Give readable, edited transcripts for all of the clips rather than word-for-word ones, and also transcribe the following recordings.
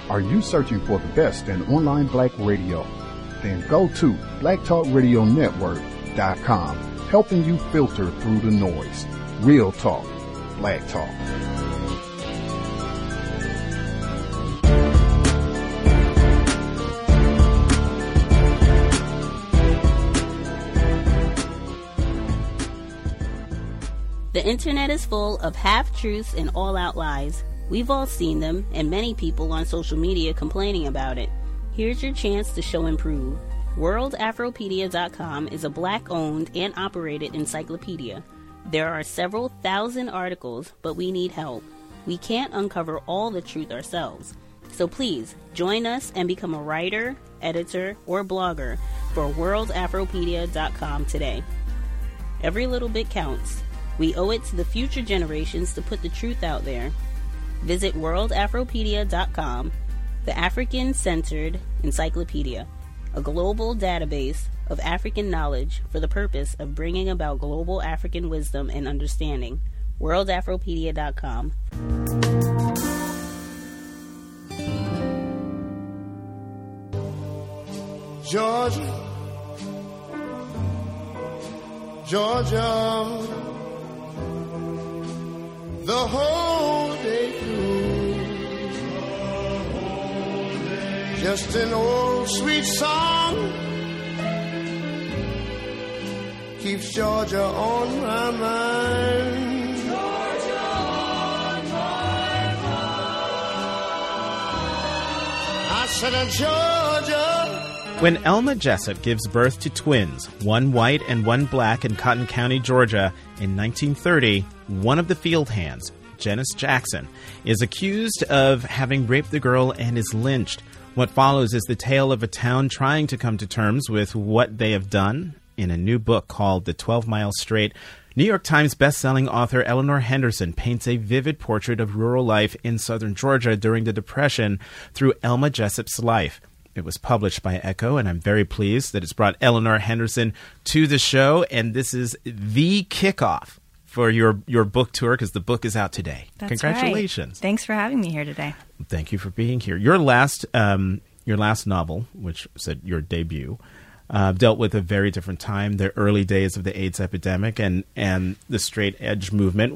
Are you searching for the best in online black radio? Then go to blacktalkradionetwork.com, helping you filter through the noise. Real talk, black talk. The internet is full of half-truths and all-out lies. We've all seen them, and many people on social media complaining about it. Here's your chance to show and prove. WorldAfropedia.com is a black-owned and operated encyclopedia. There are several thousand articles, but we need help. We can't uncover all the truth ourselves. So please, join us and become a writer, editor, or blogger for WorldAfropedia.com today. Every little bit counts. We owe it to the future generations to put the truth out there. Visit WorldAfropedia.com, the African-centered encyclopedia, a global database of African knowledge for the purpose of bringing about global African wisdom and understanding. WorldAfropedia.com. Georgia, Georgia, the whole day through, just an old sweet song keeps Georgia on my mind. Georgia on my mind. I said, Georgia. When Elma Jessup gives birth to twins, one white and one black in Cotton County, Georgia, in 1930, one of the field hands, Janice Jackson, is accused of having raped the girl and is lynched. What follows is the tale of a town trying to come to terms with what they have done. In a new book called The 12 Mile Strait, New York Times bestselling author Eleanor Henderson paints a vivid portrait of rural life in southern Georgia during the Depression through Elma Jessup's life. It was published by Echo, and I'm very pleased that it's brought Eleanor Henderson to the show, and this is the kickoff for your book tour, because the book is out today. That's Congratulations. Right. Thanks for having me here today. Thank you for being here. Your last novel, which said your debut, dealt with a very different time, the early days of the AIDS epidemic and the straight edge movement.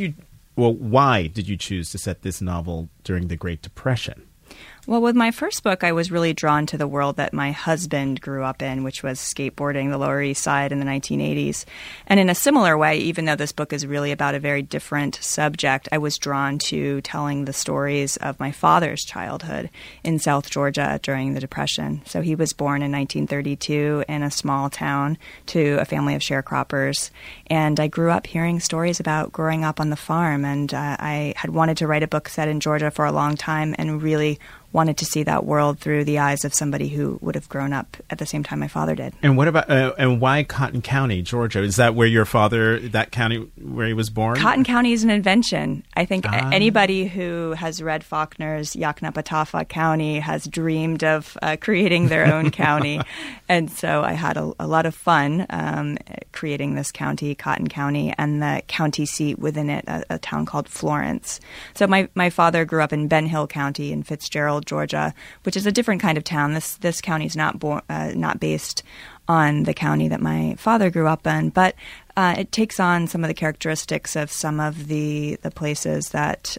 Why did you choose to set this novel during the Great Depression? Well, with my first book, I was really drawn to the world that my husband grew up in, which was skateboarding the Lower East Side in the 1980s. And in a similar way, even though this book is really about a very different subject, I was drawn to telling the stories of my father's childhood in South Georgia during the Depression. So he was born in 1932 in a small town to a family of sharecroppers. And I grew up hearing stories about growing up on the farm. And I had wanted to write a book set in Georgia for a long time and really wanted to see that world through the eyes of somebody who would have grown up at the same time my father did. And what about and why Cotton County, Georgia? Is that where your father, that county where he was born? Cotton County is an invention. I think anybody who has read Faulkner's Yoknapatawpha County has dreamed of creating their own county. And so I had a lot of fun creating this county, Cotton County, and the county seat within it, a town called Florence. So my father grew up in Ben Hill County in Fitzgerald, Georgia, which is a different kind of town. This county is not based on the county that my father grew up in, but it takes on some of the characteristics of some of the places that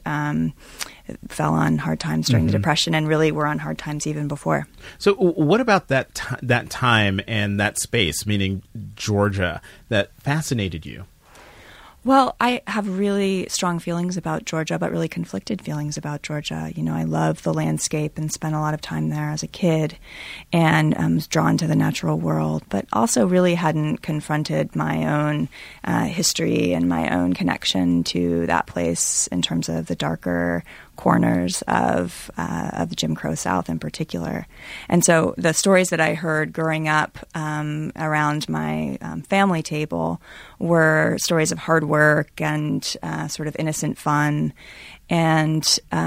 fell on hard times during the Depression, and really were on hard times even before. So what about that time and that space, meaning Georgia, that fascinated you? Well, I have really strong feelings about Georgia, but really conflicted feelings about Georgia. You know, I love the landscape and spent a lot of time there as a kid and was drawn to the natural world, but also really hadn't confronted my own history and my own connection to that place in terms of the darker corners of the Jim Crow South in particular. And so the stories that I heard growing up around my family table were stories of hard work and sort of innocent fun And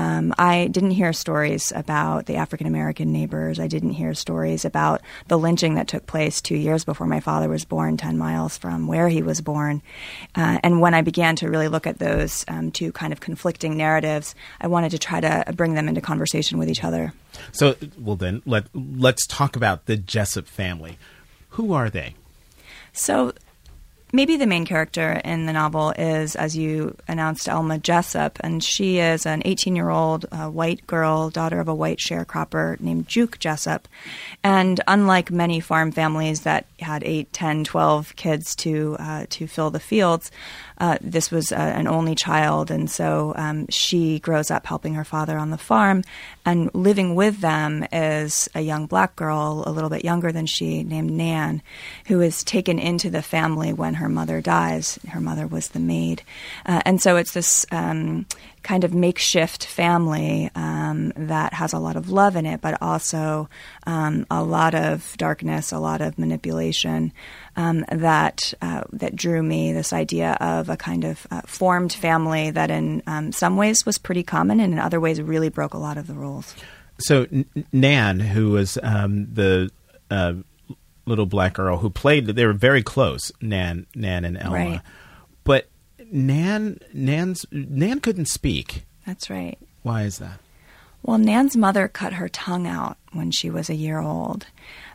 I didn't hear stories about the African-American neighbors. I didn't hear stories about the lynching that took place 2 years before my father was born, 10 miles from where he was born. And when I began to really look at those two kind of conflicting narratives, I wanted to try to bring them into conversation with each other. So, well then, let's talk about the Jessup family. Who are they? So maybe the main character in the novel is, as you announced, Elma Jessup, and she is an 18-year-old white girl, daughter of a white sharecropper named Juke Jessup. And unlike many farm families that had 8, 10, 12 kids to fill the fields, this was an only child, and so she grows up helping her father on the farm, and living with them is a young black girl, a little bit younger than she, named Nan, who is taken into the family when her mother dies. Her mother was the maid. And so it's this kind of makeshift family that has a lot of love in it, but also a lot of darkness, a lot of manipulation that drew me, this idea of a kind of formed family that in some ways was pretty common and in other ways really broke a lot of the rules. So Nan, who was the little black girl who played, they were very close, Nan and Elma. Right. But Nan couldn't speak. That's right. Why is that? Well, Nan's mother cut her tongue out when she was a year old.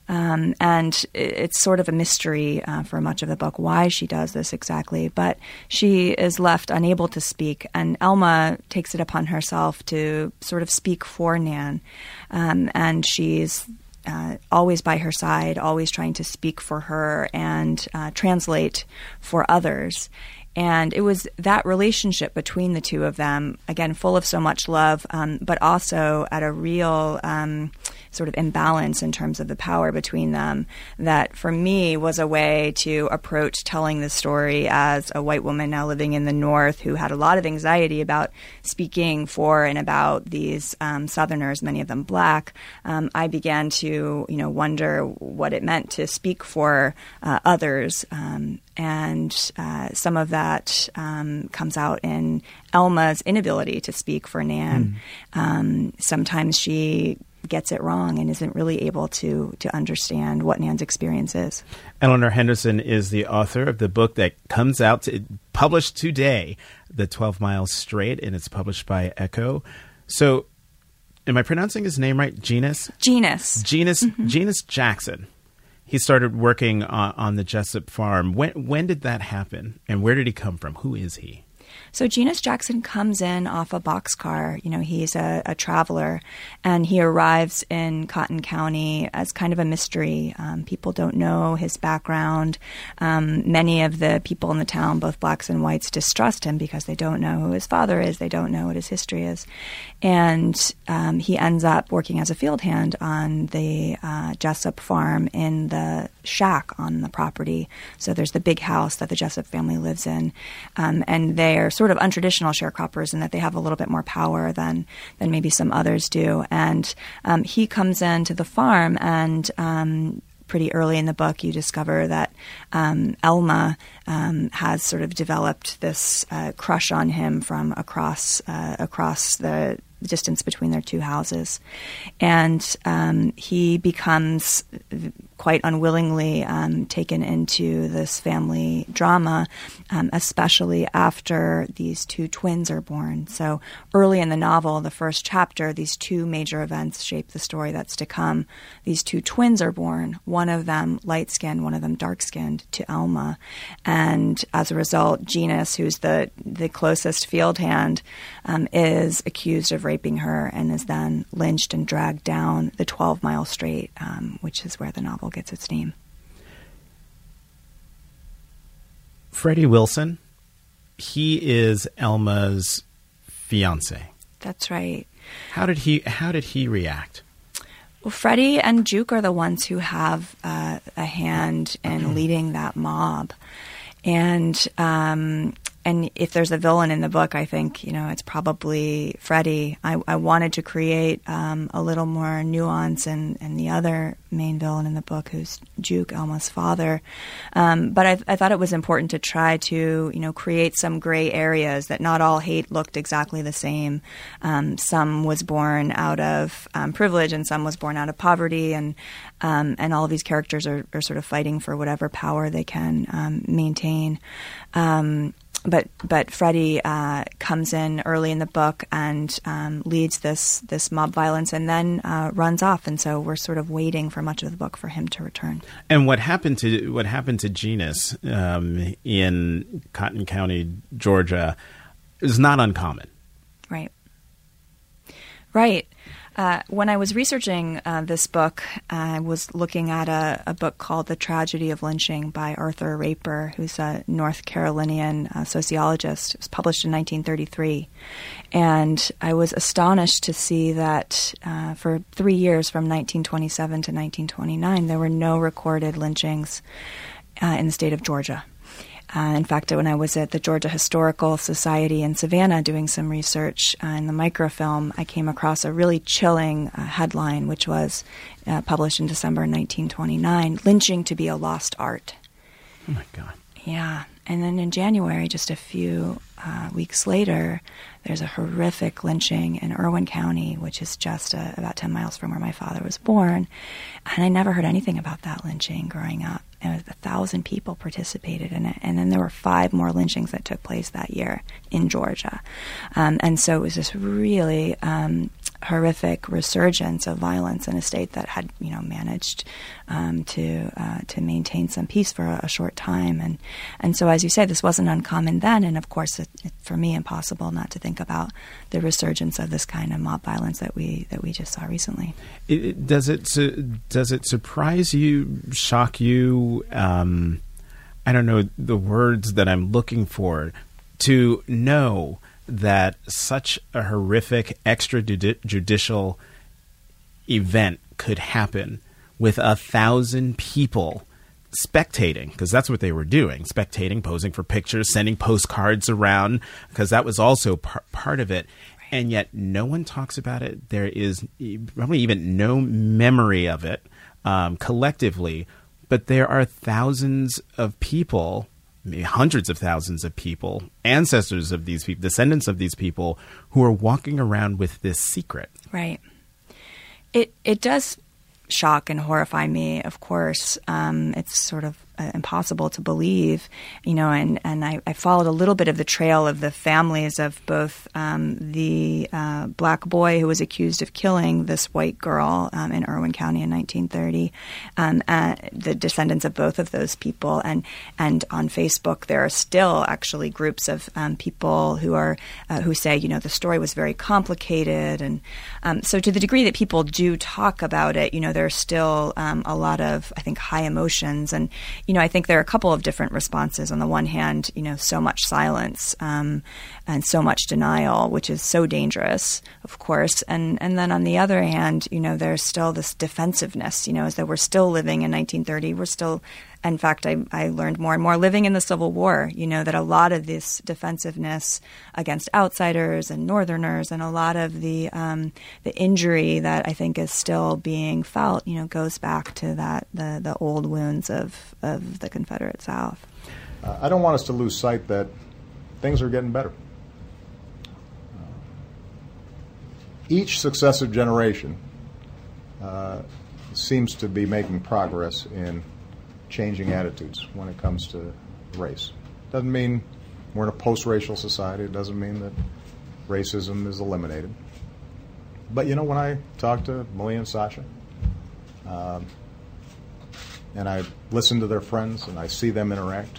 And it's sort of a mystery for much of the book why she does this exactly. But she is left unable to speak, and Elma takes it upon herself to sort of speak for Nan. And she's always by her side, always trying to speak for her and translate for others. And it was that relationship between the two of them, again, full of so much love, but also at a real sort of imbalance in terms of the power between them, that for me was a way to approach telling the story as a white woman now living in the North who had a lot of anxiety about speaking for and about these Southerners, many of them black. I began to, wonder what it meant to speak for others. And some of that comes out in Elma's inability to speak for Nan. Sometimes she gets it wrong and isn't really able to understand what Nan's experience is. Eleanor Henderson is the author of the book that comes out, published today, The 12 Miles Straight, and it's published by Echo. So, am I pronouncing his name right? Genus Jackson. He started working on the Jessup farm. When did that happen, and where did he come from? Who is he? So Genus Jackson comes in off a boxcar. He's a traveler, and he arrives in Cotton County as kind of a mystery. People don't know his background. Many of the people in the town, both blacks and whites, distrust him because they don't know who his father is. They don't know what his history is. And he ends up working as a field hand on the Jessup farm in the shack on the property. So there's the big house that the Jessup family lives in, and they are sort of untraditional sharecroppers in that they have a little bit more power than maybe some others do. And he comes into the farm, and pretty early in the book you discover that Elma has sort of developed this crush on him from across the distance between their two houses. And he becomes quite unwillingly taken into this family drama, especially after these two twins are born. So early in the novel, the first chapter, these two major events shape the story that's to come. These two twins are born, one of them light-skinned, one of them dark-skinned, to Elma. And as a result, Genus, who's the closest field hand, is accused of raping her and is then lynched and dragged down the 12 Miles Straight, which is where the novel gets its name. Freddie Wilson, he is Elma's fiance. That's right. How did he react? Well, Freddie and Juke are the ones who have a hand in leading that mob. And if there's a villain in the book, I think, it's probably Freddie. I wanted to create a little more nuance in the other main villain in the book, who's Juke, Elma's father. But I thought it was important to try to, create some gray areas, that not all hate looked exactly the same. Some was born out of privilege, and some was born out of poverty, and all of these characters are sort of fighting for whatever power they can maintain. But Freddie comes in early in the book and leads this mob violence, and then runs off. And so we're sort of waiting for much of the book for him to return. And what happened to Genus in Cotton County, Georgia, is not uncommon. Right. When I was researching this book, I was looking at a book called The Tragedy of Lynching by Arthur Raper, who's a North Carolinian sociologist. It was published in 1933. And I was astonished to see that for 3 years, from 1927 to 1929, there were no recorded lynchings in the state of Georgia. In fact, when I was at the Georgia Historical Society in Savannah doing some research in the microfilm, I came across a really chilling headline, which was published in December 1929, "Lynching to be a Lost Art." Oh, my God. Yeah. And then in January, just a few weeks later, there's a horrific lynching in Irwin County, which is just about 10 miles from where my father was born. And I never heard anything about that lynching growing up. And 1,000 people participated in it. And then there were 5 more lynchings that took place that year in Georgia. And so it was this really horrific resurgence of violence in a state that had, managed to maintain some peace for a short time. And so, as you say, this wasn't uncommon then. And of course, it's for me impossible not to think about the resurgence of this kind of mob violence that we just saw recently. Does it surprise you, shock you? I don't know the words that I'm looking for, to know that such a horrific extrajudicial event could happen with 1,000 people spectating, because that's what they were doing, spectating, posing for pictures, sending postcards around, because that was also part of it. Right. And yet no one talks about it. There is probably even no memory of it collectively, but there are thousands of people, maybe hundreds of thousands of people, ancestors of these people, descendants of these people, who are walking around with this secret. Right. It does shock and horrify me, of course. It's sort of impossible to believe, and I followed a little bit of the trail of the families of both the black boy who was accused of killing this white girl in Irwin County in 1930, the descendants of both of those people. And on Facebook, there are still actually groups of people who say, the story was very complicated. And so to the degree that people do talk about it, there's still a lot of, I think, high emotions. And, I think there are a couple of different responses. On the one hand, so much silence and so much denial, which is so dangerous, of course. And then on the other hand, there's still this defensiveness, as though we're still living in 1930. We're still, in fact, I learned more and more living in the Civil War, that a lot of this defensiveness against outsiders and Northerners, and a lot of the injury that I think is still being felt, goes back to the old wounds of the Confederate South. I don't want us to lose sight that things are getting better. Each successive generation seems to be making progress in changing attitudes when it comes to race. Doesn't mean we're in a post-racial society. It doesn't mean that racism is eliminated. But when I talk to Malia and Sasha, and I listen to their friends and I see them interact,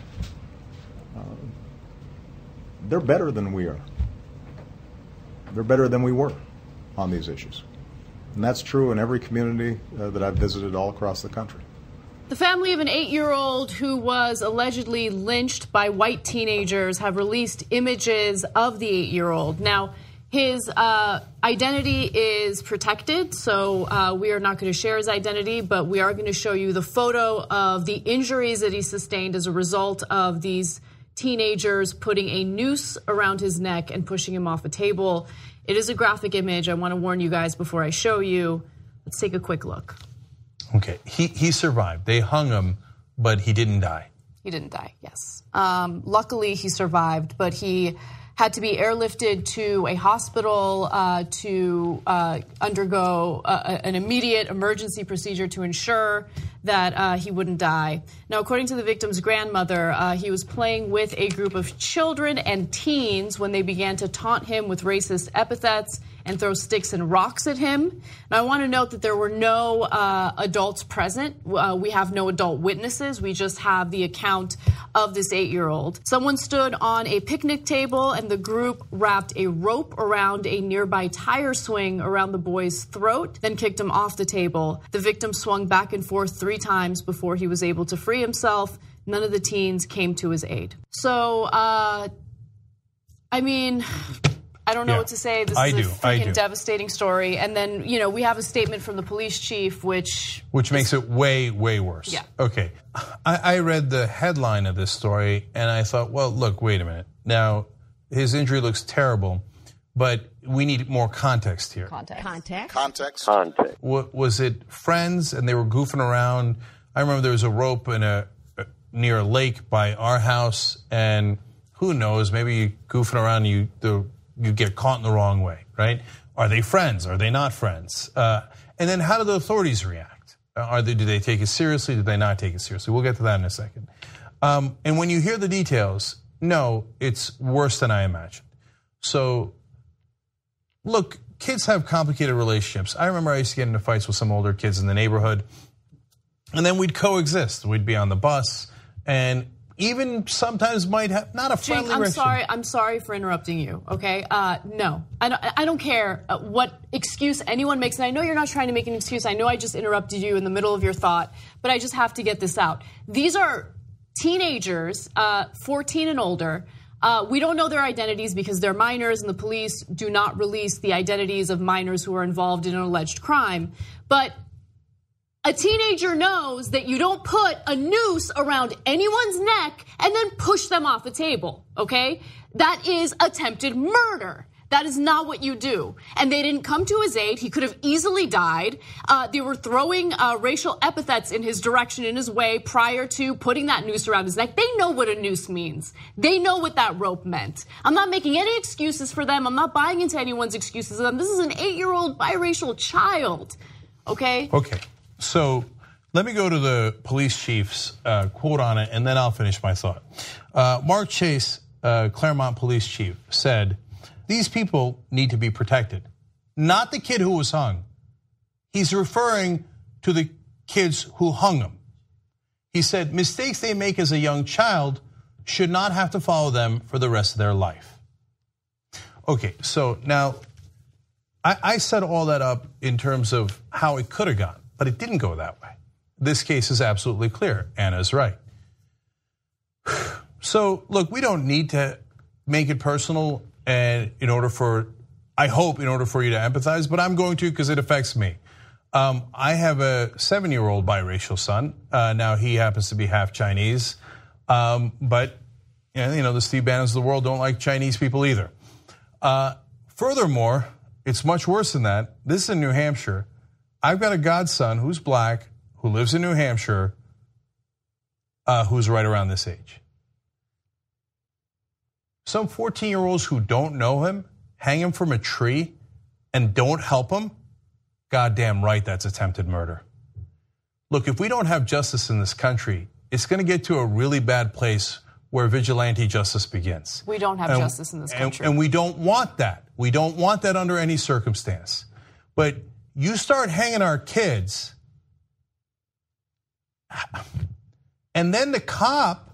they're better than we are. They're better than we were on these issues. And that's true in every community that I've visited all across the country. The family of an 8-year-old who was allegedly lynched by white teenagers have released images of the 8-year-old. Now, his identity is protected, so we are not going to share his identity, but we are going to show you the photo of the injuries that he sustained as a result of these teenagers putting a noose around his neck and pushing him off a table. It is a graphic image. I want to warn you guys before I show you. Let's take a quick look. Okay, he survived. They hung him, but he didn't die. He didn't die, yes. Luckily, he survived, but he had to be airlifted to a hospital to undergo an immediate emergency procedure to ensure that he wouldn't die. Now, according to the victim's grandmother, he was playing with a group of children and teens when they began to taunt him with racist epithets and throw sticks and rocks at him. Now, I want to note that there were no adults present. We have no adult witnesses. We just have the account of this 8-year-old. Someone stood on a picnic table and the group wrapped a rope around a nearby tire swing around the boy's throat, then kicked him off the table. The victim swung back and forth 3 times before he was able to free himself. None of the teens came to his aid. So, I mean, I don't know what to say. This is a freaking devastating story. And then, you know, we have a statement from the police chief, which makes it way, way worse. Yeah. Okay. I read the headline of this story and I thought, well, look, wait a minute. Now, his injury looks terrible, but we need more context here. Context. Was it friends and they were goofing around? I remember there was a rope near a lake by our house, and who knows, maybe you goofing around, you get caught in the wrong way, right? Are they friends? Are they not friends? And then how do the authorities react? Do they take it seriously? Do they not take it seriously? We'll get to that in a second. And when you hear the details, no, it's worse than I imagined. So, look, kids have complicated relationships. I remember I used to get into fights with some older kids in the neighborhood, and then we'd coexist. We'd be on the bus, and even sometimes might have not a friendly relationship. I'm sorry for interrupting you, okay? No, I don't care what excuse anyone makes, and I know you're not trying to make an excuse. I know I just interrupted you in the middle of your thought, but I just have to get this out. These are teenagers, 14 and older. We don't know their identities because they're minors, and the police do not release the identities of minors who are involved in an alleged crime. But a teenager knows that you don't put a noose around anyone's neck and then push them off the table, okay? That is attempted murder. That is not what you do. And they didn't come to his aid. He could have easily died. They were throwing racial epithets in his direction, in his way, prior to putting that noose around his neck. They know what a noose means. They know what that rope meant. I'm not making any excuses for them. I'm not buying into anyone's excuses for them. This is an 8-year-old biracial child, okay? Okay. So let me go to the police chief's quote on it, and then I'll finish my thought. Mark Chase, Claremont police chief, said, "These people need to be protected." Not the kid who was hung. He's referring to the kids who hung him. He said, mistakes they make as a young child should not have to follow them for the rest of their life. Okay, so now I set all that up in terms of how it could have gone. But it didn't go that way. This case is absolutely clear. Anna's right. So, look, we don't need to make it personal and I hope in order for you to empathize, but I'm going to because it affects me. I have a 7-year-old biracial son. Now he happens to be half Chinese, but you know the Steve Bannons of the world don't like Chinese people either. Furthermore, it's much worse than that. This is in New Hampshire. I've got a godson who's black, who lives in New Hampshire, who's right around this age. Some 14-year-olds who don't know him, hang him from a tree, and don't help him, goddamn right that's attempted murder. Look, if we don't have justice in this country, it's going to get to a really bad place where vigilante justice begins. We don't have justice in this country. And we don't want that. We don't want that under any circumstance. But you start hanging our kids, and then the cop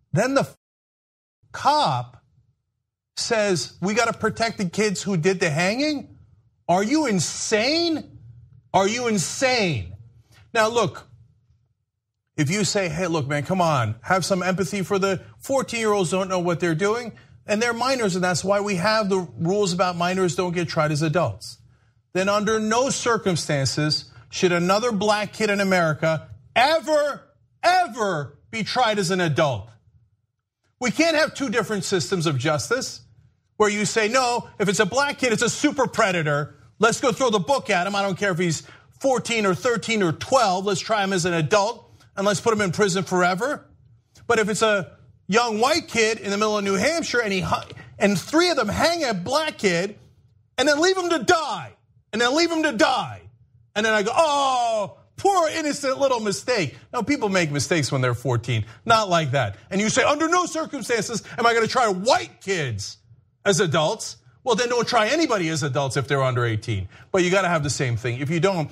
says, we got to protect the kids who did the hanging? Are you insane? Are you insane? Now look, if you say, hey, look, man, come on, have some empathy for the 14-year-olds don't know what they're doing, and they're minors, and that's why we have the rules about minors don't get tried as adults. Then under no circumstances should another black kid in America ever be tried as an adult. We can't have two different systems of justice where you say, no, if it's a black kid, it's a super predator. Let's go throw the book at him. I don't care if he's 14 or 13 or 12. Let's try him as an adult and let's put him in prison forever. But if it's a young white kid in the middle of New Hampshire and three of them hang a black kid and then leave him to die, and then leave him to die. And then I go, oh, poor innocent little mistake. No, people make mistakes when they're 14, not like that. And you say, under no circumstances am I going to try white kids as adults. Well, then don't try anybody as adults if they're under 18. But you got to have the same thing. If you don't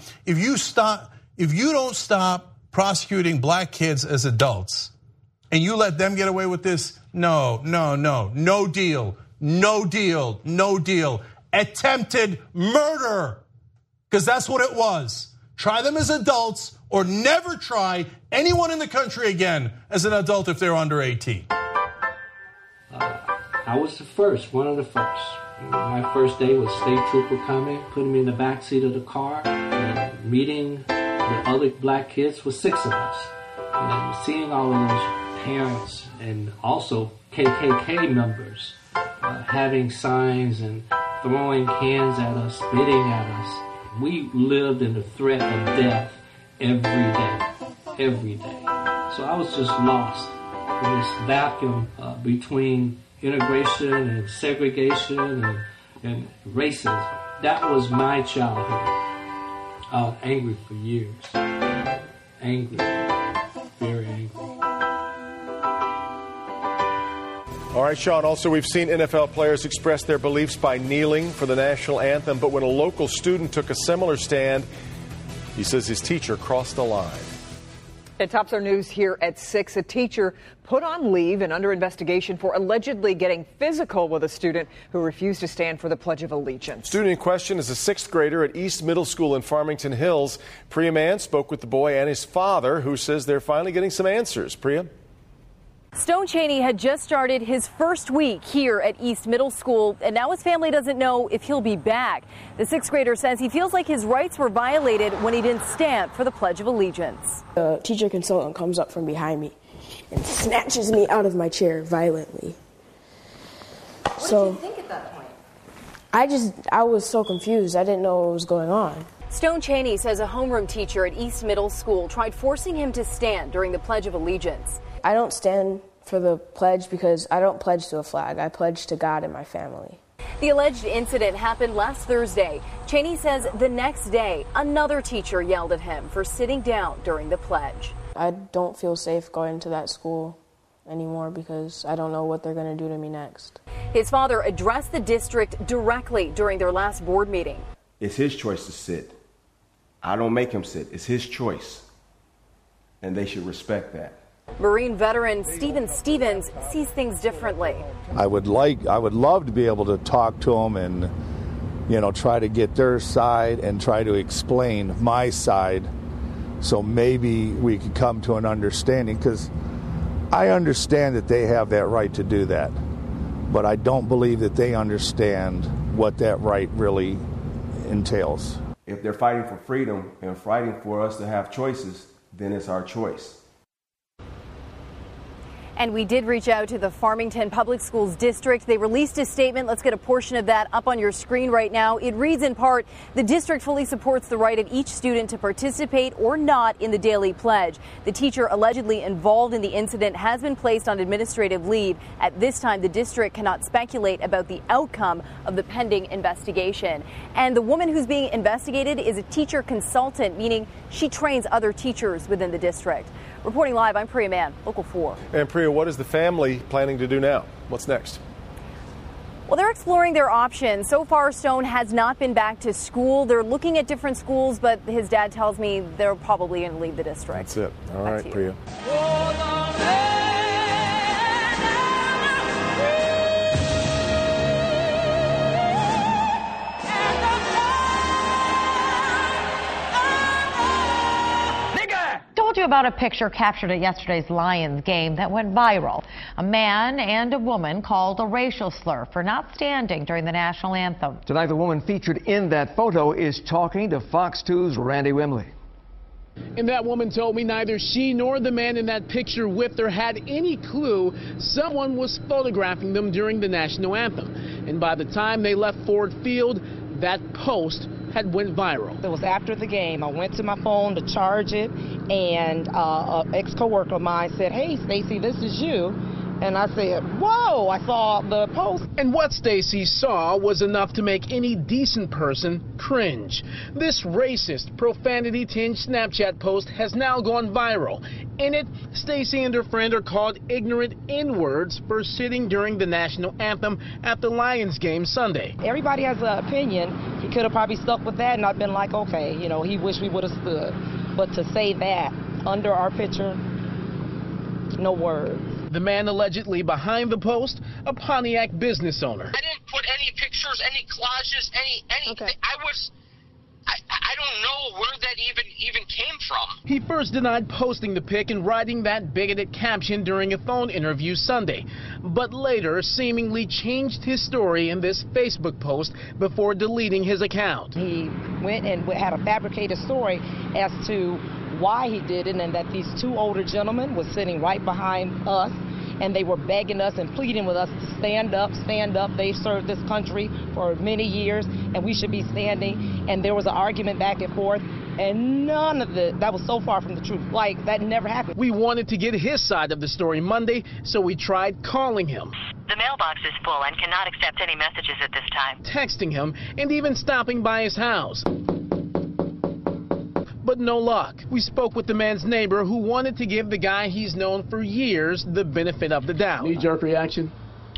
stop prosecuting black kids as adults and you let them get away with this, no deal. Attempted murder, because that's what it was. Try them as adults or never try anyone in the country again as an adult if they're under 18. I was one of the first. My first day was state trooper coming, putting me in the back seat of the car, and meeting the other black kids with 6 of us. And seeing all of those parents and also KKK members having signs and throwing cans at us, spitting at us. We lived in the threat of death every day. So I was just lost in this vacuum between integration and segregation and racism. That was my childhood. I was angry for years. Angry, very angry. All right, Sean, also we've seen NFL players express their beliefs by kneeling for the national anthem, but when a local student took a similar stand, he says his teacher crossed the line. It tops our news here at 6. A teacher put on leave and under investigation for allegedly getting physical with a student who refused to stand for the Pledge of Allegiance. Student in question is a 6th grader at East Middle School in Farmington Hills. Priya Mann spoke with the boy and his father, who says they're finally getting some answers. Priya? Stone Chaney had just started his first week here at East Middle School, and now his family doesn't know if he'll be back. The 6th grader says he feels like his rights were violated when he didn't stand for the Pledge of Allegiance. The teacher consultant comes up from behind me and snatches me out of my chair violently. What did you think at that point? I was so confused. I didn't know what was going on. Stone Chaney says a homeroom teacher at East Middle School tried forcing him to stand during the Pledge of Allegiance. I don't stand for the pledge because I don't pledge to a flag. I pledge to God and my family. The alleged incident happened last Thursday. Chaney says the next day, another teacher yelled at him for sitting down during the pledge. I don't feel safe going to that school anymore because I don't know what they're going to do to me next. His father addressed the district directly during their last board meeting. It's his choice to sit. I don't make him sit. It's his choice. And they should respect that. Marine veteran Stephen Stevens sees things differently. I would love to be able to talk to them and, try to get their side and try to explain my side so maybe we could come to an understanding, because I understand that they have that right to do that, but I don't believe that they understand what that right really entails. If they're fighting for freedom and fighting for us to have choices, then it's our choice. And we did reach out to the Farmington Public Schools District. They released a statement. Let's get a portion of that up on your screen right now. It reads in part, the district fully supports the right of each student to participate or not in the daily pledge. The teacher allegedly involved in the incident has been placed on administrative leave. At this time, the district cannot speculate about the outcome of the pending investigation. And the woman who's being investigated is a teacher consultant, meaning she trains other teachers within the district. Reporting live, I'm Priya Mann, Local 4. And Priya, what is the family planning to do now? What's next? Well, they're exploring their options. So far, Stone has not been back to school. They're looking at different schools, but his dad tells me they're probably going to leave the district. That's it. All right, Priya. Told you about a picture captured at yesterday's Lions game that went viral. A man and a woman called a racial slur for not standing during the national anthem. Tonight, the woman featured in that photo is talking to Fox 2's Randy Wimley. And that woman told me neither she nor the man in that picture with her had any clue someone was photographing them during the national anthem. And by the time they left Ford Field, that post had went viral. It was after the game. I went to my phone to charge it, and an ex-coworker of mine said, "Hey, Stacey, this is you." And I said, "Whoa," I saw the post. And what Stacey saw was enough to make any decent person cringe. This racist, profanity-tinged Snapchat post has now gone viral. In it, Stacey and her friend are called ignorant N-words for sitting during the national anthem at the Lions game Sunday. Everybody has an opinion. He could have probably stuck with that, and I've been like, okay, you know, he wished we would have stood. But to say that under our picture, no words. The man allegedly behind the post, a Pontiac business owner. I didn't put any pictures, any collages, anything. Okay. I don't know where that even came from. He first denied posting the pic and writing that bigoted caption during a phone interview Sunday, but later seemingly changed his story in this Facebook post before deleting his account. He went and had a fabricated story as to why he did it, and that these two older gentlemen were sitting right behind us, and they were begging us and pleading with us to stand up, stand up. They served this country for many years, and we should be standing. And there was an argument back and forth, and none of that was so far from the truth. Like, that never happened. We wanted to get his side of the story Monday, so we tried calling him. The mailbox is full and cannot accept any messages at this time. Texting him, and even stopping by his house. But no luck. We spoke with the man's neighbor who wanted to give the guy he's known for years the benefit of the doubt. Knee-jerk reaction?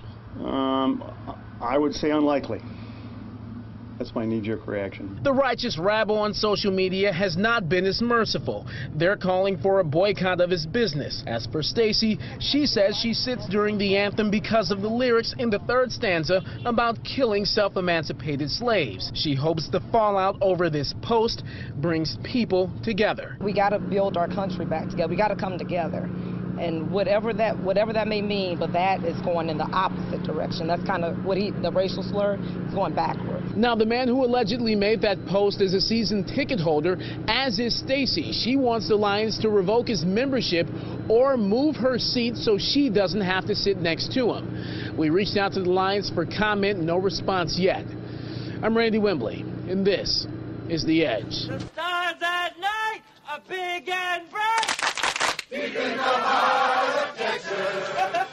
I would say unlikely. That's my knee-jerk reaction. The righteous rabble on social media has not been as merciful. They're calling for a boycott of his business. As for Stacey, she says she sits during the anthem because of the lyrics in the third stanza about killing self-emancipated slaves. She hopes the fallout over this post brings people together. We got to build our country back together. We got to come together. And whatever that may mean, but that is going in the opposite direction. That's kind of what the racial slur is going backwards. Now, the man who allegedly made that post is a season ticket holder, as is Stacey. She wants the Lions to revoke his membership or move her seat so she doesn't have to sit next to him. We reached out to the Lions for comment, no response yet. I'm Randy Wembley, and this is The Edge. The stars at night are big and bright. Deep in the heart of Texas.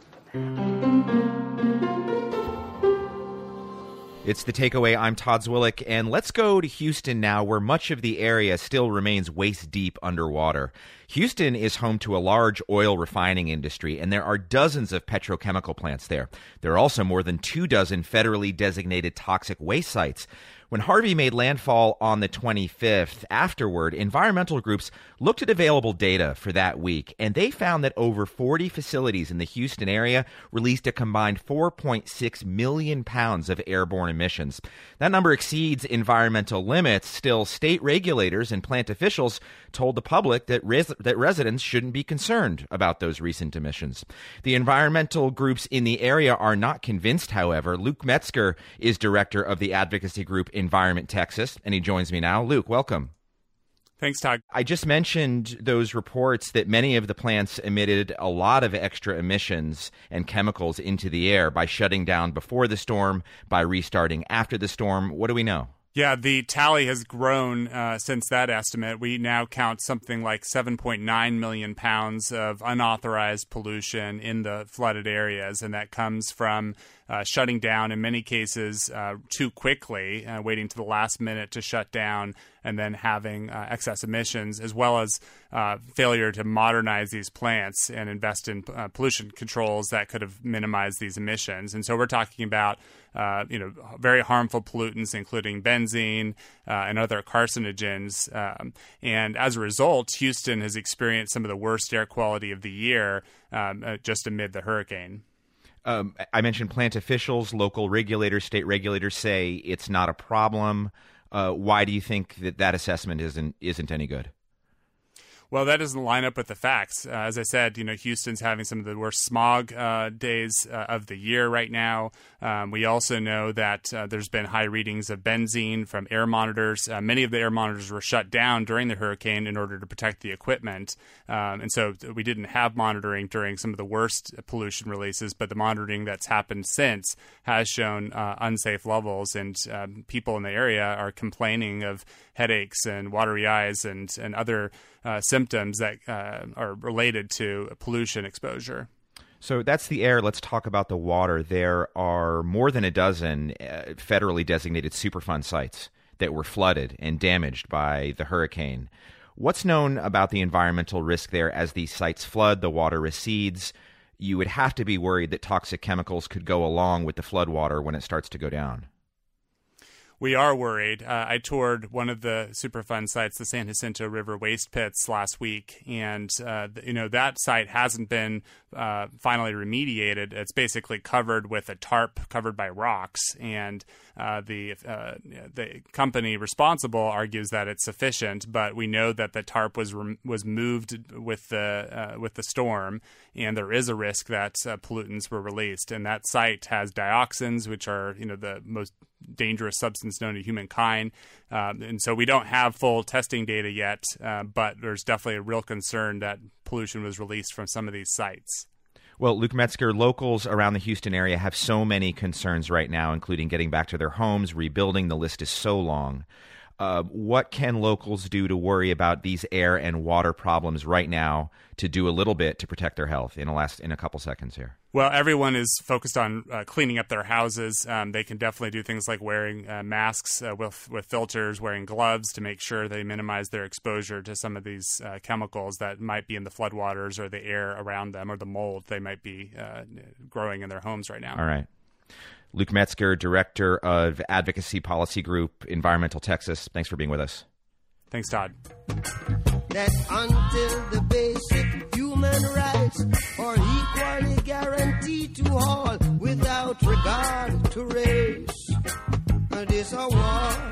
It's The Takeaway. I'm Todd Zwillich, and let's go to Houston now, where much of the area still remains waist-deep underwater. Houston is home to a large oil refining industry, and there are dozens of petrochemical plants there. There are also more than 24 federally designated toxic waste sites. When Harvey made landfall on the 25th, afterward, environmental groups looked at available data for that week, and they found that over 40 facilities in the Houston area released a combined 4.6 million pounds of airborne emissions. That number exceeds environmental limits. Still, state regulators and plant officials told the public that residents shouldn't be concerned about those recent emissions. The environmental groups in the area are not convinced, however. Luke Metzger is director of the advocacy group Environment Texas, and he joins me now. Luke, welcome. Thanks, Todd. I just mentioned those reports that many of the plants emitted a lot of extra emissions and chemicals into the air by shutting down before the storm, by restarting after the storm. What do we know? Yeah, the tally has grown since that estimate. We now count something like 7.9 million pounds of unauthorized pollution in the flooded areas, and that comes from shutting down, in many cases, too quickly, waiting to the last minute to shut down, and then having excess emissions, as well as failure to modernize these plants and invest in pollution controls that could have minimized these emissions. And so we're talking about very harmful pollutants, including benzene and other carcinogens. And as a result, Houston has experienced some of the worst air quality of the year just amid the hurricane. I mentioned plant officials, local regulators, state regulators say it's not a problem. Why do you think that assessment isn't any good? Well, that doesn't line up with the facts. As I said, Houston's having some of the worst smog days of the year right now. We also know that there's been high readings of benzene from air monitors. Many of the air monitors were shut down during the hurricane in order to protect the equipment. And so we didn't have monitoring during some of the worst pollution releases, but the monitoring that's happened since has shown unsafe levels, and people in the area are complaining of headaches and watery eyes and other symptoms that are related to pollution exposure. So that's the air. Let's talk about the water. There are more than a dozen federally designated Superfund sites that were flooded and damaged by the hurricane. What's known about the environmental risk there as these sites flood, the water recedes? You would have to be worried that toxic chemicals could go along with the floodwater when it starts to go down. We are worried. I toured one of the Superfund sites, the San Jacinto River waste pits, last week, and that site hasn't been finally remediated. It's basically covered with a tarp covered by rocks, and the company responsible argues that it's sufficient, but we know that the tarp was moved with the storm, and there is a risk that pollutants were released. And that site has dioxins, which are the most dangerous substance known to humankind. And so we don't have full testing data yet, but there's definitely a real concern that pollution was released from some of these sites. Well, Luke Metzger, locals around the Houston area have so many concerns right now, including getting back to their homes, rebuilding. The list is so long. What can locals do to worry about these air and water problems right now to do a little bit to protect their health in a couple seconds here? Well, everyone is focused on cleaning up their houses. They can definitely do things like wearing masks with filters, wearing gloves to make sure they minimize their exposure to some of these chemicals that might be in the floodwaters or the air around them, or the mold they might be growing in their homes right now. All right. Luke Metzger, Director of Advocacy Policy Group, Environmental Texas. Thanks for being with us. Thanks, Todd. That until the basic human rights are equally guaranteed to all without regard to race, this a war.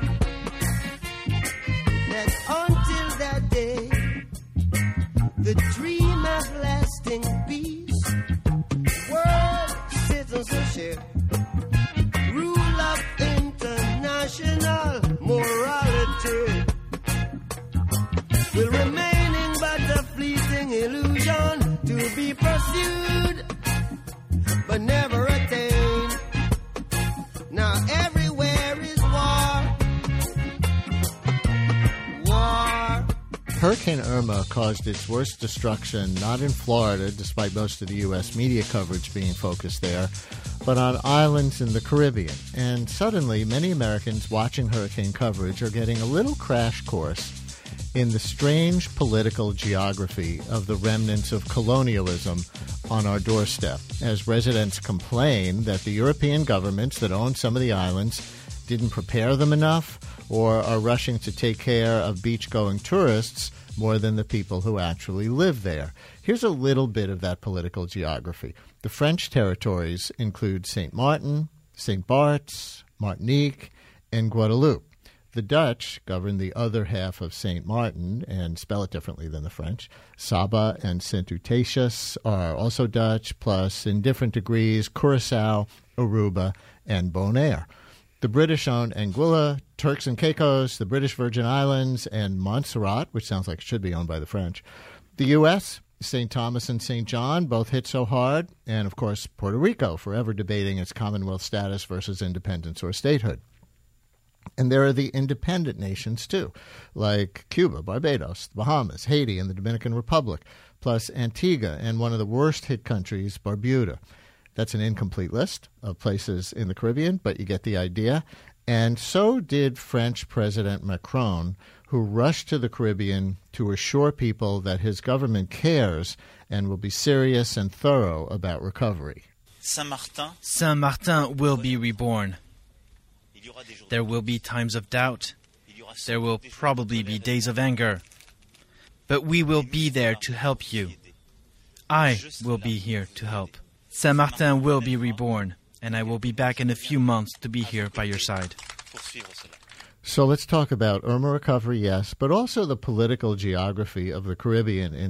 That until that day, the dream of lasting peace, world citizenship, rule of international morality will remaining but a fleeting illusion to be pursued but never attained. Now everywhere is war. War. Hurricane Irma caused its worst destruction not in Florida, despite most of the U.S. media coverage being focused there, but on islands in the Caribbean. And suddenly, many Americans watching hurricane coverage are getting a little crash course in the strange political geography of the remnants of colonialism on our doorstep, as residents complain that the European governments that own some of the islands didn't prepare them enough or are rushing to take care of beach-going tourists more than the people who actually live there. Here's a little bit of that political geography. The French territories include St. Martin, St. Bart's, Martinique, and Guadeloupe. The Dutch govern the other half of St. Martin and spell it differently than the French. Saba and St. Eustatius are also Dutch, plus in different degrees Curaçao, Aruba, and Bonaire. The British own Anguilla, Turks and Caicos, the British Virgin Islands, and Montserrat, which sounds like it should be owned by the French. The U.S., St. Thomas and St. John, both hit so hard, and of course Puerto Rico, forever debating its Commonwealth status versus independence or statehood. And there are the independent nations, too, like Cuba, Barbados, the Bahamas, Haiti, and the Dominican Republic, plus Antigua and one of the worst-hit countries, Barbuda. That's an incomplete list of places in the Caribbean, but you get the idea. And so did French President Macron, who rushed to the Caribbean to assure people that his government cares and will be serious and thorough about recovery. Saint-Martin will be reborn. There will be times of doubt. There will probably be days of anger. But we will be there to help you. I will be here to help. Saint-Martin will be reborn, and I will be back in a few months to be here by your side. So let's talk about Irma recovery, yes, but also the political geography of the Caribbean in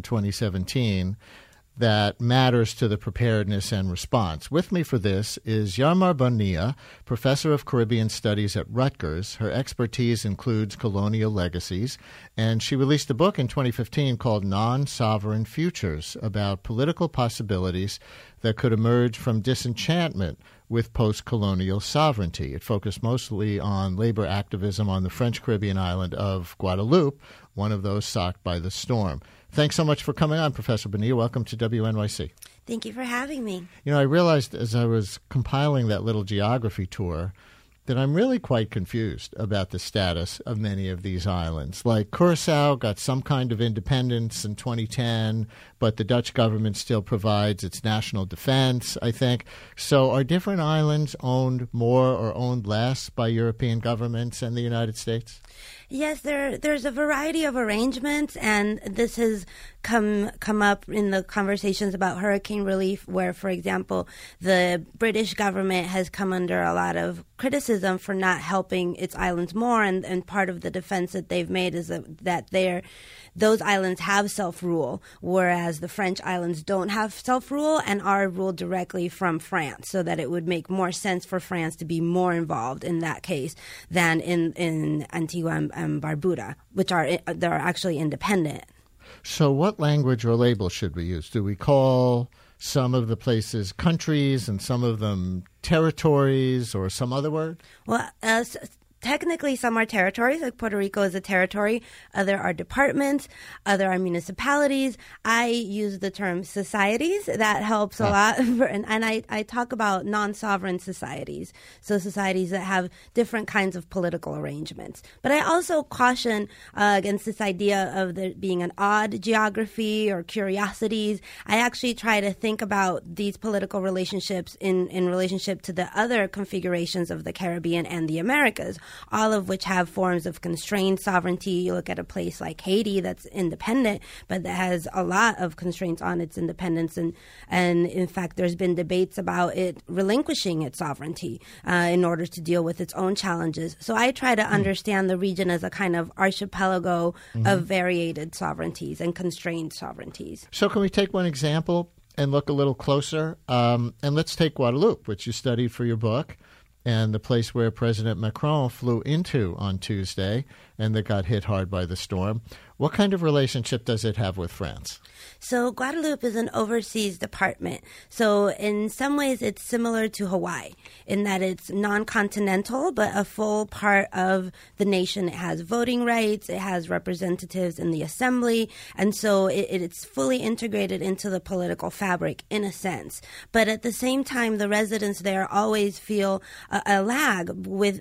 2017 that matters to the preparedness and response. With me for this is Yarmar Bonilla, professor of Caribbean Studies at Rutgers. Her expertise includes colonial legacies, and she released a book in 2015 called Non-Sovereign Futures about political possibilities that could emerge from disenchantment with post-colonial sovereignty. It focused mostly on labor activism on the French Caribbean island of Guadeloupe, one of those socked by the storm. Thanks so much for coming on, Professor Bonilla. Welcome to WNYC. Thank you for having me. You know, I realized as I was compiling that little geography tour that I'm really quite confused about the status of many of these islands. Like Curacao got some kind of independence in 2010, but the Dutch government still provides its national defense, I think. So are different islands owned more or owned less by European governments and the United States? Yes, there's a variety of arrangements, and this has come up in the conversations about hurricane relief, where, for example, the British government has come under a lot of criticism for not helping its islands more, and part of the defense that they've made is that those islands have self-rule, whereas the French islands don't have self-rule and are ruled directly from France, so that it would make more sense for France to be more involved in that case than in Antigua and Barbuda, which they're actually independent. So what language or label should we use? Do we call some of the places countries and some of them territories or some other word? Well, technically, some are territories, like Puerto Rico is a territory. Other are departments. Other are municipalities. I use the term societies. That helps a lot. And I talk about non-sovereign societies, so societies that have different kinds of political arrangements. But I also caution against this idea of there being an odd geography or curiosities. I actually try to think about these political relationships in relationship to the other configurations of the Caribbean and the Americas, all of which have forms of constrained sovereignty. You look at a place like Haiti that's independent, but that has a lot of constraints on its independence. And in fact, there's been debates about it relinquishing its sovereignty in order to deal with its own challenges. So I try to understand the region as a kind of archipelago of variated sovereignties and constrained sovereignties. So can we take one example and look a little closer? And let's take Guadeloupe, which you studied for your book, and the place where President Macron flew into on Tuesday and that got hit hard by the storm. What kind of relationship does it have with France? So Guadeloupe is an overseas department. So in some ways it's similar to Hawaii in that it's non-continental but a full part of the nation. It has voting rights. It has representatives in the assembly. And so it's fully integrated into the political fabric in a sense. But at the same time, the residents there always feel a lag with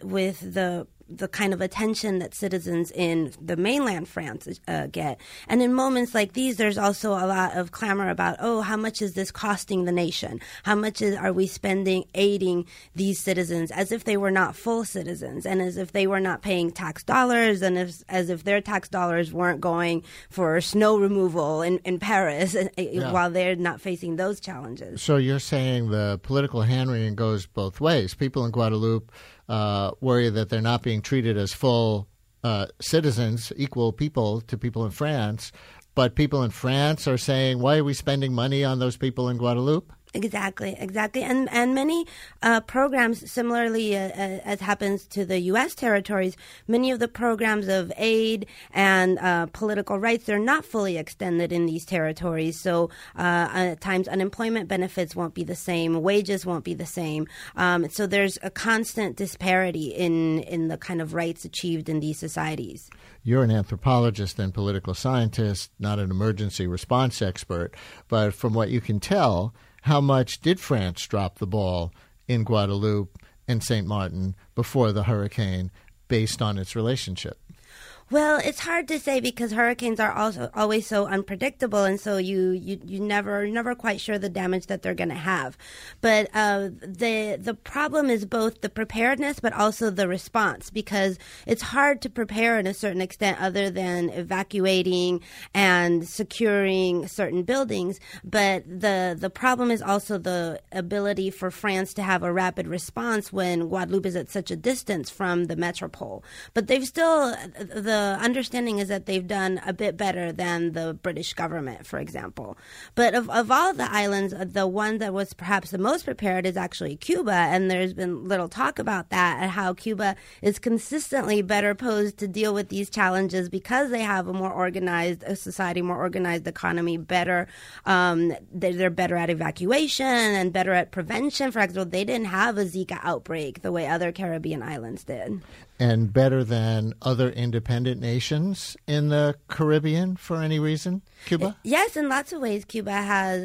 the kind of attention that citizens in the mainland France get. And in moments like these, there's also a lot of clamor about, how much is this costing the nation? How much are we spending aiding these citizens as if they were not full citizens and as if they were not paying tax dollars and as if their tax dollars weren't going for snow removal in Paris while they're not facing those challenges. So you're saying the political hand-wringing goes both ways. People in Guadeloupe worry that they're not being treated as full citizens, equal people to people in France. But people in France are saying, why are we spending money on those people in Guadeloupe? Exactly. And many programs, similarly as happens to the U.S. territories, many of the programs of aid and political rights, they're not fully extended in these territories. So at times unemployment benefits won't be the same, wages won't be the same. So there's a constant disparity in the kind of rights achieved in these societies. You're an anthropologist and political scientist, not an emergency response expert. But from what you can tell, how much did France drop the ball in Guadeloupe and St. Martin before the hurricane based on its relationship? Well, it's hard to say because hurricanes are also always so unpredictable, and so you're never quite sure the damage that they're going to have. But the problem is both the preparedness, but also the response, because it's hard to prepare in a certain extent, other than evacuating and securing certain buildings. But the problem is also the ability for France to have a rapid response when Guadeloupe is at such a distance from the metropole. But they've still the understanding is that they've done a bit better than the British government, for example. But of all the islands, the one that was perhaps the most prepared is actually Cuba, and there's been little talk about that and how Cuba is consistently better posed to deal with these challenges because they have a more organized society, more organized economy, better. They're better at evacuation and better at prevention. For example, they didn't have a Zika outbreak the way other Caribbean islands did. And better than other independent nations in the Caribbean for any reason, Cuba? Yes, in lots of ways, Cuba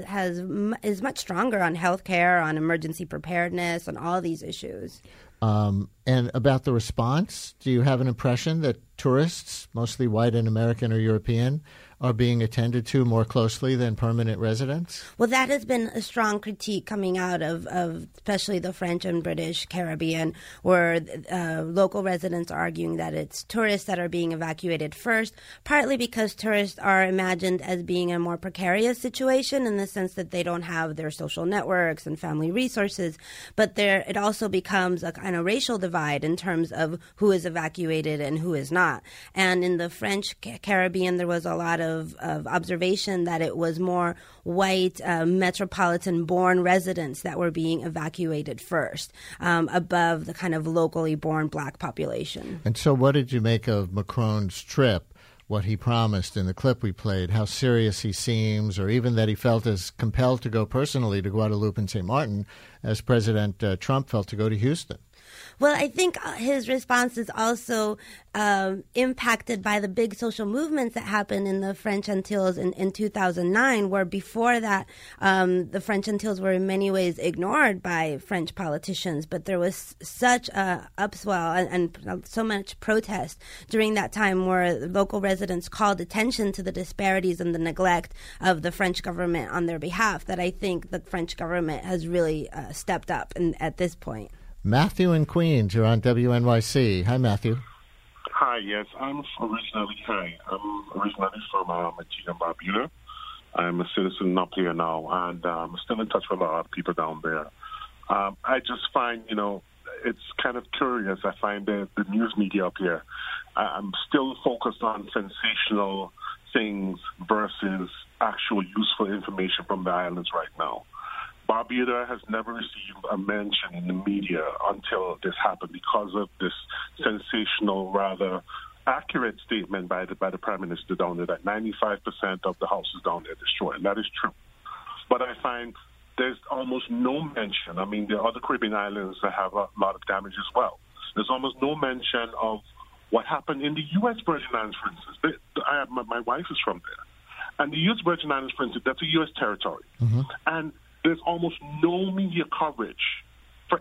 is much stronger on healthcare, on emergency preparedness, on all these issues. And about the response, do you have an impression that tourists, mostly white and American or European, are being attended to more closely than permanent residents? Well, that has been a strong critique coming out of especially the French and British Caribbean, where local residents are arguing that it's tourists that are being evacuated first, partly because tourists are imagined as being in a more precarious situation in the sense that they don't have their social networks and family resources, but it also becomes a kind of racial divide in terms of who is evacuated and who is not. And in the French Caribbean, there was a lot of observation that it was more white metropolitan-born residents that were being evacuated first, above the kind of locally born black population. And so what did you make of Macron's trip, what he promised in the clip we played, how serious he seems, or even that he felt as compelled to go personally to Guadeloupe and St. Martin as President Trump felt to go to Houston? Well, I think his response is also impacted by the big social movements that happened in the French Antilles in 2009, where before that the French Antilles were in many ways ignored by French politicians. But there was such a upswell and so much protest during that time where local residents called attention to the disparities and the neglect of the French government on their behalf that I think the French government has really stepped up at this point. Matthew in Queens, you're on WNYC. Hi, Matthew. Hi, yes. I'm originally from Antigua and Barbuda. I'm a citizen up here now, and I'm still in touch with a lot of people down there. I just find, it's kind of curious. I find the news media up here, I'm still focused on sensational things versus actual useful information from the islands right now. Barbuda has never received a mention in the media until this happened because of this sensational, rather accurate statement by the Prime Minister down there that 95% of the houses down there destroyed. And that is true. But I find there's almost no mention. I mean, the other Caribbean islands that have a lot of damage as well. There's almost no mention of what happened in the U.S. Virgin Islands, for instance. My wife is from there. And the U.S. Virgin Islands, for instance, that's a U.S. territory. Mm-hmm. And there's almost no media coverage for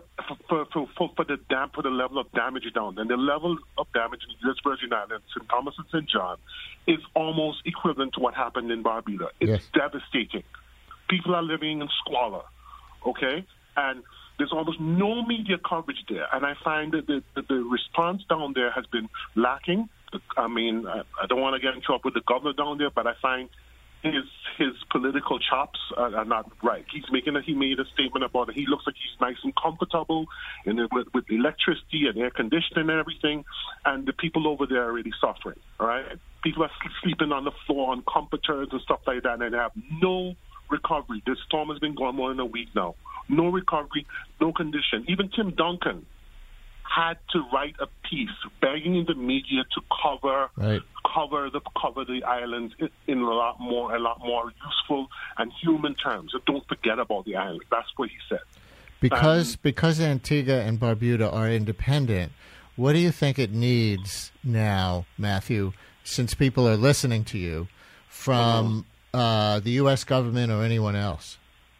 the level of damage down there. And the level of damage in the U.S. Virgin Islands, St. Thomas and St. John, is almost equivalent to what happened in Barbuda. It's devastating. People are living in squalor, okay? And there's almost no media coverage there. And I find that the response down there has been lacking. I mean, I don't want to get in trouble with the governor down there, but I find his political chops are not right. He made a statement about it. He looks like he's nice and comfortable with electricity and air conditioning and everything, and the people over there are really suffering, all right? People are sleeping on the floor on comforters and stuff like that, and they have no recovery. This storm has been going more than a week now. No recovery, no condition. Even Tim Duncan had to write a piece begging the media to cover the islands in a lot more useful and human terms. So don't forget about the islands. That's what he said. Because Antigua and Barbuda are independent, what do you think it needs now, Matthew, since people are listening to you, from the U.S. government or anyone else?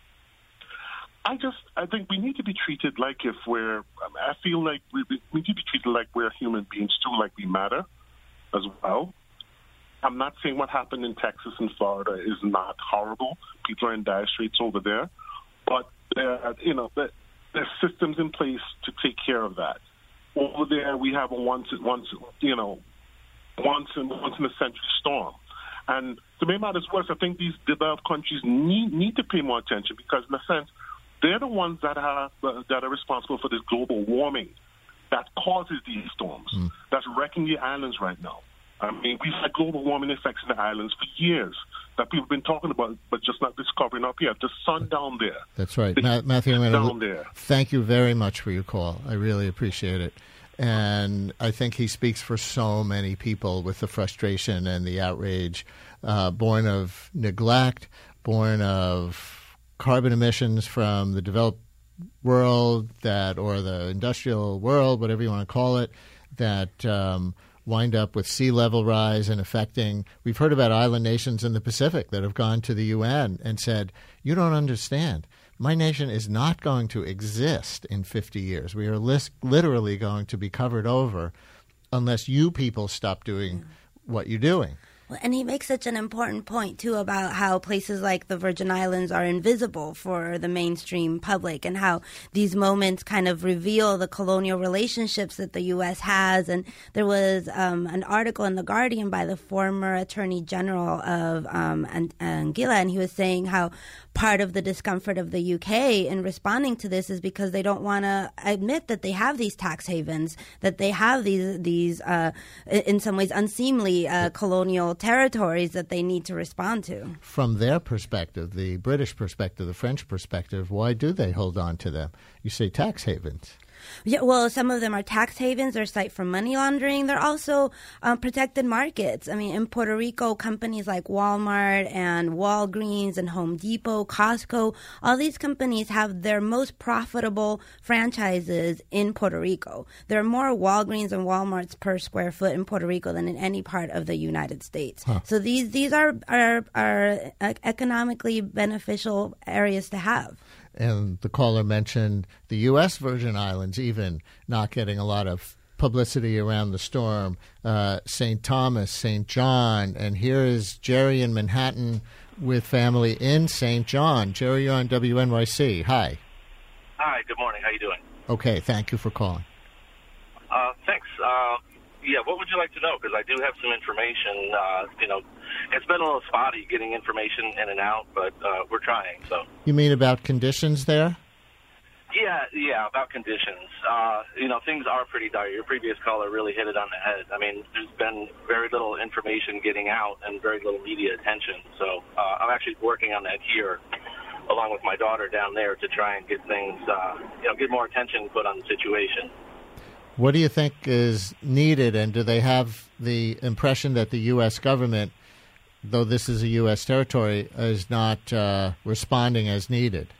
I think we need to be treated like I feel like we need to be treated like we're human beings too, like we matter. as well. I'm not saying what happened in Texas and Florida is not horrible. People are in dire straits over there, but there's systems in place to take care of that. Over there, we have a once in a century storm, and to make matters worse, I think these developed countries need to pay more attention because, in a sense, they're the ones that are responsible for this global warming that causes these storms. That's wrecking the islands right now. I mean, we've had global warming effects in the islands for years that people have been talking about, but just not discovering up here. The sun down there. That's right. Matthew, down there. Thank you very much for your call. I really appreciate it. And I think he speaks for so many people with the frustration and the outrage born of neglect, born of carbon emissions from the developed world or the industrial world, whatever you want to call it, that wind up with sea level rise and affecting. We've heard about island nations in the Pacific that have gone to the UN and said, you don't understand. My nation is not going to exist in 50 years. We are literally going to be covered over unless you people stop doing what you're doing. Well, and he makes such an important point, too, about how places like the Virgin Islands are invisible for the mainstream public and how these moments kind of reveal the colonial relationships that the U.S. has. And there was an article in The Guardian by the former Attorney General of Anguilla, and he was saying how part of the discomfort of the UK in responding to this is because they don't want to admit that they have these tax havens, that they have these in some ways unseemly colonial territories that they need to respond to. From their perspective, the British perspective, the French perspective, why do they hold on to them? You say tax havens. Yeah, well, some of them are tax havens. They're site for money laundering. They're also protected markets. I mean, in Puerto Rico, companies like Walmart and Walgreens and Home Depot, Costco, all these companies have their most profitable franchises in Puerto Rico. There are more Walgreens and Walmarts per square foot in Puerto Rico than in any part of the United States. So these are economically beneficial areas to have. And the caller mentioned the U.S. Virgin Islands even not getting a lot of publicity around the storm. St. Thomas, St. John, and here is Jerry in Manhattan with family in St. John. Jerry, you're on WNYC. Hi. Hi, good morning. How you doing? Okay, thank you for calling. Thanks. Yeah, what would you like to know? Because I do have some information. It's been a little spotty getting information in and out, but we're trying. So. You mean about conditions there? Yeah, about conditions. Things are pretty dire. Your previous caller really hit it on the head. I mean, there's been very little information getting out and very little media attention. So I'm actually working on that here, along with my daughter down there, to try and get things, get more attention put on the situation. What do you think is needed, and do they have the impression that the U.S. government, though this is a U.S. territory, is not responding as needed?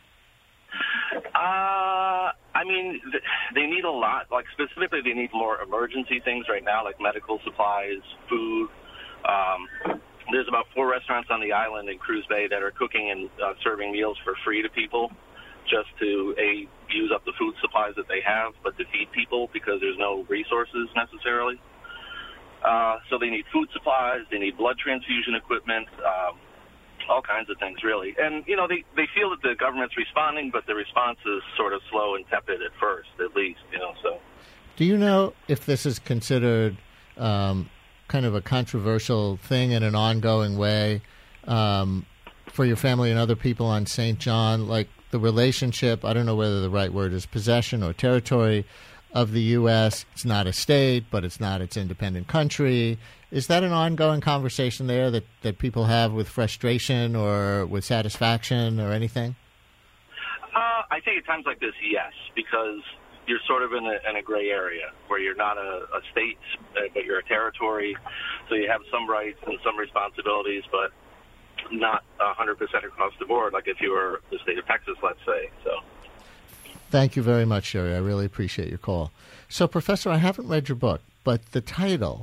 They need a lot. Like, specifically, they need more emergency things right now, like medical supplies, food. There's about 4 restaurants on the island in Cruz Bay that are cooking and serving meals for free to people, just to use up the food supplies that they have, but to feed people because there's no resources necessarily. So they need food supplies, they need blood transfusion equipment, all kinds of things, really. And, they feel that the government's responding, but the response is sort of slow and tepid at first, at least, so. Do you know if this is considered kind of a controversial thing in an ongoing way for your family and other people on St. John, like the relationship, I don't know whether the right word is possession or territory of the U.S. It's not a state, but it's not its independent country. Is that an ongoing conversation there that people have with frustration or with satisfaction or anything? I think at times like this, yes, because you're sort of in a gray area where you're not a state, but you're a territory. So you have some rights and some responsibilities, but not 100% across the board, like if you were the state of Texas, let's say. So. Thank you very much, Sherry. I really appreciate your call. So, Professor, I haven't read your book, but the title,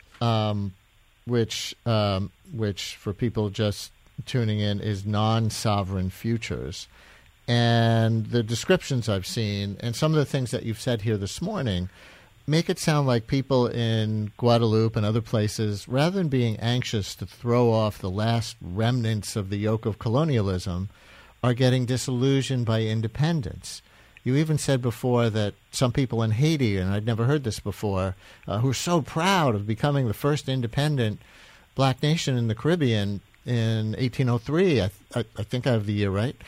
which for people just tuning in, is Non-Sovereign Futures. And the descriptions I've seen and some of the things that you've said here this morning make it sound like people in Guadeloupe and other places, rather than being anxious to throw off the last remnants of the yoke of colonialism, are getting disillusioned by independence. You even said before that some people in Haiti, and I'd never heard this before, who are so proud of becoming the first independent black nation in the Caribbean in 1803. I think I have the year right.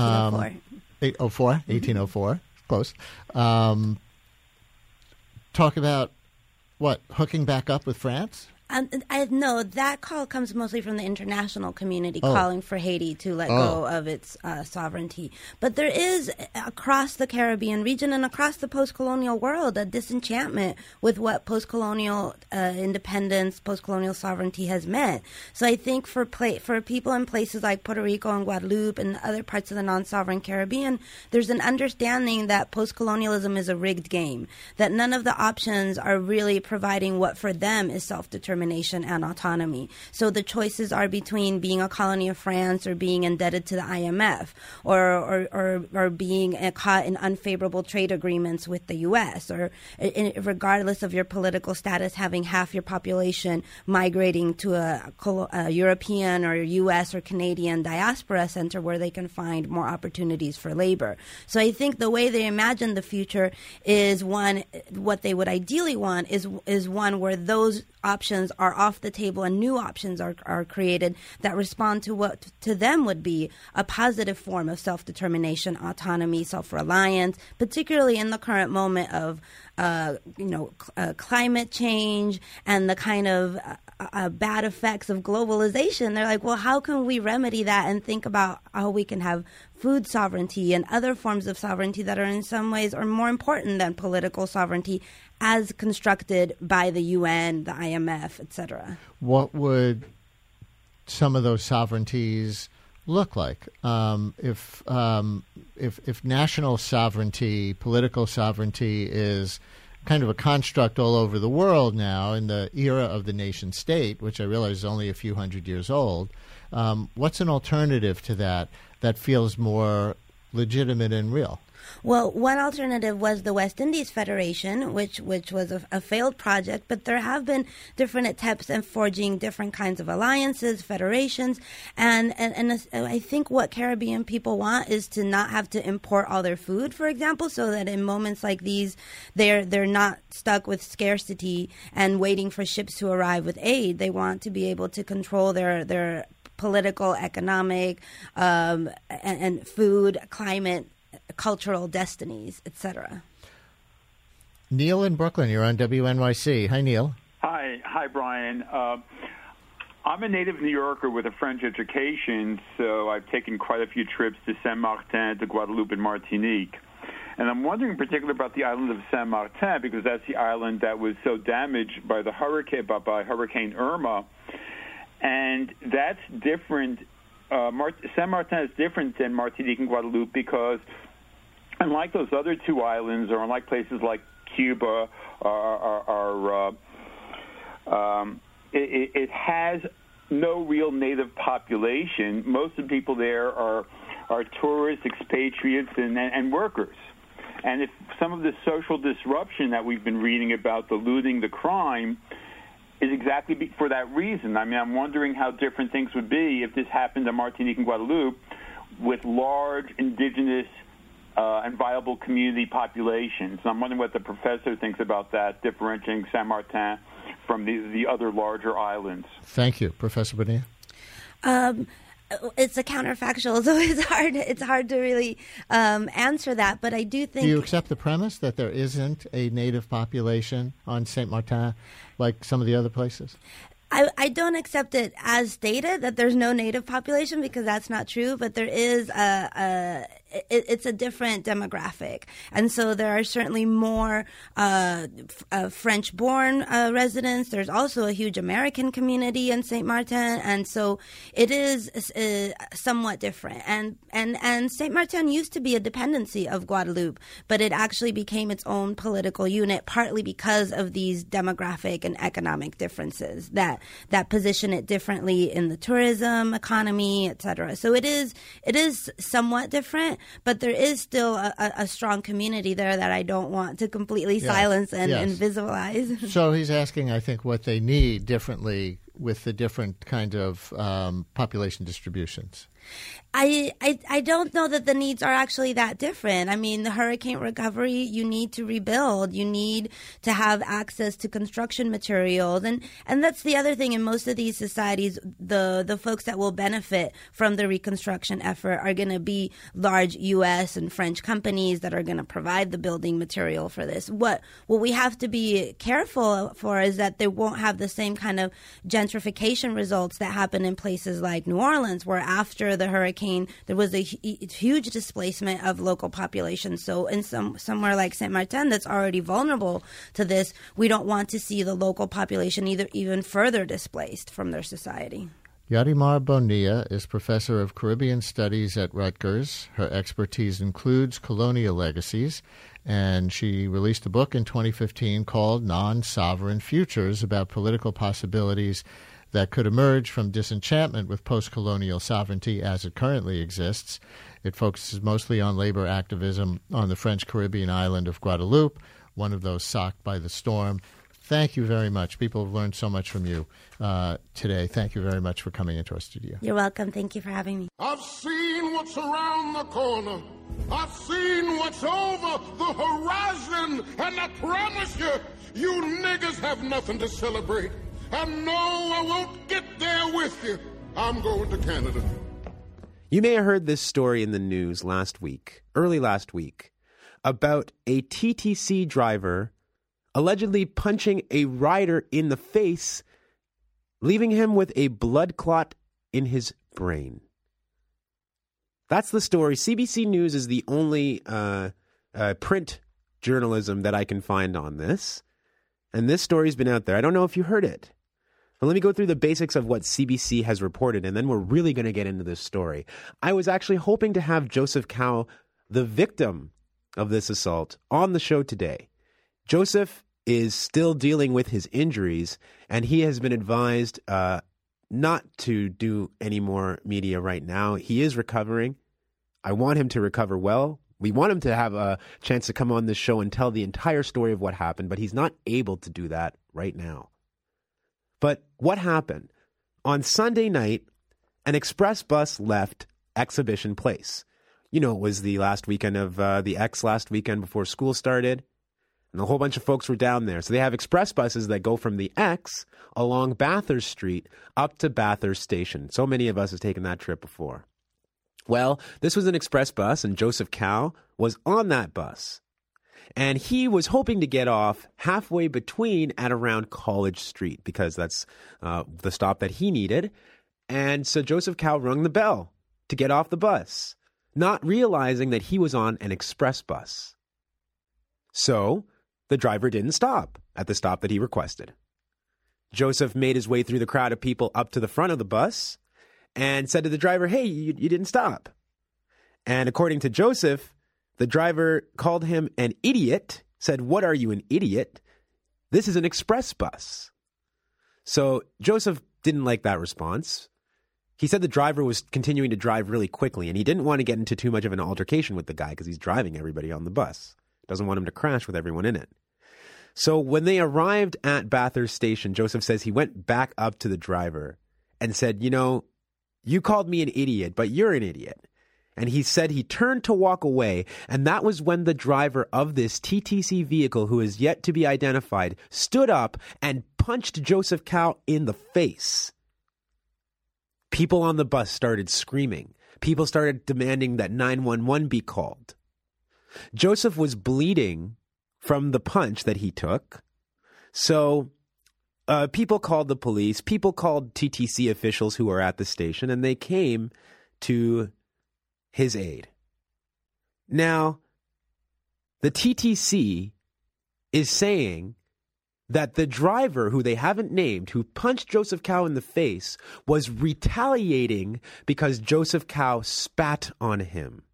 1804, close. Talk about, hooking back up with France? No, that call comes mostly from the international community calling for Haiti to let go of its sovereignty. But there is, across the Caribbean region and across the post-colonial world, a disenchantment with what post-colonial independence, post-colonial sovereignty has meant. So I think for people in places like Puerto Rico and Guadeloupe and other parts of the non-sovereign Caribbean, there's an understanding that post-colonialism is a rigged game, that none of the options are really providing what for them is self-determination and autonomy. So the choices are between being a colony of France or being indebted to the IMF or being caught in unfavorable trade agreements with the U.S. or regardless of your political status, having half your population migrating to a European or U.S. or Canadian diaspora center where they can find more opportunities for labor. So I think the way they imagine the future is what they would ideally want is one where those options are off the table and new options are created that respond to what to them would be a positive form of self-determination, autonomy, self-reliance, particularly in the current moment of climate change and the kind of bad effects of globalization. They're like, well, how can we remedy that and think about how we can have food sovereignty and other forms of sovereignty that are in some ways are more important than political sovereignty as constructed by the UN, the IMF, etc. What would some of those sovereignties look like? If national sovereignty, political sovereignty is kind of a construct all over the world now in the era of the nation state, which I realize is only a few hundred years old, what's an alternative to that feels more legitimate and real? Well, one alternative was the West Indies Federation, which was a failed project, but there have been different attempts at forging different kinds of alliances, federations, and I think what Caribbean people want is to not have to import all their food, for example, so that in moments like these, they're not stuck with scarcity and waiting for ships to arrive with aid. They want to be able to control their political, economic, and food, climate, cultural destinies, etc. Neil in Brooklyn, you're on WNYC. Hi, Neil. Hi, Brian. I'm a native New Yorker with a French education, so I've taken quite a few trips to Saint-Martin, to Guadeloupe, and Martinique. And I'm wondering in particular about the island of Saint-Martin, because that's the island that was so damaged by by Hurricane Irma. And that's different. Saint-Martin is different than Martinique and Guadeloupe because unlike those other two islands, or unlike places like Cuba, it has no real native population. Most of the people there are tourists, expatriates, and workers. And if some of the social disruption that we've been reading about, the looting, the crime, is exactly for that reason. I mean, I'm wondering how different things would be if this happened to Martinique and Guadeloupe with large indigenous and viable community populations. And I'm wondering what the professor thinks about that, differentiating Saint-Martin from the other larger islands. Thank you. Professor Bonilla? It's a counterfactual, so it's hard to really answer that. But I do think... Do you accept the premise that there isn't a native population on Saint-Martin like some of the other places? I don't accept it as stated that there's no native population, because that's not true, but there is it's a different demographic. And so there are certainly more French-born residents. There's also a huge American community in Saint Martin. And so it is somewhat different. And Saint Martin used to be a dependency of Guadeloupe, but it actually became its own political unit, partly because of these demographic and economic differences that position it differently in the tourism economy, et cetera. So it is somewhat different. but there is still a strong community there that I don't want to completely silence and invisibilize. So he's asking, I think, what they need differently with the different kind of population distributions. I don't know that the needs are actually that different. I mean, the hurricane recovery, you need to rebuild. You need to have access to construction materials. And that's the other thing. In most of these societies, the folks that will benefit from the reconstruction effort are going to be large U.S. and French companies that are going to provide the building material for this. What we have to be careful for is that they won't have the same kind of gentrification results that happen in places like New Orleans, where after the hurricane, there was a huge displacement of local populations. So in somewhere like Saint Martin that's already vulnerable to this, we don't want to see the local population even further displaced from their society. Yarimar Bonilla is professor of Caribbean Studies at Rutgers. Her expertise includes colonial legacies, and she released a book in 2015 called Non-Sovereign Futures about political possibilities that could emerge from disenchantment with post-colonial sovereignty as it currently exists. It focuses mostly on labor activism on the French Caribbean island of Guadeloupe, one of those socked by the storm. Thank you very much. People have learned so much from you today. Thank you very much for coming into our studio. You're welcome. Thank you for having me. I've seen what's around the corner. I've seen what's over the horizon. And I promise you, you niggas have nothing to celebrate. And no, I won't get there with you. I'm going to Canada. You may have heard this story in the news early last week, about a TTC driver allegedly punching a rider in the face, leaving him with a blood clot in his brain. That's the story. CBC News is the only print journalism that I can find on this. And this story's been out there. I don't know if you heard it. But let me go through the basics of what CBC has reported, and then we're really going to get into this story. I was actually hoping to have Joseph Cao, the victim of this assault, on the show today. Joseph is still dealing with his injuries, and he has been advised not to do any more media right now. He is recovering. I want him to recover well. We want him to have a chance to come on this show and tell the entire story of what happened, but he's not able to do that right now. But what happened? On Sunday night, an express bus left Exhibition Place. You know, it was the last weekend of the X last weekend before school started. And a whole bunch of folks were down there. So they have express buses that go from the X along Bathurst Street up to Bathurst Station. So many of us have taken that trip before. Well, this was an express bus, and Joseph Cao was on that bus. And he was hoping to get off halfway between at around College Street, because that's the stop that he needed. And so Joseph Cao rung the bell to get off the bus, not realizing that he was on an express bus. So the driver didn't stop at the stop that he requested. Joseph made his way through the crowd of people up to the front of the bus and said to the driver, "Hey, you didn't stop." And according to Joseph, the driver called him an idiot, said, "What are you, an idiot? This is an express bus." So Joseph didn't like that response. He said the driver was continuing to drive really quickly, and he didn't want to get into too much of an altercation with the guy because he's driving everybody on the bus. Doesn't want him to crash with everyone in it. So when they arrived at Bathurst Station, Joseph says he went back up to the driver and said, "You know, you called me an idiot, but you're an idiot." And he said he turned to walk away, and that was when the driver of this TTC vehicle, who is yet to be identified, stood up and punched Joseph Cao in the face. People on the bus started screaming. People started demanding that 911 be called. Joseph was bleeding from the punch that he took. So people called the police. People called TTC officials who were at the station, and they came to his aid. Now, the TTC is saying that the driver, who they haven't named, who punched Joseph Cao in the face, was retaliating because Joseph Cao spat on him.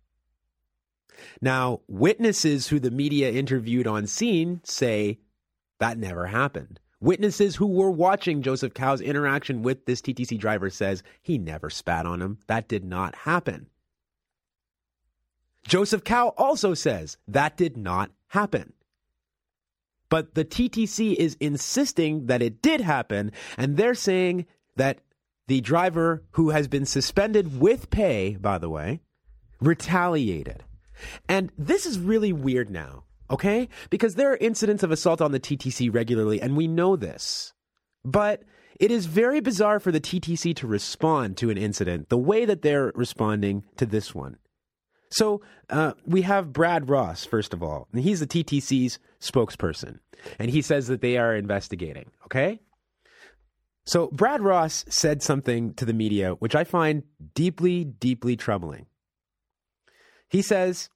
Now, witnesses who the media interviewed on scene say that never happened. Witnesses who were watching Joseph Cao's interaction with this TTC driver says he never spat on him. That did not happen. Joseph Cao also says that did not happen. But the TTC is insisting that it did happen, and they're saying that the driver, who has been suspended with pay, by the way, retaliated. And this is really weird now, okay? Because there are incidents of assault on the TTC regularly, and we know this. But it is very bizarre for the TTC to respond to an incident the way that they're responding to this one. So we have Brad Ross, first of all, and he's the TTC's spokesperson, and he says that they are investigating, okay? So Brad Ross said something to the media which I find deeply, deeply troubling. He says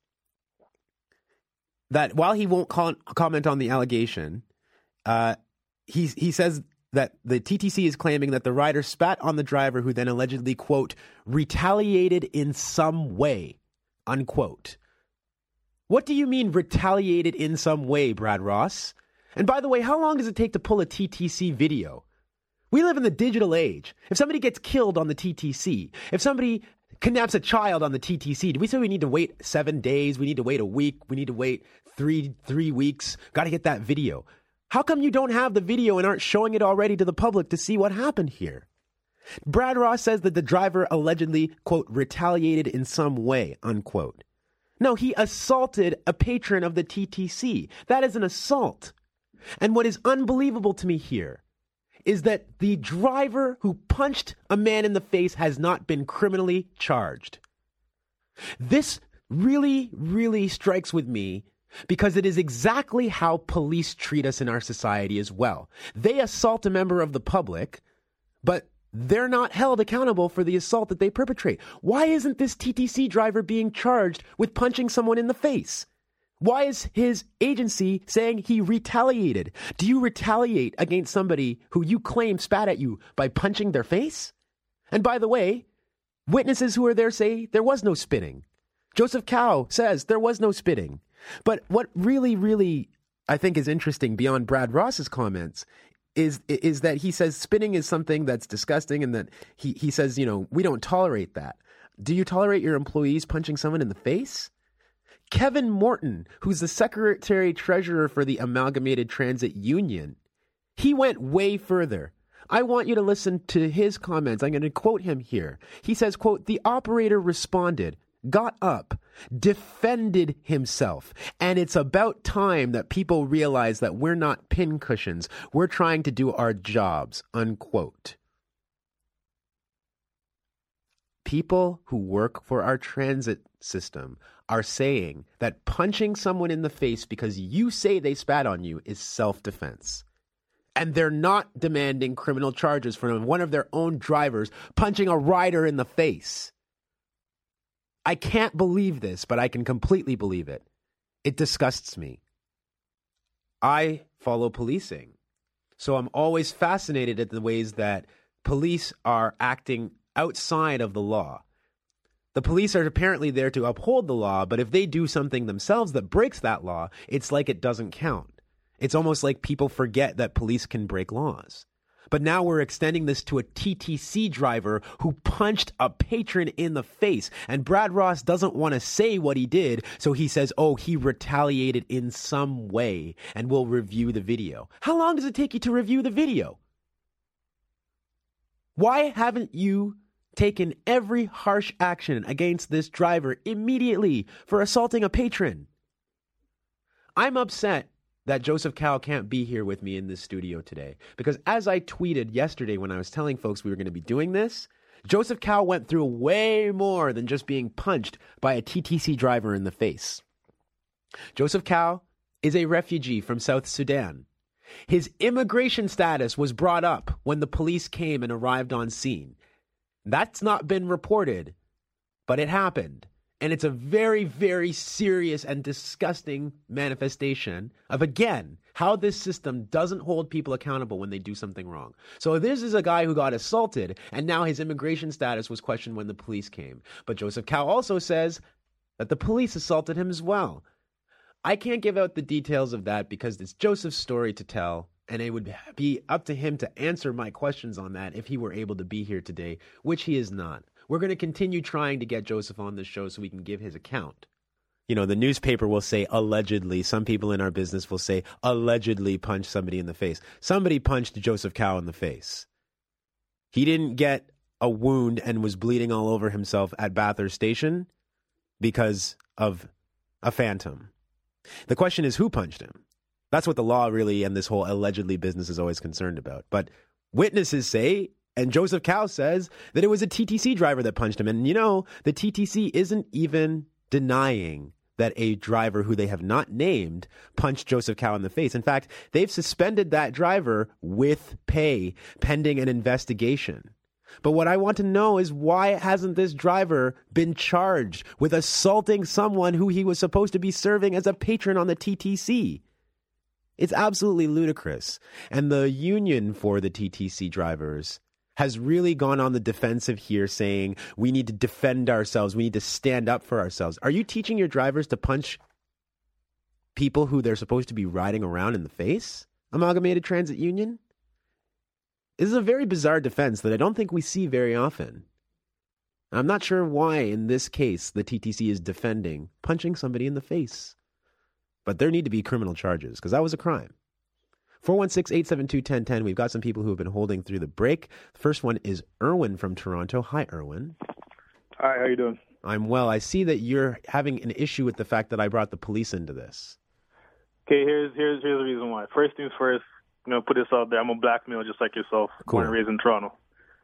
that while he won't comment on the allegation, he says that the TTC is claiming that the rider spat on the driver, who then allegedly, quote, retaliated in some way, unquote. What do you mean retaliated in some way, Brad Ross? And by the way, how long does it take to pull a TTC video? We live in the digital age. If somebody gets killed on the TTC, if somebody kidnaps a child on the TTC, do we say we need to wait 7 days? We need to wait a week? We need to wait three weeks? Got to get that video. How come you don't have the video and aren't showing it already to the public to see what happened here? Brad Ross says that the driver allegedly, quote, retaliated in some way, unquote. No, he assaulted a patron of the TTC. That is an assault. And what is unbelievable to me here is that the driver who punched a man in the face has not been criminally charged. This really, really strikes with me because it is exactly how police treat us in our society as well. They assault a member of the public, but they're not held accountable for the assault that they perpetrate. Why isn't this TTC driver being charged with punching someone in the face? Why is his agency saying he retaliated? Do you retaliate against somebody who you claim spat at you by punching their face? And by the way, witnesses who are there say there was no spitting. Joseph Cao says there was no spitting. But what really, really I think is interesting beyond Brad Ross's comments is that he says spitting is something that's disgusting, and that he says, you know, we don't tolerate that. Do you tolerate your employees punching someone in the face? Kevin Morton, who's the secretary treasurer for the Amalgamated Transit Union, he went way further. I want you to listen to his comments. I'm going to quote him here. He says, quote, the operator responded, got up, defended himself, and it's about time that people realize that we're not pincushions. We're trying to do our jobs, unquote. People who work for our transit system are saying that punching someone in the face because you say they spat on you is self-defense. And they're not demanding criminal charges for one of their own drivers punching a rider in the face. I can't believe this, but I can completely believe it. It disgusts me. I follow policing, so I'm always fascinated at the ways that police are acting outside of the law. The police are apparently there to uphold the law, but if they do something themselves that breaks that law, it's like it doesn't count. It's almost like people forget that police can break laws. But now we're extending this to a TTC driver who punched a patron in the face. And Brad Ross doesn't want to say what he did, so he says, oh, he retaliated in some way, and we'll review the video. How long does it take you to review the video? Why haven't you taken every harsh action against this driver immediately for assaulting a patron? I'm upset that Joseph Cao can't be here with me in this studio today, because as I tweeted yesterday when I was telling folks we were going to be doing this, Joseph Cao went through way more than just being punched by a TTC driver in the face. Joseph Cao is a refugee from South Sudan. His immigration status was brought up when the police came and arrived on scene. That's not been reported, but it happened. And it's a very, very serious and disgusting manifestation of, again, how this system doesn't hold people accountable when they do something wrong. So this is a guy who got assaulted, and now his immigration status was questioned when the police came. But Joseph Cao also says that the police assaulted him as well. I can't give out the details of that because it's Joseph's story to tell, and it would be up to him to answer my questions on that if he were able to be here today, which he is not. We're going to continue trying to get Joseph on this show so we can give his account. the newspaper will say allegedly. Some people in our business will say allegedly punched somebody in the face. Somebody punched Joseph Cao in the face. He didn't get a wound and was bleeding all over himself at Bathurst Station because of a phantom. The question is, who punched him? That's what the law really and this whole allegedly business is always concerned about. But witnesses say, and Joseph Cao says, that it was a TTC driver that punched him. And the TTC isn't even denying that a driver who they have not named punched Joseph Cao in the face. In fact, they've suspended that driver with pay pending an investigation. But what I want to know is, why hasn't this driver been charged with assaulting someone who he was supposed to be serving as a patron on the TTC? It's absolutely ludicrous. And the union for the TTC drivers has really gone on the defensive here, saying we need to defend ourselves. We need to stand up for ourselves. Are you teaching your drivers to punch people who they're supposed to be riding around in the face? Amalgamated Transit Union? This is a very bizarre defense that I don't think we see very often. I'm not sure why, in this case, the TTC is defending punching somebody in the face. But there need to be criminal charges, because that was a crime. 416-872-1010. We've got some people who have been holding through the break. The first one is Erwin from Toronto. Hi, Erwin. Hi, how you doing? I'm well. I see that you're having an issue with the fact that I brought the police into this. Okay, here's the reason why. First things first, put this out there. I'm a black male just like yourself, born and raised in Toronto.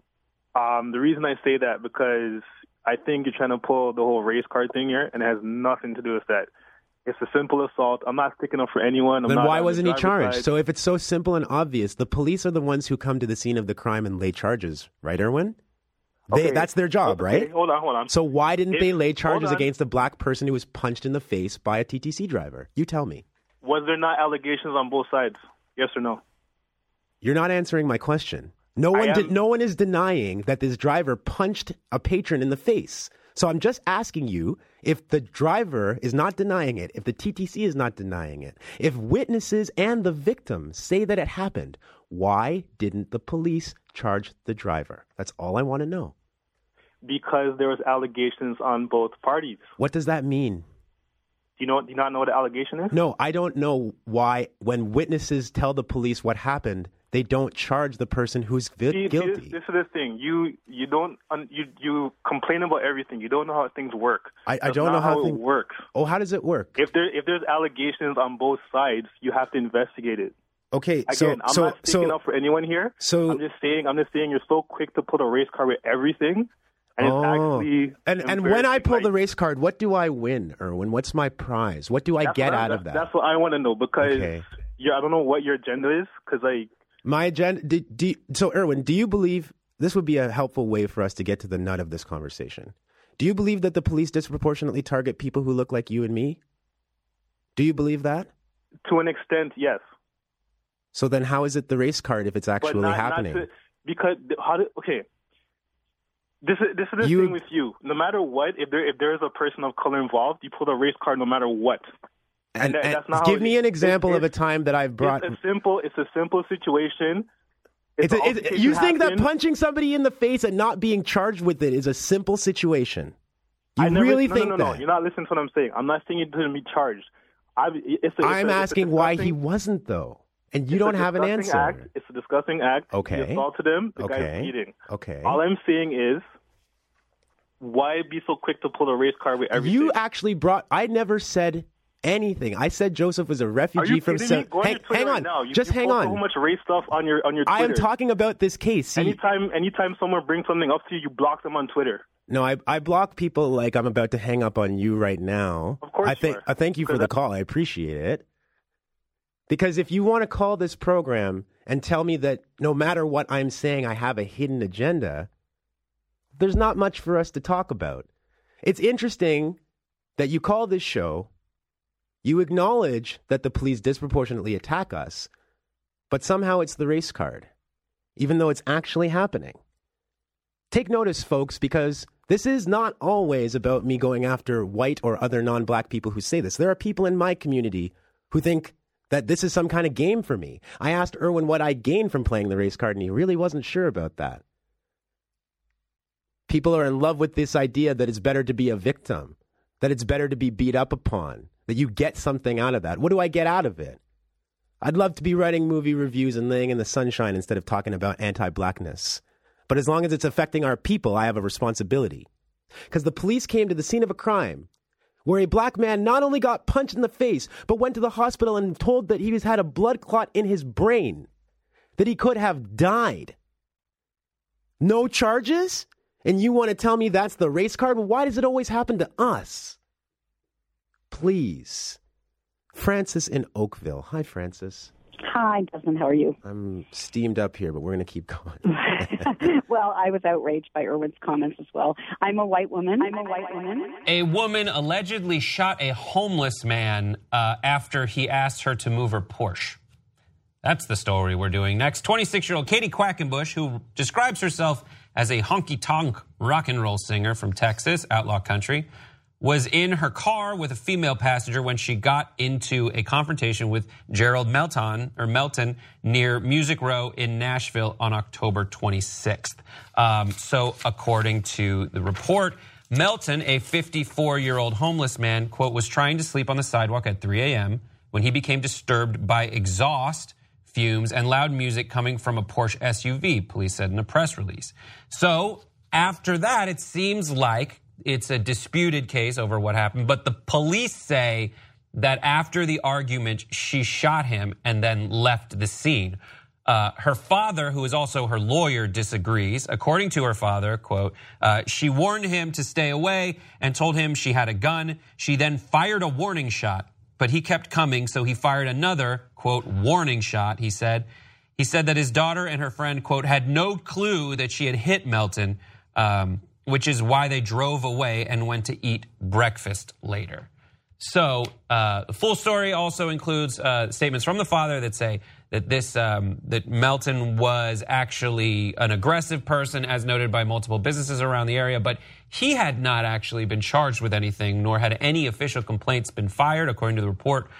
The reason I say that, because I think you're trying to pull the whole race card thing here, and it has nothing to do with that. It's a simple assault. I'm not sticking up for anyone. Then why wasn't he charged? So if it's so simple and obvious, the police are the ones who come to the scene of the crime and lay charges, right, Erwin? That's their job, right? Hold on. So why didn't they lay charges against a black person who was punched in the face by a TTC driver? You tell me. Was there not allegations on both sides? Yes or no? You're not answering my question. No one is denying that this driver punched a patron in the face. So I'm just asking you, if the driver is not denying it, if the TTC is not denying it, if witnesses and the victim say that it happened, why didn't the police charge the driver? That's all I want to know. Because there was allegations on both parties. What does that mean? Do you not know what the allegation is? No, I don't know why, when witnesses tell the police what happened, they don't charge the person who's guilty. This is the thing. You complain about everything. You don't know how things work. I don't know how it works. Oh, how does it work? If there's allegations on both sides, you have to investigate it. Okay, again, I'm not speaking up for anyone here. So I'm just saying you're so quick to pull a race card with everything. And it's actually and when I pull the race card, what do I win, Erwin? What's my prize? What do I get out of that? That's what I want to know, because I don't know what your agenda is, because my agenda. So, Erwin, do you believe this would be a helpful way for us to get to the nut of this conversation? Do you believe that the police disproportionately target people who look like you and me? Do you believe that? To an extent, yes. So then, how is it the race card if it's actually happening? This is the thing with you. No matter what, if there is a person of color involved, you pull the race card no matter what. And that's not give me an example of a time that I've brought. It's a simple situation. You think that punching somebody in the face and not being charged with it is a simple situation? You really think that? No, you're not listening to what I'm saying. I'm not saying you didn't be charged. I'm asking why he wasn't, though. And you don't have an answer. It's a disgusting act. Okay. You assaulted him. The guy's bleeding. Okay. All I'm saying is, why be so quick to pull the race card with everything? You actually I never said anything. I said Joseph was a refugee from. Hang on. Just hang on. So much race stuff on your Twitter. I am talking about this case. See, anytime someone brings something up to you, you block them on Twitter. No, I block people like I'm about to hang up on you right now. Of course. I thank you for the call. I appreciate it. Because if you want to call this program and tell me that no matter what I'm saying, I have a hidden agenda, there's not much for us to talk about. It's interesting that you call this show, you acknowledge that the police disproportionately attack us, but somehow it's the race card, even though it's actually happening. Take notice, folks, because this is not always about me going after white or other non-black people who say this. There are people in my community who think that this is some kind of game for me. I asked Erwin what I gained from playing the race card, and he really wasn't sure about that. People are in love with this idea that it's better to be a victim. that it's better to be beat up upon, that you get something out of that. What do I get out of it? I'd love to be writing movie reviews and laying in the sunshine instead of talking about anti-blackness. But as long as it's affecting our people, I have a responsibility. Because the police came to the scene of a crime where a black man not only got punched in the face, but went to the hospital and told that he had a blood clot in his brain, that he could have died. No charges? And you want to tell me that's the race card? Well, why does it always happen to us? Please. Francis in Oakville. Hi, Francis. Hi, Desmond. How are you? I'm steamed up here, but we're going to keep going. Well, I was outraged by Irwin's comments as well. I'm a white woman. A woman allegedly shot a homeless man after he asked her to move her Porsche. That's the story we're doing next. 26-year-old Katie Quackenbush, who describes herself as a honky-tonk rock and roll singer from Texas, outlaw country, was in her car with a female passenger when she got into a confrontation with Gerald Melton near Music Row in Nashville on October 26th. So according to the report, Melton, a 54-year-old homeless man, quote, was trying to sleep on the sidewalk at 3 a.m. when he became disturbed by exhaust fumes and loud music coming from a Porsche SUV, police said in a press release. So after that, it seems like it's a disputed case over what happened, but the police say that after the argument, she shot him and then left the scene. Her father, who is also her lawyer, disagrees. According to her father, quote, she warned him to stay away and told him she had a gun. She then fired a warning shot, but he kept coming, so he fired another, quote, warning shot, he said. He said that his daughter and her friend, quote, had no clue that she had hit Melton, which is why they drove away and went to eat breakfast later. So the full story also includes statements from the father that say that that Melton was actually an aggressive person, as noted by multiple businesses around the area, but he had not actually been charged with anything, nor had any official complaints been filed, according to the report.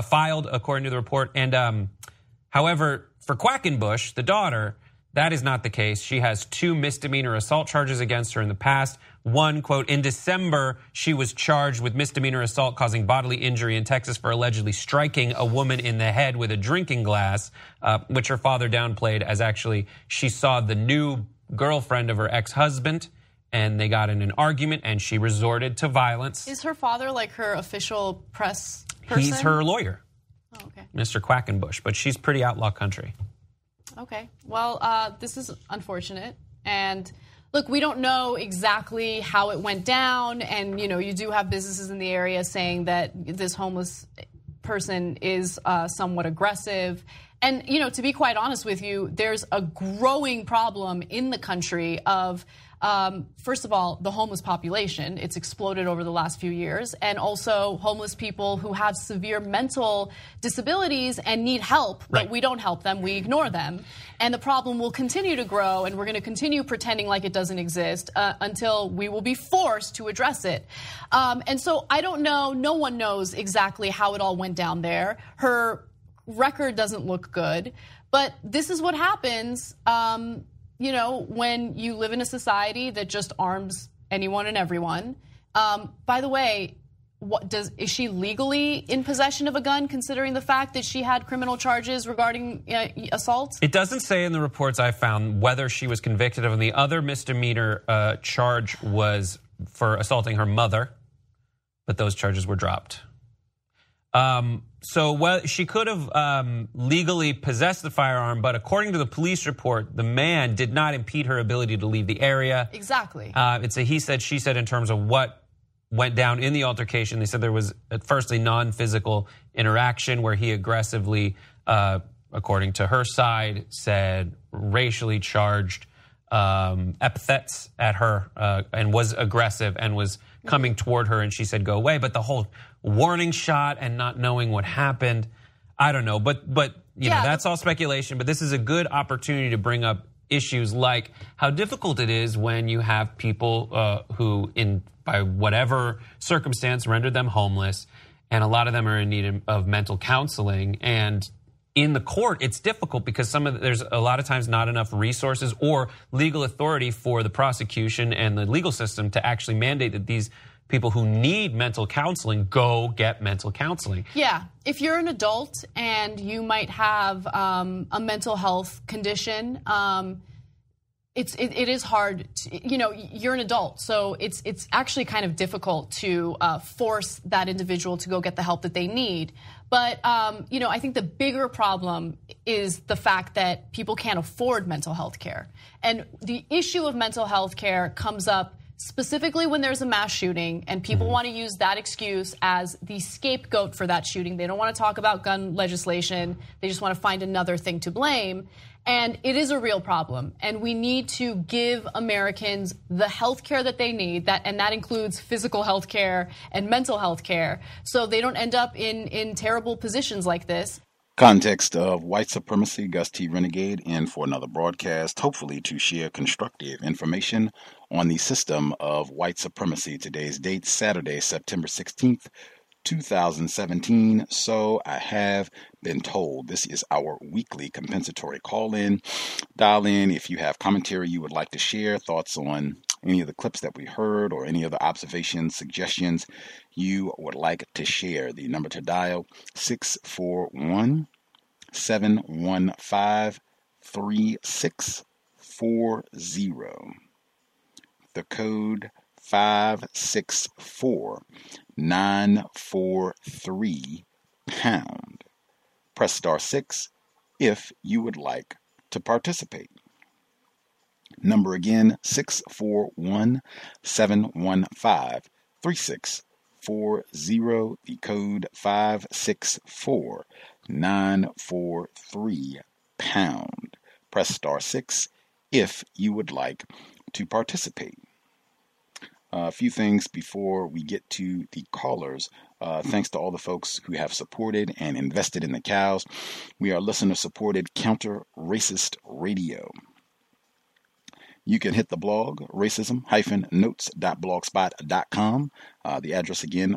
And however, for Quackenbush, the daughter, that is not the case. She has 2 misdemeanor assault charges against her in the past. One, quote, in December, she was charged with misdemeanor assault causing bodily injury in Texas for allegedly striking a woman in the head with a drinking glass, which her father downplayed as actually she saw the new girlfriend of her ex-husband, and they got in an argument, and she resorted to violence. Is her father like her official press person? He's her lawyer, oh, okay. Mr. Quackenbush, but she's pretty outlaw country. Okay. Well, this is unfortunate. And look, we don't know exactly how it went down. And, you know, you do have businesses in the area saying that this homeless person is somewhat aggressive. And, you know, to be quite honest with you, there's a growing problem in the country of, first of all, the homeless population. It's exploded over the last few years. And also homeless people who have severe mental disabilities and need help, but we don't help them. We ignore them. And the problem will continue to grow, and we're going to continue pretending like it doesn't exist until we will be forced to address it. And so I don't know. No one knows exactly how it all went down there. Her record doesn't look good. But this is what happens you know, when you live in a society that just arms anyone and everyone. By the way, is she legally in possession of a gun, considering the fact that she had criminal charges regarding assault? It doesn't say in the reports I found whether she was convicted of them. The other misdemeanor charge was for assaulting her mother, but those charges were dropped. So she could have legally possessed the firearm, but according to the police report, the man did not impede her ability to leave the area. Exactly. It's a he said, she said in terms of what went down in the altercation. They said there was at first a non-physical interaction where he aggressively, according to her side, said racially charged epithets at her and was aggressive and was coming toward her, and she said go away. But the whole warning shot and not knowing what happened, I don't know. But you know, that's all speculation. But this is a good opportunity to bring up issues like how difficult it is when you have people who, by whatever circumstance, rendered them homeless, and a lot of them are in need of mental counseling. And in the court, it's difficult because there's a lot of times not enough resources or legal authority for the prosecution and the legal system to actually mandate that these people who need mental counseling go get mental counseling. Yeah. If you're an adult and you might have a mental health condition, it is hard. You're an adult, so it's actually kind of difficult to force that individual to go get the help that they need. But I think the bigger problem is the fact that people can't afford mental health care, and the issue of mental health care comes up specifically when there's a mass shooting and people want to use that excuse as the scapegoat for that shooting. They don't want to talk about gun legislation. They just want to find another thing to blame. And it is a real problem. And we need to give Americans the health care that they need, and that includes physical health care and mental health care, so they don't end up in terrible positions like this. Context of white supremacy, Gus T. Renegade in for another broadcast, hopefully to share constructive information on the system of white supremacy. Today's date, Saturday, September 16th, 2017. So I have been told. This is our weekly compensatory call-in. Dial in if you have commentary you would like to share, thoughts on any of the clips that we heard, or any other observations, suggestions you would like to share. The number to dial, 641-715-3640. The code 564-943#. Press star 6 if you would like to participate. Number again, 641-715-3640. The code 564-943#. Press star 6 if you would like to participate. A few things before we get to the callers. Thanks to all the folks who have supported and invested in the cows. We are listener-supported counter-racist radio. You can hit the blog, racism-notes.blogspot.com. The address again,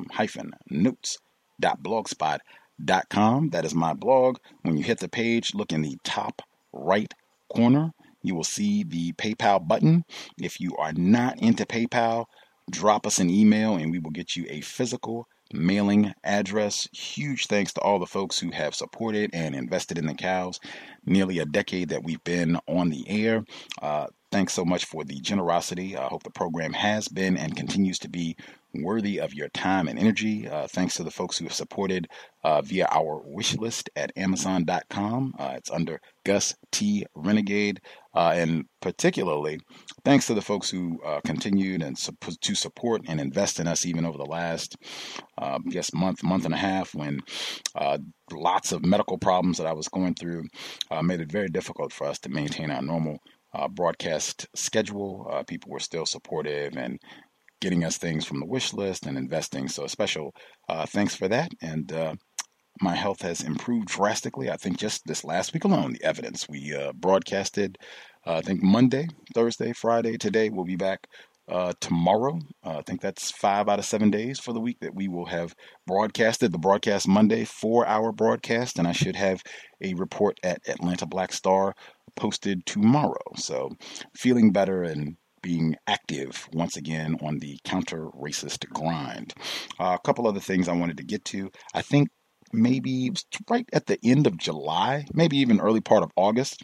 racism-notes.blogspot.com. That is my blog. When you hit the page, look in the top right corner. You will see the PayPal button. If you are not into PayPal, drop us an email and we will get you a physical mailing address. Huge thanks to all the folks who have supported and invested in the cows. Nearly a decade that we've been on the air. Thanks so much for the generosity. I hope the program has been and continues to be worthy of your time and energy. Thanks to the folks who have supported via our wish list at Amazon.com. It's under Gus T. Renegade. And particularly, thanks to the folks who continued and to support and invest in us even over the last, month and a half, when lots of medical problems that I was going through made it very difficult for us to maintain our normal broadcast schedule. People were still supportive and getting us things from the wish list and investing. So a special thanks for that. And my health has improved drastically. I think just this last week alone, the evidence. We broadcasted, I think Monday, Thursday, Friday. Today we'll be back tomorrow. I think that's 5 out of 7 days for the week that we will have broadcasted. The broadcast Monday, 4-hour broadcast. And I should have a report at Atlanta Black Star posted tomorrow. So feeling better and being active once again on the counter-racist grind. A couple other things I wanted to get to. I think maybe right at the end of July, maybe even early part of August,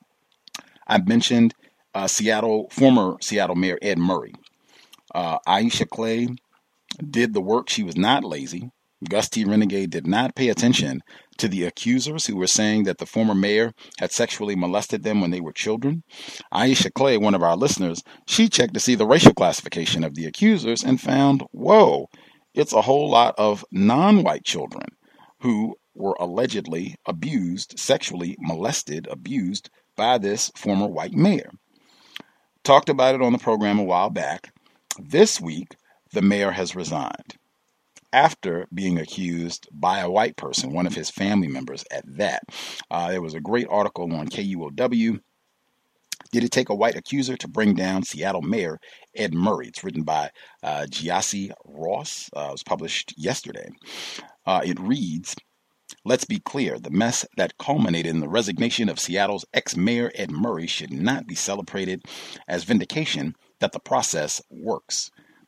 I mentioned former Seattle Mayor Ed Murray. Aisha Clay did the work. She was not lazy. Gus T. Renegade did not pay attention to the accusers who were saying that the former mayor had sexually molested them when they were children. Aisha Clay, one of our listeners, she checked to see the racial classification of the accusers and found, whoa, it's a whole lot of non-white children who were allegedly sexually molested, abused by this former white mayor. Talked about it on the program a while back. This week, the mayor has resigned after being accused by a white person, one of his family members at that. There was a great article on KUOW. Did it take a white accuser to bring down Seattle Mayor Ed Murray? It's written by Giassi Ross. It was published yesterday. It reads, let's be clear, the mess that culminated in the resignation of Seattle's ex-mayor Ed Murray should not be celebrated as vindication that the process works.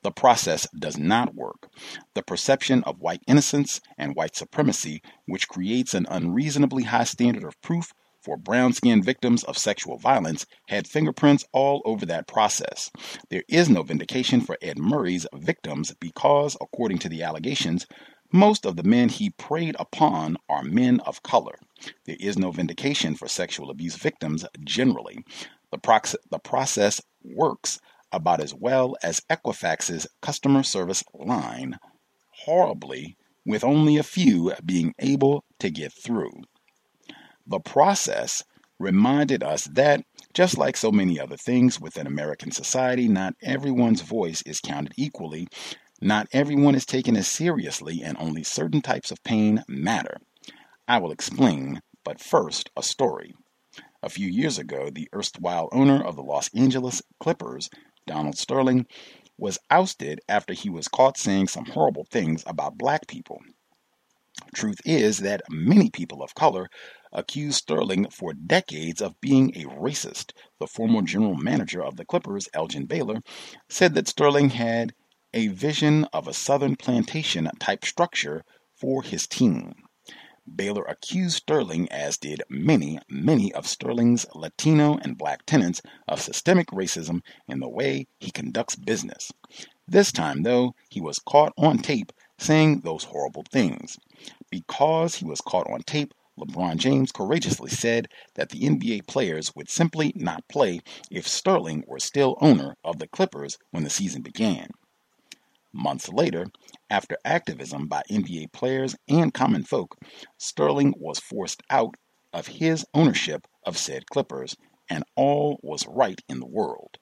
The process does not work. The perception of white innocence and white supremacy, which creates an unreasonably high standard of proof for brown-skinned victims of sexual violence, had fingerprints all over that process. There is no vindication for Ed Murray's victims because, according to the allegations, most of the men he preyed upon are men of color. There is no vindication for sexual abuse victims generally. The process works about as well as Equifax's customer service line, horribly, with only a few being able to get through. The process reminded us that, just like so many other things within American society, not everyone's voice is counted equally, not everyone is taken as seriously, and only certain types of pain matter. I will explain, but first, a story. A few years ago, the erstwhile owner of the Los Angeles Clippers, Donald Sterling, was ousted after he was caught saying some horrible things about black people. Truth is that many people of color accused Sterling for decades of being a racist. The former general manager of the Clippers, Elgin Baylor, said that Sterling had a vision of a southern plantation type structure for his team. Baylor accused Sterling, as did many of Sterling's Latino and black tenants, of systemic racism in the way he conducts business. This time, though, he was caught on tape saying those horrible things. Because he was caught on tape, LeBron James courageously said that the NBA players would simply not play if Sterling were still owner of the Clippers when the season began. Months later, after activism by NBA players and common folk, Sterling was forced out of his ownership of said Clippers, and all was right in the world.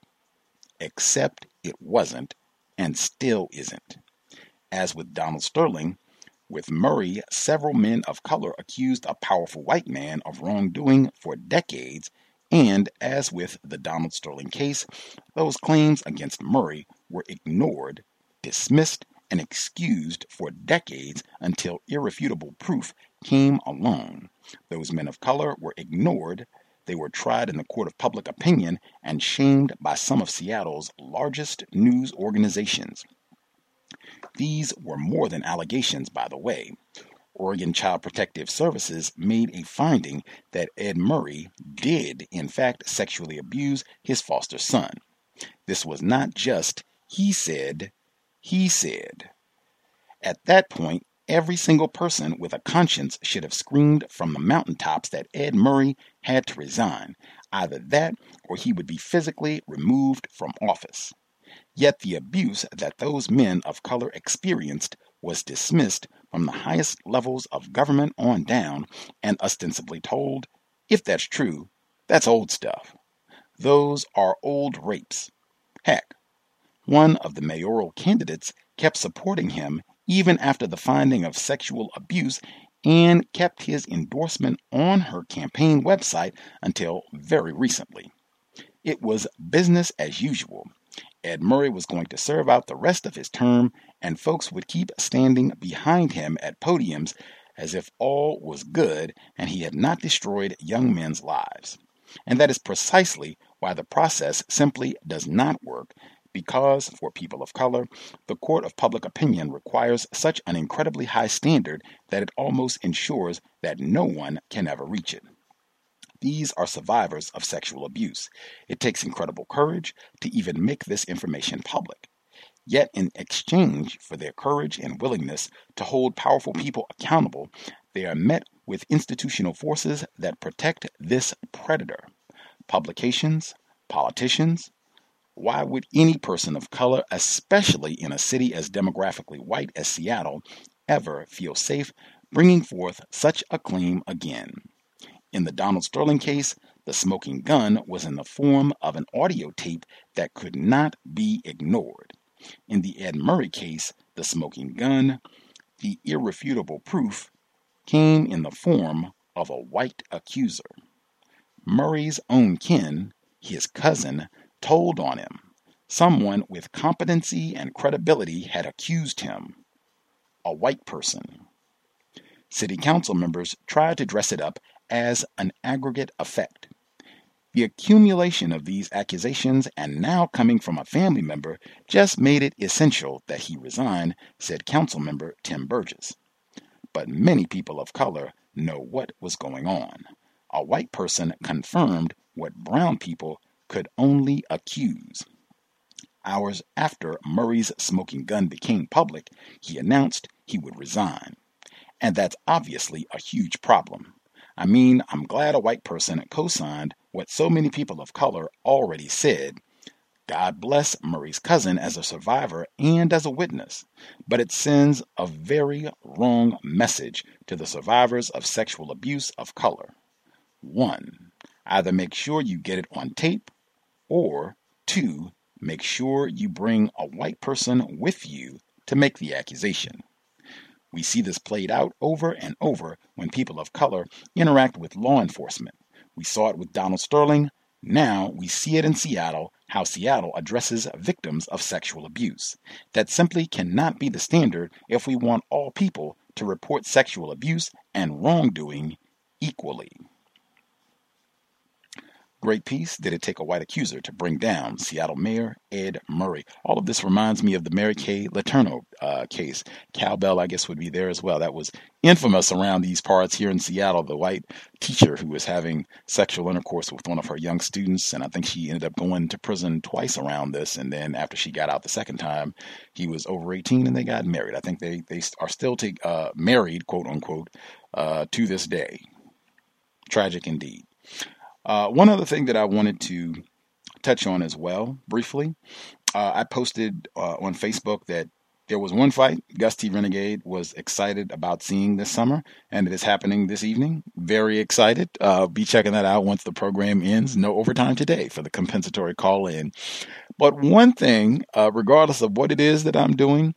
Except it wasn't, and still isn't. As with Donald Sterling, with Murray, several men of color accused a powerful white man of wrongdoing for decades, and as with the Donald Sterling case, those claims against Murray were ignored, dismissed, and excused for decades until irrefutable proof came along. Those men of color were ignored. They were tried in the court of public opinion and shamed by some of Seattle's largest news organizations. These were more than allegations, by the way. Oregon Child Protective Services made a finding that Ed Murray did, in fact, sexually abuse his foster son. This was not just he said. At that point, every single person with a conscience should have screamed from the mountaintops that Ed Murray had to resign. Either that or he would be physically removed from office. Yet the abuse that those men of color experienced was dismissed from the highest levels of government on down and ostensibly told, if that's true, that's old stuff. Those are old rapes. Heck, one of the mayoral candidates kept supporting him even after the finding of sexual abuse and kept his endorsement on her campaign website until very recently. It was business as usual. Ed Murray was going to serve out the rest of his term, and folks would keep standing behind him at podiums as if all was good and he had not destroyed young men's lives. And that is precisely why the process simply does not work, because for people of color, the court of public opinion requires such an incredibly high standard that it almost ensures that no one can ever reach it. These are survivors of sexual abuse. It takes incredible courage to even make this information public. Yet in exchange for their courage and willingness to hold powerful people accountable, they are met with institutional forces that protect this predator. Publications, politicians. Why would any person of color, especially in a city as demographically white as Seattle, ever feel safe bringing forth such a claim again? In the Donald Sterling case, the smoking gun was in the form of an audio tape that could not be ignored. In the Ed Murray case, the smoking gun, the irrefutable proof, came in the form of a white accuser. Murray's own kin, his cousin, told on him. Someone with competency and credibility had accused him. A white person. City council members tried to dress it up as an aggregate effect. The accumulation of these accusations, and now coming from a family member, just made it essential that he resign, said Councilmember Tim Burgess. But many people of color know what was going on. A white person confirmed what brown people could only accuse. Hours after Murray's smoking gun became public, he announced he would resign. And that's obviously a huge problem. I mean, I'm glad a white person co-signed what so many people of color already said. God bless Murray's cousin as a survivor and as a witness, but it sends a very wrong message to the survivors of sexual abuse of color. 1, either make sure you get it on tape, or 2, make sure you bring a white person with you to make the accusation. We see this played out over and over when people of color interact with law enforcement. We saw it with Donald Sterling. Now we see it in Seattle, how Seattle addresses victims of sexual abuse. That simply cannot be the standard if we want all people to report sexual abuse and wrongdoing equally. Great piece. Did it take a white accuser to bring down Seattle Mayor Ed Murray? All of this reminds me of the Mary Kay Letourneau case. Cal Bell, I guess, would be there as well. That was infamous around these parts here in Seattle. The white teacher who was having sexual intercourse with one of her young students, and I think she ended up going to prison twice around this. And then after she got out the second time, he was over 18 and they got married. I think they are still married, quote unquote, to this day. Tragic indeed. One other thing that I wanted to touch on as well, briefly, I posted on Facebook that there was one fight Gus T. Renegade was excited about seeing this summer, and it is happening this evening. Very excited. Be checking that out once the program ends. No overtime today for the compensatory call-in. But one thing, regardless of what it is that I'm doing,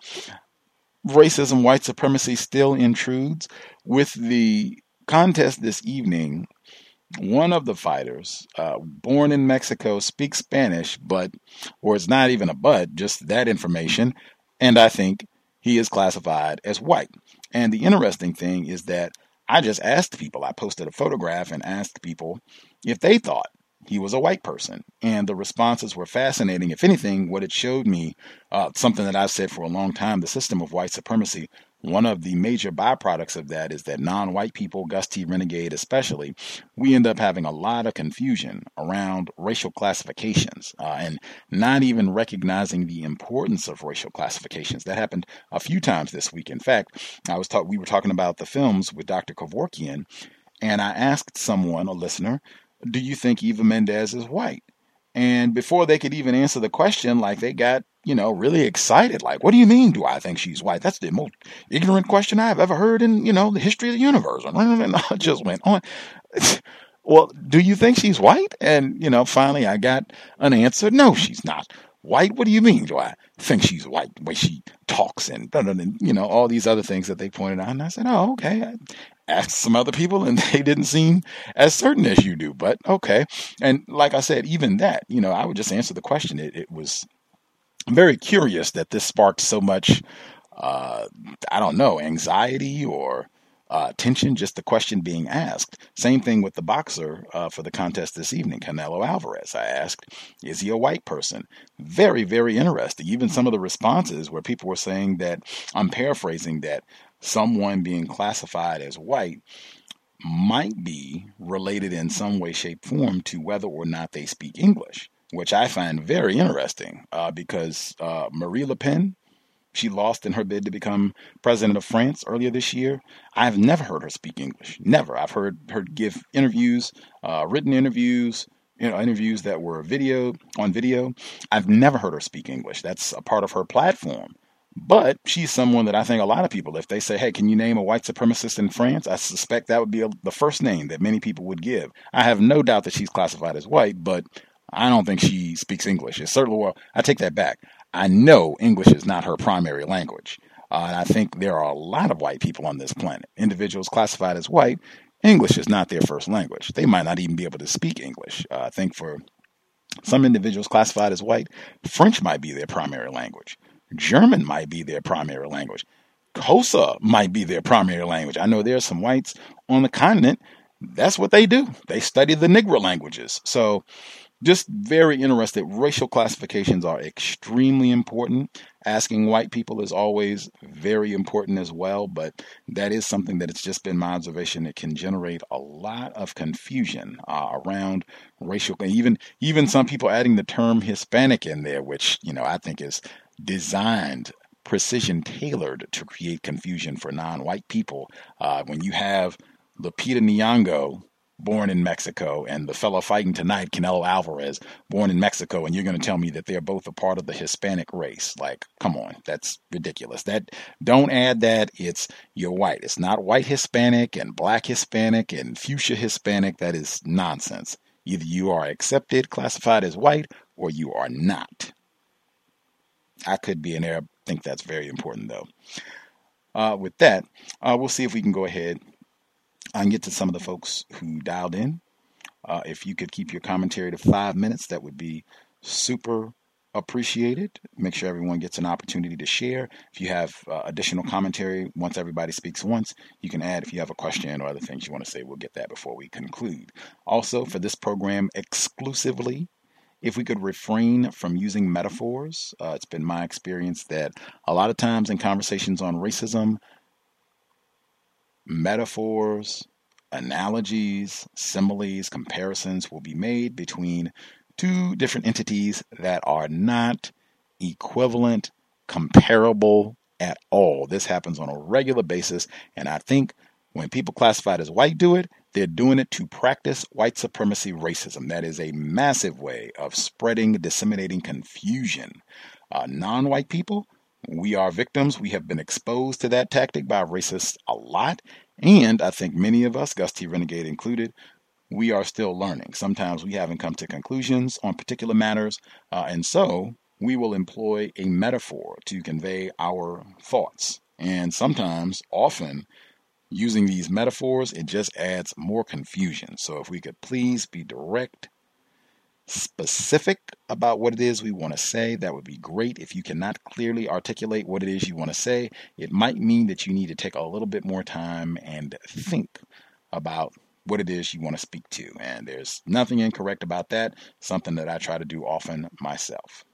racism, white supremacy still intrudes. With the contest this evening, one of the fighters, born in Mexico, speaks Spanish, or it's not even a but, just that information, and I think he is classified as white. And the interesting thing is that I just asked people, I posted a photograph and asked people if they thought he was a white person, and the responses were fascinating. If anything, what it showed me, something that I've said for a long time, the system of white supremacy, one of the major byproducts of that is that non-white people, Gus T. Renegade especially, we end up having a lot of confusion around racial classifications and not even recognizing the importance of racial classifications. That happened a few times this week. In fact, we were talking about the films with Dr. Kevorkian, and I asked someone, a listener, do you think Eva Mendes is white? And before they could even answer the question, they got, really excited. What do you mean, do I think she's white? That's the most ignorant question I've ever heard in, the history of the universe. And I just went on. Well, do you think she's white? And, finally I got an answer. No, she's not white. What do you mean? Do I think she's white? The way she talks and, all these other things that they pointed out. And I said, oh, okay. I asked some other people and they didn't seem as certain as you do, but okay. And like I said, even that, I would just answer the question. It was very curious that this sparked so much, anxiety or tension, just the question being asked. Same thing with the boxer for the contest this evening, Canelo Alvarez. I asked, is he a white person? Very, very interesting. Even some of the responses where people were saying that, I'm paraphrasing, that someone being classified as white might be related in some way, shape, form to whether or not they speak English, which I find very interesting because Marie Le Pen, she lost in her bid to become president of France earlier this year. I've never heard her speak English. Never. I've heard her give interviews, written interviews, interviews that were on video. I've never heard her speak English. That's a part of her platform. But she's someone that I think a lot of people, if they say, hey, can you name a white supremacist in France? I suspect that would be the first name that many people would give. I have no doubt that she's classified as white, but I don't think she speaks English. It's certainly, well, I take that back. I know English is not her primary language. And I think there are a lot of white people on this planet. Individuals classified as white, English is not their first language. They might not even be able to speak English. I think for some individuals classified as white, French might be their primary language. German might be their primary language. Xhosa might be their primary language. I know there are some whites on the continent that's what they do. They study the Negro languages. So just very interested. Racial classifications are extremely important. Asking white people is always very important as well, but that is something that it's just been my observation. It can generate a lot of confusion around racial, even some people adding the term Hispanic in there, which, I think is designed, precision tailored to create confusion for non-white people. When you have Lupita Nyong'o, born in Mexico, and the fellow fighting tonight, Canelo Alvarez, born in Mexico, and you're going to tell me that they're both a part of the Hispanic race. Like, come on, that's ridiculous. Don't add that. You're white. It's not white Hispanic and black Hispanic and fuchsia Hispanic. That is nonsense. Either you are accepted, classified as white, or you are not. I could be in there. I think that's very important, though. With that, we'll see if we can go ahead and get to some of the folks who dialed in. If you could keep your commentary to 5 minutes, that would be super appreciated. Make sure everyone gets an opportunity to share. If you have additional commentary, once everybody speaks once, you can add if you have a question or other things you want to say. We'll get that before we conclude. Also, for this program exclusively, if we could refrain from using metaphors, it's been my experience that a lot of times in conversations on racism, metaphors, analogies, similes, comparisons will be made between two different entities that are not equivalent, comparable at all. This happens on a regular basis, and I think when people classified as white do it, they're doing it to practice white supremacy racism. That is a massive way of spreading, disseminating confusion. Non-white people, we are victims. We have been exposed to that tactic by racists a lot. And I think many of us, Gus T. Renegade included, we are still learning. Sometimes we haven't come to conclusions on particular matters. And so we will employ a metaphor to convey our thoughts. And sometimes, often, using these metaphors, it just adds more confusion. So if we could please be direct, specific about what it is we want to say, that would be great. If you cannot clearly articulate what it is you want to say, it might mean that you need to take a little bit more time and think about what it is you want to speak to. And there's nothing incorrect about that. Something that I try to do often myself.